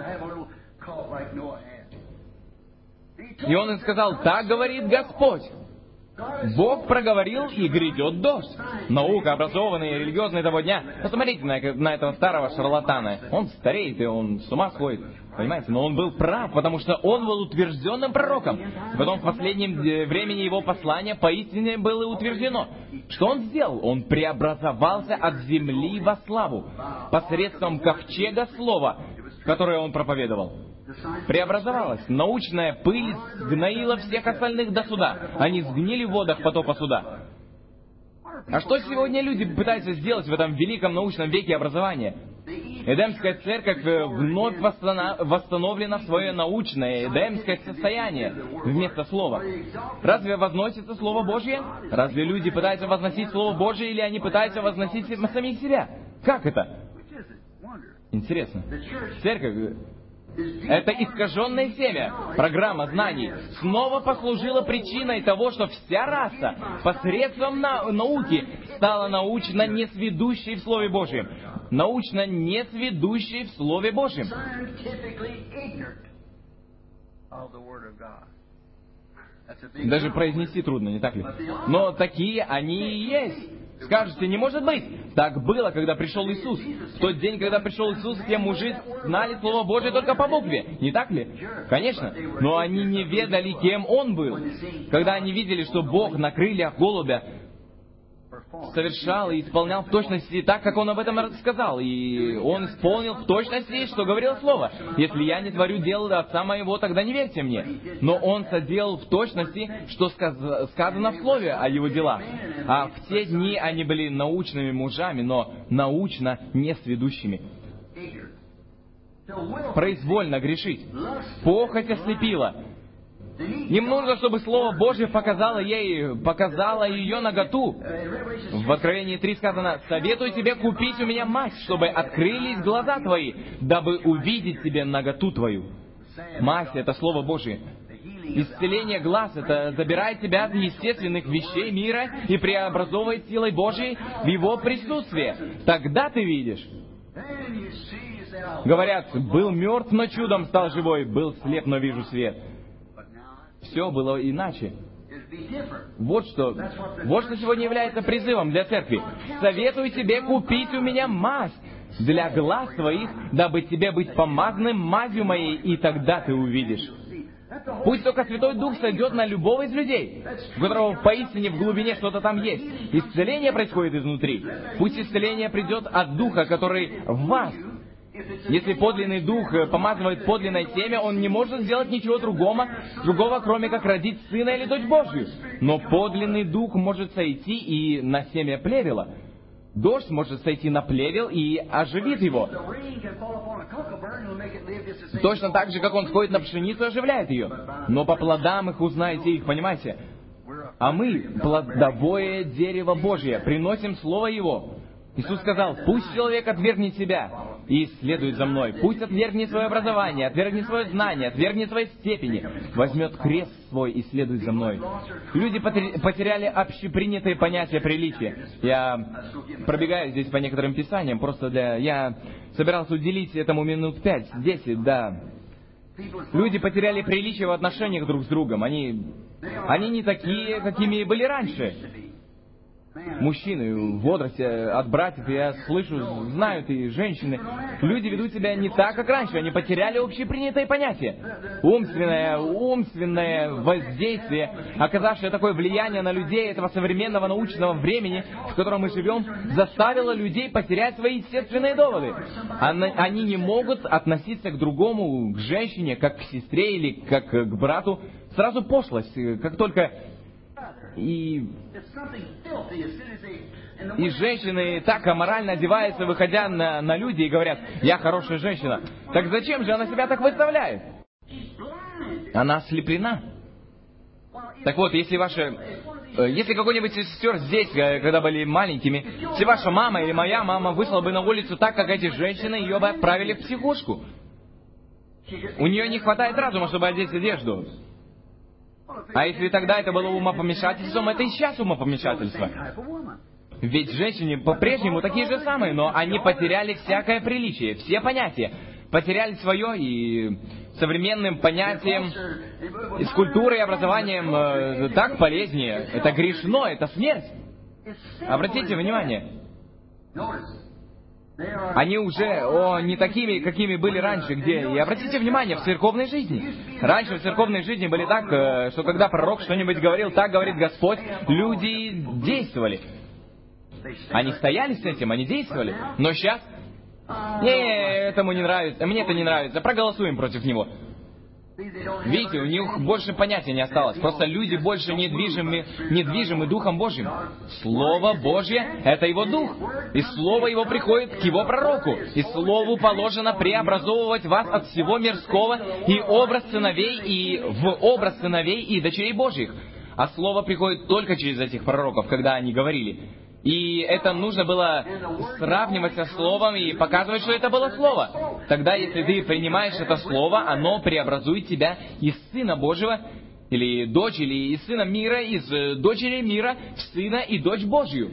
так говорит Господь. Бог проговорил, и грядет дождь. Наука, образованные, религиозные того дня. Посмотрите на этого старого шарлатана. Он стареет, и он с ума сходит. Понимаете? Но он был прав, потому что он был утвержденным пророком. Потом в последнем времени его послание поистине было утверждено. Что он сделал? Он преобразовался от земли во славу посредством ковчега слова, которое он проповедовал. Преобразовалась. Научная пыль сгноила всех остальных до суда. Они сгнили в водах потопа суда. А что сегодня люди пытаются сделать в этом великом научном веке образования? Эдемская церковь вновь восстановлена в свое научное эдемское состояние вместо слова. Разве возносится Слово Божье? Разве люди пытаются возносить Слово Божье, или они пытаются возносить самих себя? Как это? Интересно. Церковь... Это искаженное семя, программа знаний, снова послужила причиной того, что вся раса посредством науки стала научно несведущей в Слове Божьем. Научно несведущей в Слове Божьем. Даже произнести трудно, не так ли? Но такие они и есть. Скажете, не может быть. Так было, когда пришел Иисус. В тот день, когда пришел Иисус, все мужи знали Слово Божие только по букве. Не так ли? Конечно. Но они не ведали, кем Он был. Когда они видели, что Бог на крыльях голубя совершал и исполнял в точности так, как Он об этом рассказал. И Он исполнил в точности, что говорило Слово. Если я не творю дело Отца Моего, тогда не верьте мне. Но Он соделал в точности, что сказано в Слове о Его делах. А в те дни они были научными мужами, но научно несведущими. Произвольно грешить. Похоть ослепила. Им нужно, чтобы Слово Божье показало ее наготу. В Откровении 3 сказано: «Советую тебе купить у меня мазь, чтобы открылись глаза твои, дабы увидеть тебе наготу твою». Мазь — это Слово Божье. Исцеление глаз — это забирает тебя от естественных вещей мира и преобразовывает силой Божьей в Его присутствие. Тогда ты видишь. Говорят, был мертв, но чудом стал живой, был слеп, но вижу свет. Все было иначе. Вот что сегодня является призывом для церкви. «Советую тебе купить у меня мазь для глаз твоих, дабы тебе быть помазанным мазью моей, и тогда ты увидишь». Пусть только Святой Дух сойдет на любого из людей, у которого поистине в глубине что-то там есть. Исцеление происходит изнутри. Пусть исцеление придет от Духа, который в вас. Если подлинный Дух помазывает подлинное семя, он не может сделать ничего другого, кроме как родить Сына или Дочь Божью. Но подлинный Дух может сойти и на семя плевела. Дождь может сойти на плевел и оживит его. Точно так же, как он сходит на пшеницу и оживляет ее. Но по плодам их узнаете их, понимаете? А мы, плодовое дерево Божье, приносим Слово Его. Иисус сказал: «Пусть человек отвергнет себя и следует за мной. Пусть отвергнет свое образование, отвергнет свое знание, отвергнет свои степени, возьмет крест свой и следует за мной». Люди потеряли общепринятые понятия приличия. Я пробегаю здесь по некоторым писаниям, я собирался уделить этому минут 5-10, да. Люди потеряли приличие в отношениях друг с другом. Они не такие, какими были раньше. Мужчины в возрасте от братьев, я слышу, знают и женщины, люди ведут себя не так, как раньше. Они потеряли общепринятые понятия. Умственное воздействие, оказавшее такое влияние на людей этого современного научного времени, в котором мы живем, заставило людей потерять свои естественные доводы. Они не могут относиться к другому, к женщине, как к сестре или как к брату. Сразу пошлость, как только... И женщины так аморально одеваются, выходя на люди, и говорят: «Я хорошая женщина». Так зачем же она себя так выставляет? Она ослеплена. Так вот, если какой-нибудь из сестер здесь, когда были маленькими, если ваша мама или моя мама вышла бы на улицу так, как эти женщины, ее бы отправили в психушку. У нее не хватает разума, чтобы одеть одежду. А если тогда это было умопомешательством, это и сейчас умопомешательство. Ведь женщины по-прежнему такие же самые, но они потеряли всякое приличие, все понятия. Потеряли свое, и современным понятием, и с культурой и образованием так полезнее. Это грешно, это смерть. Обратите внимание. Они уже не такими, какими были раньше, и обратите внимание, в церковной жизни. Раньше в церковной жизни были так, что когда пророк что-нибудь говорил, так говорит Господь, люди действовали. Они стояли с этим, они действовали. Но сейчас, этому не нравится, мне это не нравится, проголосуем против него. Видите, у них больше понятия не осталось. Просто люди больше недвижимы Духом Божьим. Слово Божье — это Его Дух. И Слово Его приходит к Его пророку. И Слову положено преобразовывать вас от всего мирского и в образ сыновей и дочерей Божьих. А Слово приходит только через этих пророков, когда они говорили. И это нужно было сравнивать со Словом и показывать, что это было Слово. Тогда, если ты принимаешь это Слово, оно преобразует тебя из Сына Божьего, или дочь, или из Сына мира, из дочери мира, в Сына и дочь Божью.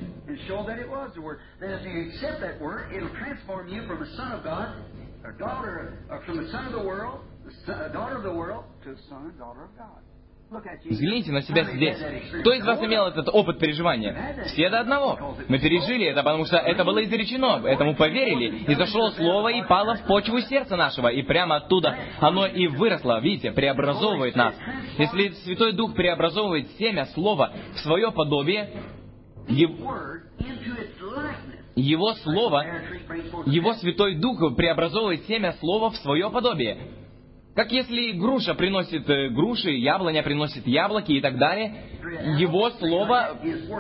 Взгляните на себя здесь. Кто из вас имел этот опыт переживания? Все до одного. Мы пережили это, потому что это было изречено, этому поверили, и зашло Слово и пало в почву сердца нашего, и прямо оттуда оно и выросло, видите, преобразовывает нас. Если Святой Дух преобразовывает семя, Слово, в свое подобие, Его Слово, Его Святой Дух преобразовывает семя Слова в свое подобие. Как если груша приносит груши, яблоня приносит яблоки и так далее, Его Слово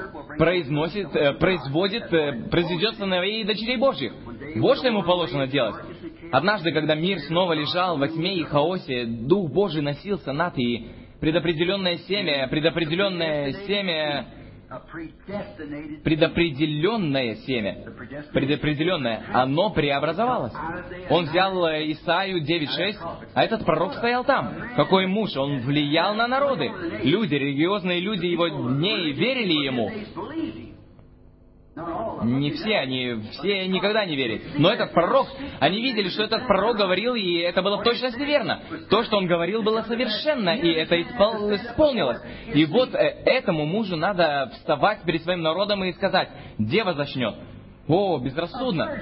произведет сыновей и дочерей Божьих. Вот что Ему положено делать. Однажды, когда мир снова лежал во тьме и хаосе, Дух Божий носился над, и предопределенное семя, оно преобразовалось. Он взял Исаию 9:6, а этот пророк стоял там. Какой муж? Он влиял на народы. Люди, религиозные люди его дней верили ему. Не все никогда не верят. Но этот пророк, они видели, что этот пророк говорил, и это было в точности верно. То, что он говорил, было совершенно, и это исполнилось. И вот этому мужу надо вставать перед своим народом и сказать: дева зачнет. О, безрассудно.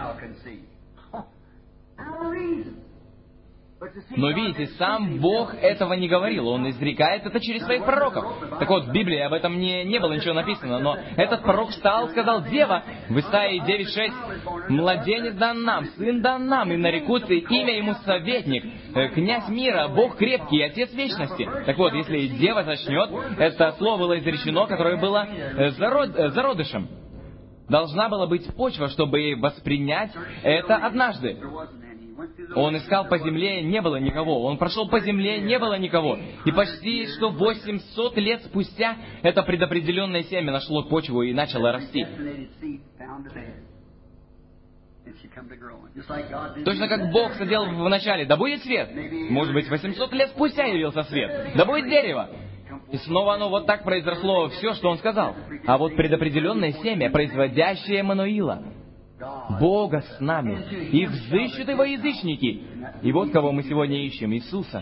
Но видите, сам Бог этого не говорил. Он изрекает это через своих пророков. Так вот, в Библии об этом не было ничего написано. Но этот пророк встал, сказал: дева, в Исаии 9:6, младенец дан нам, сын дан нам, и нарекут имя ему советник, князь мира, Бог крепкий, Отец вечности. Так вот, если дева зачнет, это слово было изречено, которое было зародышем. Должна была быть почва, чтобы воспринять это однажды. Он искал по земле, не было никого. Он прошел по земле, не было никого. И почти что 800 лет спустя это предопределенное семя нашло почву и начало расти. Точно как Бог сидел в начале: да будет свет. Может быть, 800 лет спустя явился свет. Да будет дерево. И снова оно вот так произросло, все, что Он сказал. А вот предопределенное семя, производящее Эммануила, Бога с нами, и взыщут Его язычники. И вот кого мы сегодня ищем: Иисуса.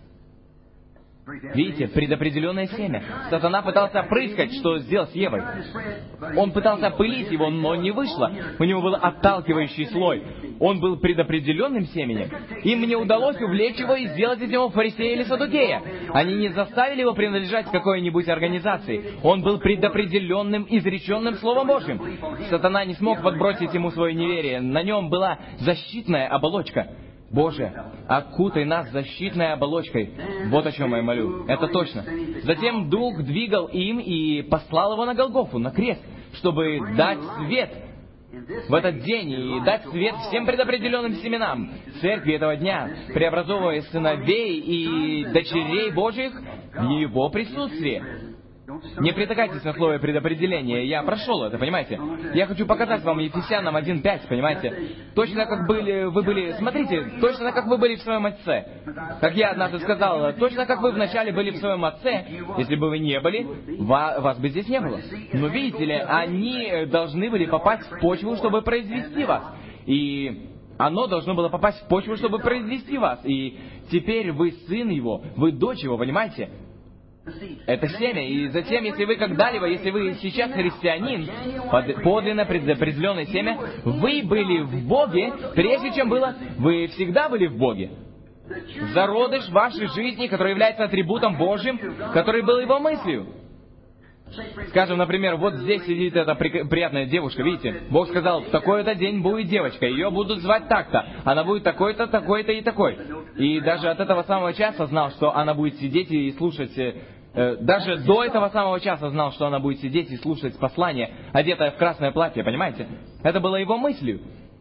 Видите, предопределенное семя. Сатана пытался опрыскать, что сделал с Евой. Он пытался опылить его, но не вышло. У него был отталкивающий слой. Он был предопределенным семенем. Им не удалось увлечь его и сделать из него фарисея или саддукея. Они не заставили его принадлежать какой-нибудь организации. Он был предопределенным, изреченным Словом Божьим. Сатана не смог подбросить ему свое неверие. На нем была защитная оболочка. Боже, окутай нас защитной оболочкой. Вот о чем я молю. Это точно. Затем Дух двигал им и послал его на Голгофу, на крест, чтобы дать свет в этот день и дать свет всем предопределенным семенам церкви этого дня, преобразовывая сыновей и дочерей Божьих в Его присутствии. Не притыкайтесь на слово предопределение. Я прошел это, понимаете? Я хочу показать вам Ефесянам 1:5, понимаете? Точно как вы были... Смотрите, точно как вы были в своем отце. Как я однажды сказал, точно как вы вначале были в своем отце, если бы вы не были, вас бы здесь не было. Но видите ли, они должны были попасть в почву, чтобы произвести вас. И оно должно было попасть в почву, чтобы произвести вас. И теперь вы сын его, вы дочь его, понимаете? Это семя. И затем, если вы когда-либо, если вы сейчас христианин, подлинно предопределенное семя, вы были в Боге, прежде чем было, вы всегда были в Боге. Зародыш вашей жизни, который является атрибутом Божьим, который был Его мыслью. Скажем, например, вот здесь сидит эта приятная девушка, видите? Бог сказал: в такой-то день будет девочка, ее будут звать так-то, она будет такой-то, такой-то и такой. И даже от этого самого часа знал, что она будет сидеть и слушать, даже до этого самого часа знал, что она будет сидеть и слушать послание, одетая в красное платье, понимаете? Это было Его мыслью.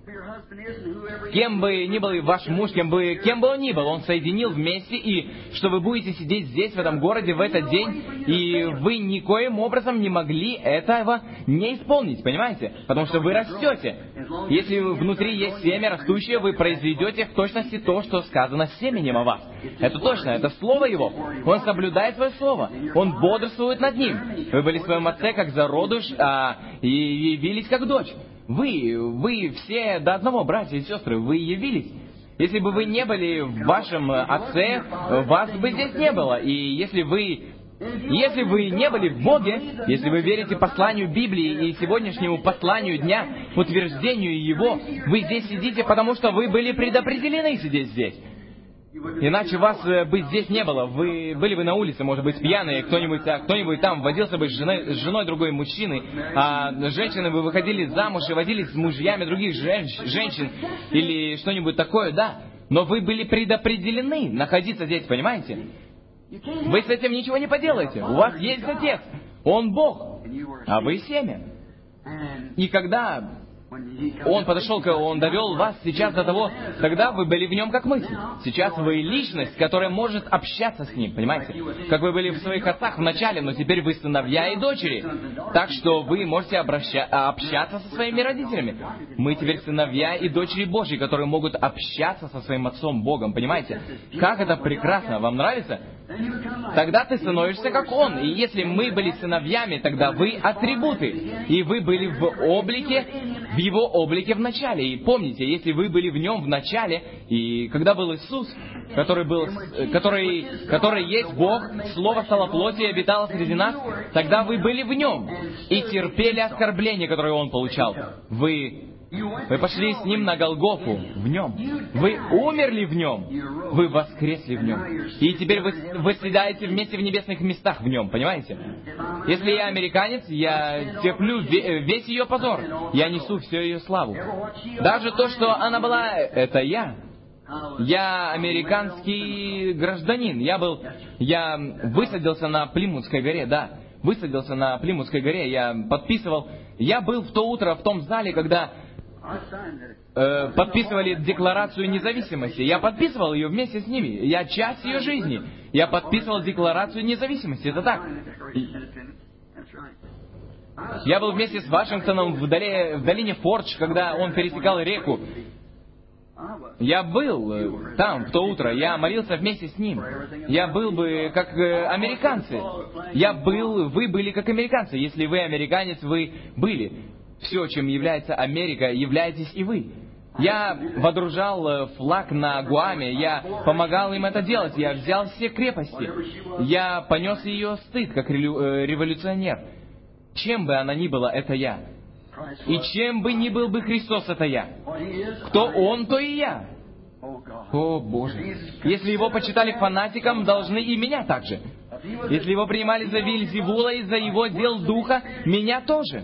Кем бы ни был ваш муж, кем бы он ни был, он соединил вместе, и что вы будете сидеть здесь, в этом городе, в этот день, и вы никоим образом не могли этого не исполнить, понимаете? Потому что вы растете. Если внутри есть семя растущее, вы произведете в точности то, что сказано семенем о вас. Это точно, это Слово Его. Он соблюдает свое Слово. Он бодрствует над ним. Вы были в своем отце как зародыш, и явились как дочь. Вы все до одного, братья и сестры, вы явились. Если бы вы не были в вашем отце, вас бы здесь не было. И если вы не были в Боге, если вы верите посланию Библии и сегодняшнему посланию дня, утверждению Его, вы здесь сидите, потому что вы были предопределены сидеть здесь. Иначе вас бы здесь не было. Вы были бы на улице, может быть, пьяные, кто-нибудь там водился бы с женой другой мужчины, а женщины бы выходили замуж и водились с мужьями других женщин или что-нибудь такое, да. Но вы были предопределены находиться здесь, понимаете? Вы с этим ничего не поделаете. У вас есть Отец. Он Бог, а вы семя. И когда Он подошел, Он довел вас сейчас до того, тогда вы были в Нем как мысль. Сейчас вы личность, которая может общаться с Ним, понимаете? Как вы были в своих отцах в начале, но теперь вы сыновья и дочери. Так что вы можете общаться со своими родителями. Мы теперь сыновья и дочери Божьи, которые могут общаться со своим Отцом Богом, понимаете? Как это прекрасно! Вам нравится? Тогда ты становишься как Он. И если мы были сыновьями, тогда вы атрибуты. И вы были в Его облике в начале. И помните, если вы были в Нем в начале, и когда был Иисус, который есть Бог, Слово стало плотью и обитало среди нас, тогда вы были в Нем и терпели оскорбления, которые Он получал. Вы пошли с Ним на Голгофу в Нем. Вы умерли в Нем. Вы воскресли в Нем. И теперь вы восседаете вместе в небесных местах в Нем, понимаете? Если я американец, я терплю весь ее позор. Я несу всю ее славу. Даже то, что она была, это я. Я американский гражданин. Я высадился на Плимутской горе, да. Высадился на Плимутской горе. Я подписывал. Я был в то утро в том зале, когда подписывали Декларацию независимости. Я подписывал ее вместе с ними. Я часть ее жизни. Я подписывал Декларацию независимости. Это так. Я был вместе с Вашингтоном в долине Фордж, когда он пересекал реку. Я был там в то утро. Я молился вместе с ним. Я был бы как американцы. Вы были как американцы. Если вы американец, вы были. Все, чем является Америка, являетесь и вы. Я водружал флаг на Гуаме, я помогал им это делать, я взял все крепости, я понес ее стыд, как революционер. Чем бы она ни была, это я. И чем бы ни был бы Христос, это я. Кто Он, то и я. О, Боже. Если Его почитали фанатиком, должны и меня так же. Если Его принимали за Вельзевула и за Его дел Духа, меня тоже.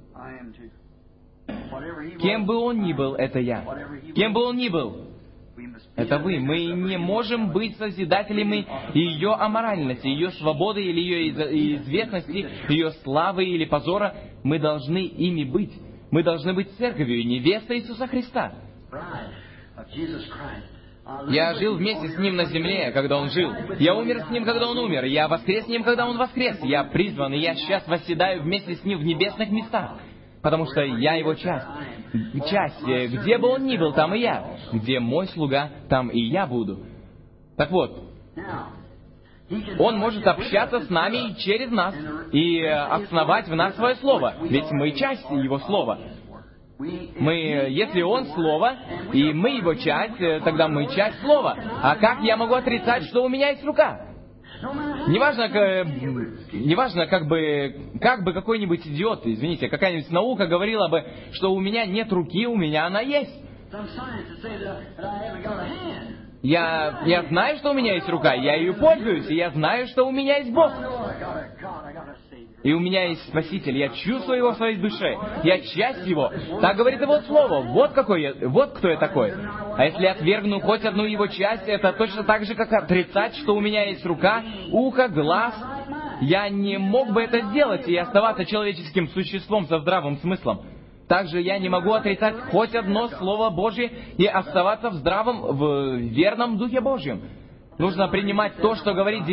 Кем бы он ни был, это я. Кем бы он ни был, это вы. Мы не можем быть созидателями ее аморальности, ее свободы или ее известности, ее славы или позора. Мы должны ими быть. Мы должны быть церковью, невестой Иисуса Христа. Я жил вместе с Ним на земле, когда Он жил. Я умер с Ним, когда Он умер. Я воскрес с Ним, когда Он воскрес. Я призван, и я сейчас восседаю вместе с Ним в небесных местах. Потому что я Его часть. Где бы Он ни был, там и я. Где мой слуга, там и я буду. Так вот, Он может общаться с нами через нас и основать в нас Свое Слово. Ведь мы часть Его Слова. Если Он Слово, и мы Его часть, тогда мы часть Слова. А как я могу отрицать, что у меня есть рука? Неважно, как бы какой-нибудь идиот, извините, какая-нибудь наука говорила бы, что у меня нет руки, у меня она есть. Я знаю, что у меня есть рука, я ею пользуюсь, и я знаю, что у меня есть Бог. И у меня есть Спаситель, я чувствую Его в своей душе, я часть Его. Так говорит Его Слово, вот кто я такой. А если отвергну хоть одну Его часть, это точно так же, как отрицать, что у меня есть рука, ухо, глаз. Я не мог бы это сделать и оставаться человеческим существом со здравым смыслом. Также я не могу отрицать хоть одно Слово Божье и оставаться в верном Духе Божьем. Нужно принимать то, что говорят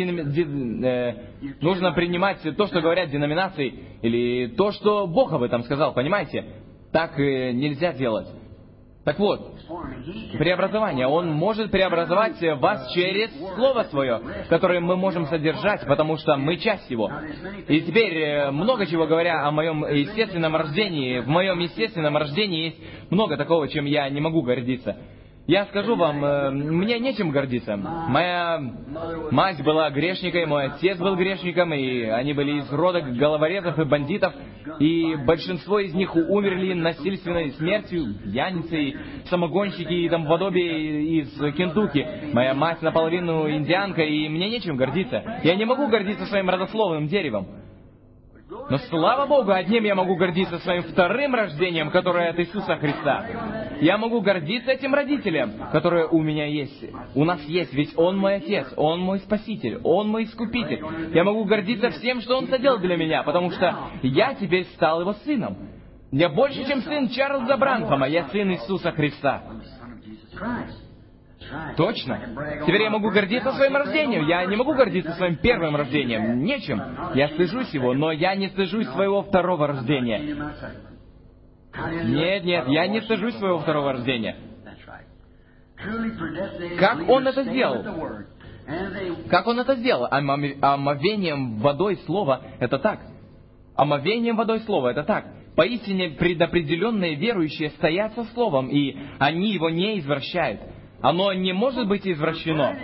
деноминации, или то, что Бог об этом сказал, понимаете? Так нельзя делать. Так вот, преобразование. Он может преобразовать вас через Слово Свое, которое мы можем содержать, потому что мы часть Его. И теперь, много чего говоря о моем естественном рождении, в моем естественном рождении есть много такого, чем я не могу гордиться. Я скажу вам, мне нечем гордиться. Моя мать была грешникой, мой отец был грешником, и они были из рода головорезов и бандитов, и большинство из них умерли насильственной смертью, пьяницы, самогонщики и тому подобие из Кентукки. Моя мать наполовину индианка, и мне нечем гордиться. Я не могу гордиться своим родословным деревом. Но слава Богу, одним я могу гордиться своим вторым рождением, которое от Иисуса Христа. Я могу гордиться этим родителем, которое у меня есть. У нас есть, ведь Он мой Отец, Он мой Спаситель, Он мой Искупитель. Я могу гордиться всем, что Он соделал для меня, потому что я теперь стал Его сыном. Я больше, чем сын Чарльза Бранхама, я сын Иисуса Христа. Точно. Теперь я могу гордиться своим рождением. Я не могу гордиться своим первым рождением. Нечем. Я стыжусь его, но я не стыжусь своего второго рождения. Нет, я не стыжусь своего второго рождения. Как он это сделал? Как он это сделал? Омовением водой слова — это так. Омовением водой слова — это так. Поистине предопределенные верующие стоят со словом, и они его не извращают. Оно не может быть извращено.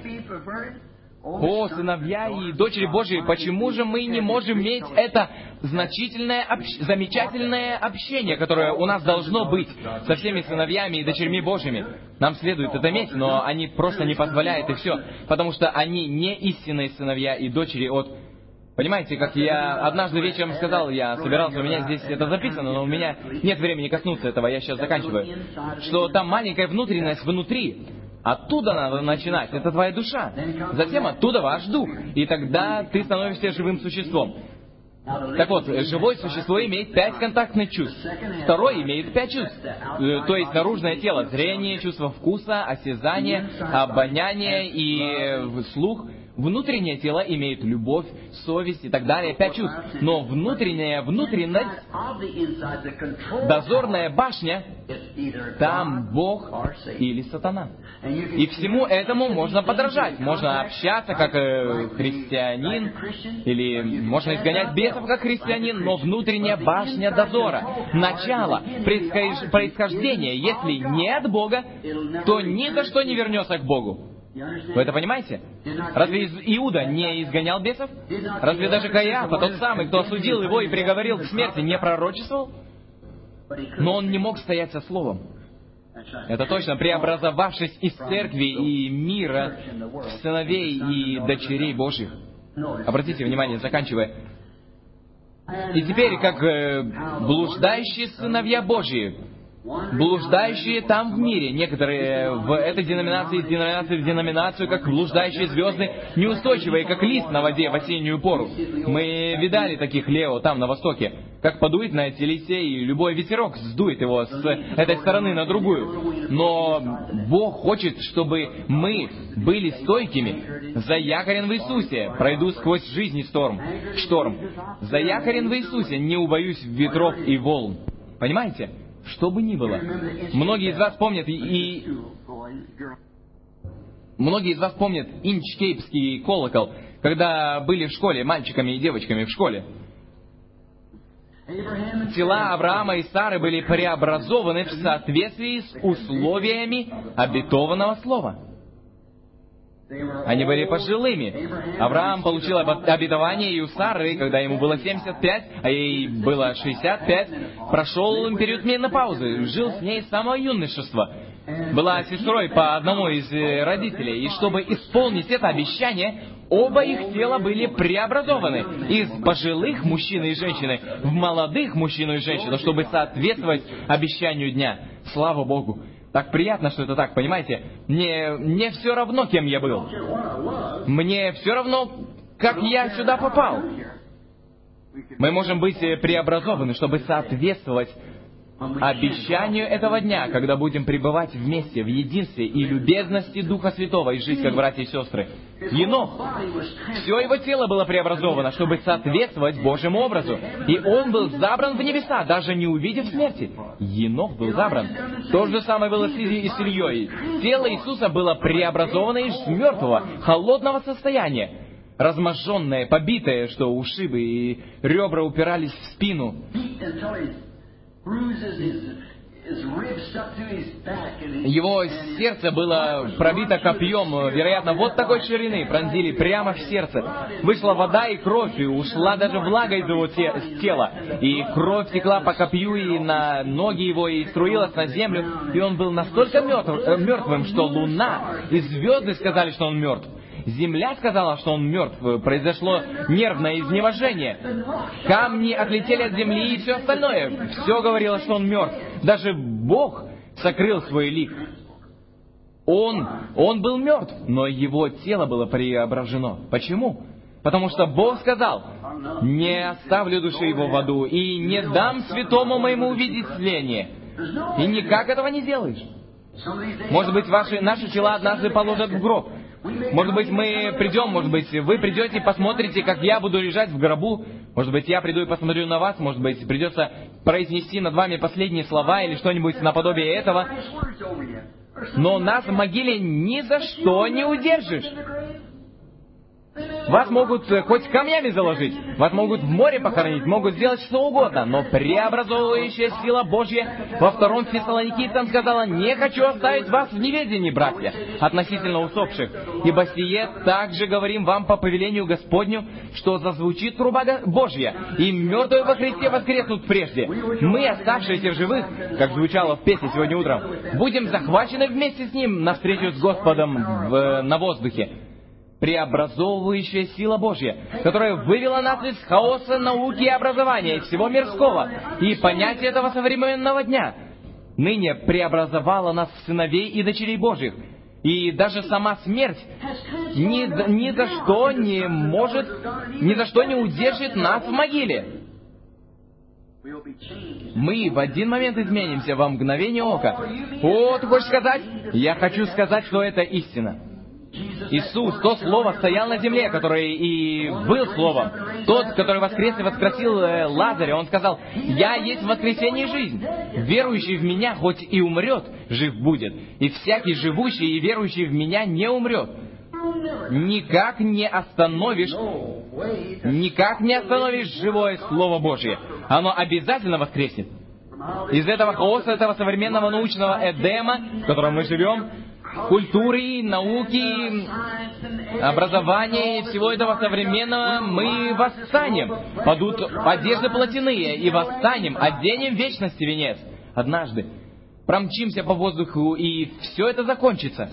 О, сыновья и дочери Божьи, почему же мы не можем иметь это значительное, замечательное общение, которое у нас должно быть со всеми сыновьями и дочерьми Божьими? Нам следует это иметь, но они просто не позволяют, и все. Потому что они не истинные сыновья и дочери от... Понимаете, как я однажды вечером сказал, я собирался, у меня здесь это записано, но у меня нет времени коснуться этого, я сейчас заканчиваю, что там маленькая внутренность внутри, оттуда надо начинать, это твоя душа, затем оттуда ваш дух, и тогда ты становишься живым существом. Так вот, живое существо имеет 5 контактных чувств, второй имеет 5 чувств, то есть наружное тело, зрение, чувство вкуса, осязание, обоняние и слух. Внутреннее тело имеет любовь, совесть и так далее, 5 чувств. Но внутренность, дозорная башня, там Бог или сатана. И всему этому можно подражать. Можно общаться как христианин, или можно изгонять бесов как христианин, но внутренняя башня дозора, начало, происхождение, если не от Бога, то ни за что не вернется к Богу. Вы это понимаете? Разве Иуда не изгонял бесов? Разве даже Каиафа, тот самый, кто осудил его и приговорил к смерти, не пророчествовал? Но он не мог стоять со словом. Это точно, преобразовавшись из церкви и мира в сыновей и дочерей Божьих. Обратите внимание, заканчивая. И теперь, как блуждающие сыновья Божьи, блуждающие там в мире, некоторые в этой деноминации, из деноминации в деноминацию, как блуждающие звезды, неустойчивые, как лист на воде в осеннюю пору. Мы видали таких Лео там на востоке, как подует на эти листья, и любой ветерок сдует его с этой стороны на другую. Но Бог хочет, чтобы мы были стойкими. Заякорен в Иисусе, пройду сквозь жизнь шторм. Заякорен в Иисусе, не убоюсь ветров и волн. Понимаете? Что бы ни было. Многие из вас помнят Инчкейпский колокол, когда были в школе, мальчиками и девочками в школе. Тела Авраама и Сары были преобразованы в соответствии с условиями обетованного слова. Они были пожилыми. Авраам получил обетование, и у Сары, когда ему было 75, а ей было 65, прошел период менопаузы, жил с ней с самого юношества. Была сестрой по одному из родителей, и чтобы исполнить это обещание, оба их тела были преобразованы из пожилых мужчины и женщины в молодых мужчину и женщину, чтобы соответствовать обещанию дня. Слава Богу! Так приятно, что это так, понимаете? Мне все равно, кем я был. Мне все равно, как я сюда попал. Мы можем быть преобразованы, чтобы соответствовать обещанию этого дня, когда будем пребывать вместе в единстве и любезности Духа Святого и жить как братья и сестры. Енох. Все его тело было преобразовано, чтобы соответствовать Божьему образу. И он был забран в небеса, даже не увидев смерти. Енох был забран. То же самое было с Ильей. Тело Иисуса было преобразовано из мертвого, холодного состояния. Разможженное, побитое, что ушибы и ребра упирались в спину. Его сердце было пробито копьем, вероятно, вот такой ширины, пронзили прямо в сердце. Вышла вода и кровь, и ушла даже влага из его тела. И кровь текла по копью и на ноги его, и струилась на землю. И он был настолько мертвым, что луна и звезды сказали, что он мертв. Земля сказала, что он мертв. Произошло нервное изнеможение. Камни отлетели от земли и все остальное. Все говорило, что он мертв. Даже Бог сокрыл свой лик. Он был мертв, но его тело было преображено. Почему? Потому что Бог сказал: «Не оставлю души его в аду, и не дам святому моему увидеть тление». И никак этого не делаешь. Может быть, наши тела однажды положат в гроб. Может быть, мы придем, может быть, вы придете и посмотрите, как я буду лежать в гробу. Может быть, я приду и посмотрю на вас. Может быть, придется произнести над вами последние слова или что-нибудь наподобие этого. Но нас в могиле ни за что не удержишь. Вас могут хоть камнями заложить, вас могут в море похоронить, могут сделать что угодно, но преобразовывающая сила Божья во 2 Фессалоникийцам сказала: «Не хочу оставить вас в неведении, братья, относительно усопших, ибо сие также говорим вам по повелению Господню, что зазвучит труба Божья, и мертвые во Христе воскреснут прежде. Мы, оставшиеся в живых, как звучало в песне сегодня утром, будем захвачены вместе с Ним навстречу с Господом на воздухе». Преобразовывающая сила Божья, которая вывела нас из хаоса науки и образования, из всего мирского и понятия этого современного дня, ныне преобразовала нас в сыновей и дочерей Божьих. И даже сама смерть ни за что не удержит нас в могиле. Мы в один момент изменимся во мгновение ока. О, ты хочешь сказать? Я хочу сказать, что это истина. Иисус, то Слово, стоял на земле, который и был Словом. Тот, который воскрес и воскресил Лазаря, Он сказал: «Я есть воскресение и жизнь. Верующий в Меня, хоть и умрет, жив будет. И всякий живущий и верующий в Меня не умрет». Никак не остановишь живое Слово Божье. Оно обязательно воскреснет. Из этого хаоса, этого современного научного Эдема, в котором мы живем, культуры, науки, образования и всего этого современного, мы восстанем. Падут одежды плотяные, и восстанем, оденем вечности венец. Однажды промчимся по воздуху, и все это закончится.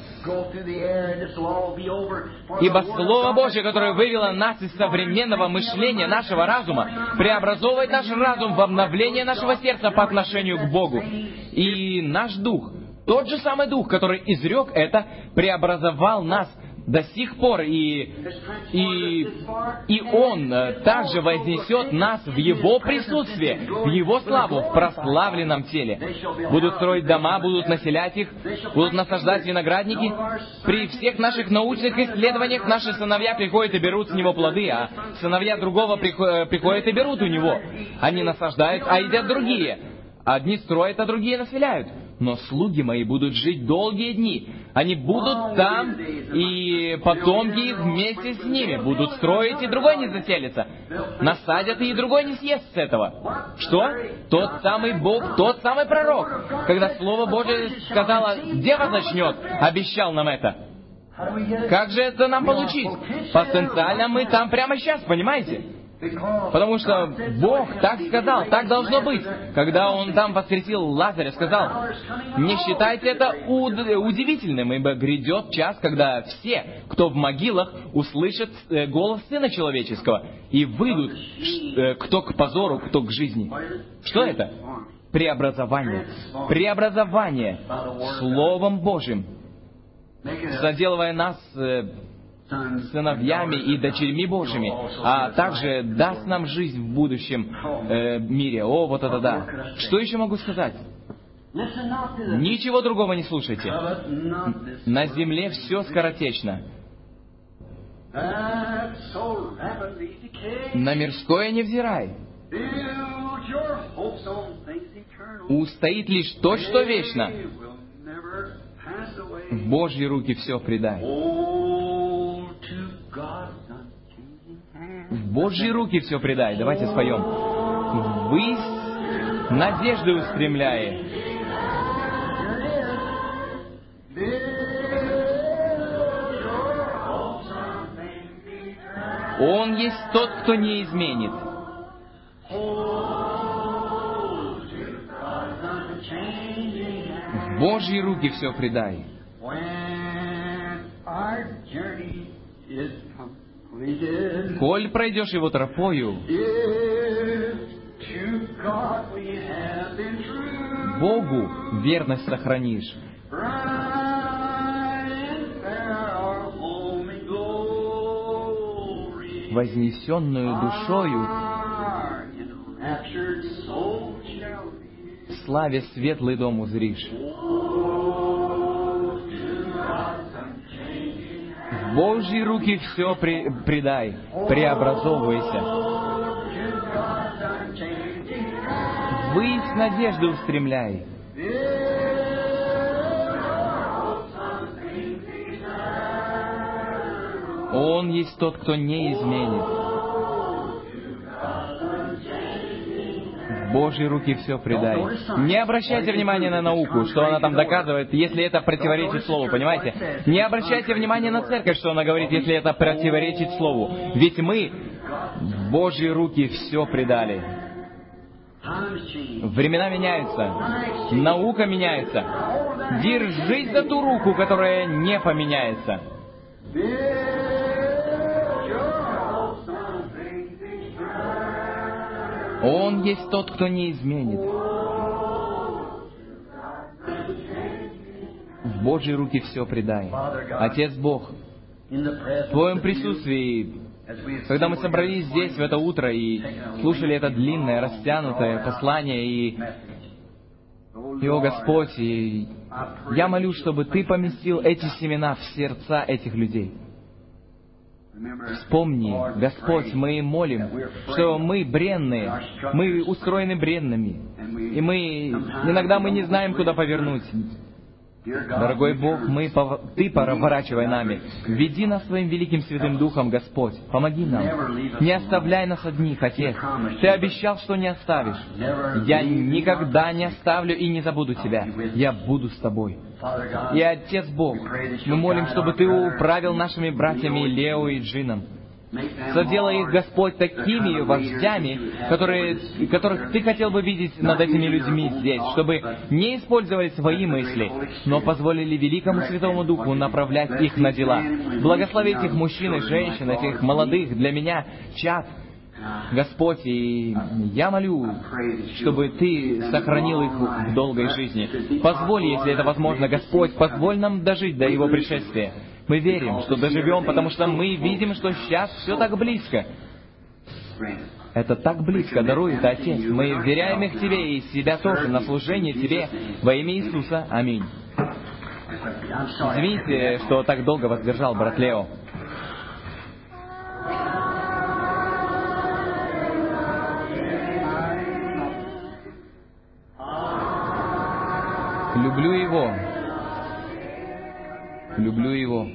Ибо Слово Божье, которое вывело нас из современного мышления нашего разума, преобразовывает наш разум в обновление нашего сердца по отношению к Богу. И наш дух, тот же самый Дух, который изрек это, преобразовал нас до сих пор, и Он также вознесет нас в Его присутствие, в Его славу, в прославленном теле. Будут строить дома, будут населять их, будут насаждать виноградники. При всех наших научных исследованиях наши сыновья приходят и берут с него плоды, а сыновья другого приходят и берут у него. Они насаждают, а едят другие. Одни строят, а другие населяют. Но слуги мои будут жить долгие дни. Они будут там, и потомки их вместе с ними будут строить, и другой не заселится. Насадят, и другой не съест с этого. Что? Тот самый Бог, тот самый пророк, когда Слово Божие сказало: «Дева зачнет», обещал нам это. Как же это нам получить? Потенциально мы там прямо сейчас, понимаете? Потому что Бог так сказал, так должно быть. Когда Он там воскресил Лазаря, сказал: «Не считайте это удивительным, ибо грядет час, когда все, кто в могилах, услышат голос Сына Человеческого, и выйдут, кто к позору, кто к жизни». Что это? Преобразование. Преобразование Словом Божьим, заделывая нас сыновьями и дочерьми Божьими, а также даст нам жизнь в будущем мире. О, вот это да! Что еще могу сказать? Ничего другого не слушайте. На земле все скоротечно. На мирское не взирай. Устоит лишь то, что вечно. В Божьи руки все предай. В Божьи руки все предай. Давайте споем. Ввысь надежды устремляя, Он есть тот, кто не изменит. В Божьи руки все предай. Коль пройдешь его тропою, Богу верность сохранишь. Вознесенную душою в славе светлый дом узришь. В Божьи руки все предай, преобразовывайся. Ввысь надежды устремляй. Он есть тот, кто не изменит. В Божьи руки все предай. Не обращайте внимания на науку, что она там доказывает, если это противоречит Слову, понимаете? Не обращайте внимания на церковь, что она говорит, если это противоречит Слову. Ведь мы в Божьи руки все предали. Времена меняются, наука меняется. Держись за ту руку, которая не поменяется. Он есть тот, кто не изменит. В Божьи руки все предай. Отец Бог, в Твоем присутствии, когда мы собрались здесь в это утро и слушали это длинное, растянутое послание, и, о Господь, и я молю, чтобы Ты поместил эти семена в сердца этих людей. Вспомни, Господь, мы молим, что мы бренные, мы устроены бренными, и иногда мы не знаем, куда повернуть. Дорогой Бог, Ты поворачивай нами. Веди нас Своим великим Святым Духом, Господь. Помоги нам. Не оставляй нас одних, Отец. Ты обещал, что не оставишь. Я никогда не оставлю и не забуду Тебя. Я буду с Тобой. И, Отец Бог, мы молим, чтобы Ты управил нашими братьями Лео и Джином. Соделай их, Господь, такими вождями, которых Ты хотел бы видеть над этими людьми здесь, чтобы не использовали свои мысли, но позволили Великому Святому Духу направлять их на дела. Благослови этих мужчин и женщин, этих молодых для меня чад, Господь, и я молю, чтобы Ты сохранил их в долгой жизни. Позволь, если это возможно, Господь, позволь нам дожить до Его пришествия. Мы верим, что доживем, потому что мы видим, что сейчас все так близко. Это так близко, даруй это, Отец. Мы вверяем их Тебе и себя тоже на служение Тебе во имя Иисуса. Аминь. Извините, что так долго вас держал, брат Лео. Люблю Его. Люблю Его.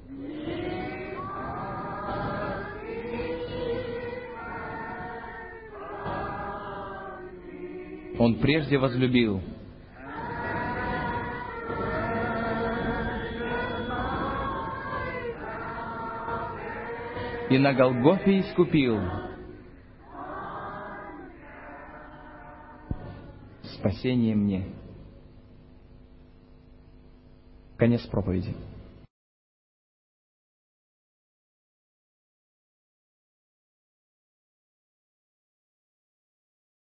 Он прежде возлюбил. И на Голгофе искупил. Спасение мне. Конец проповеди.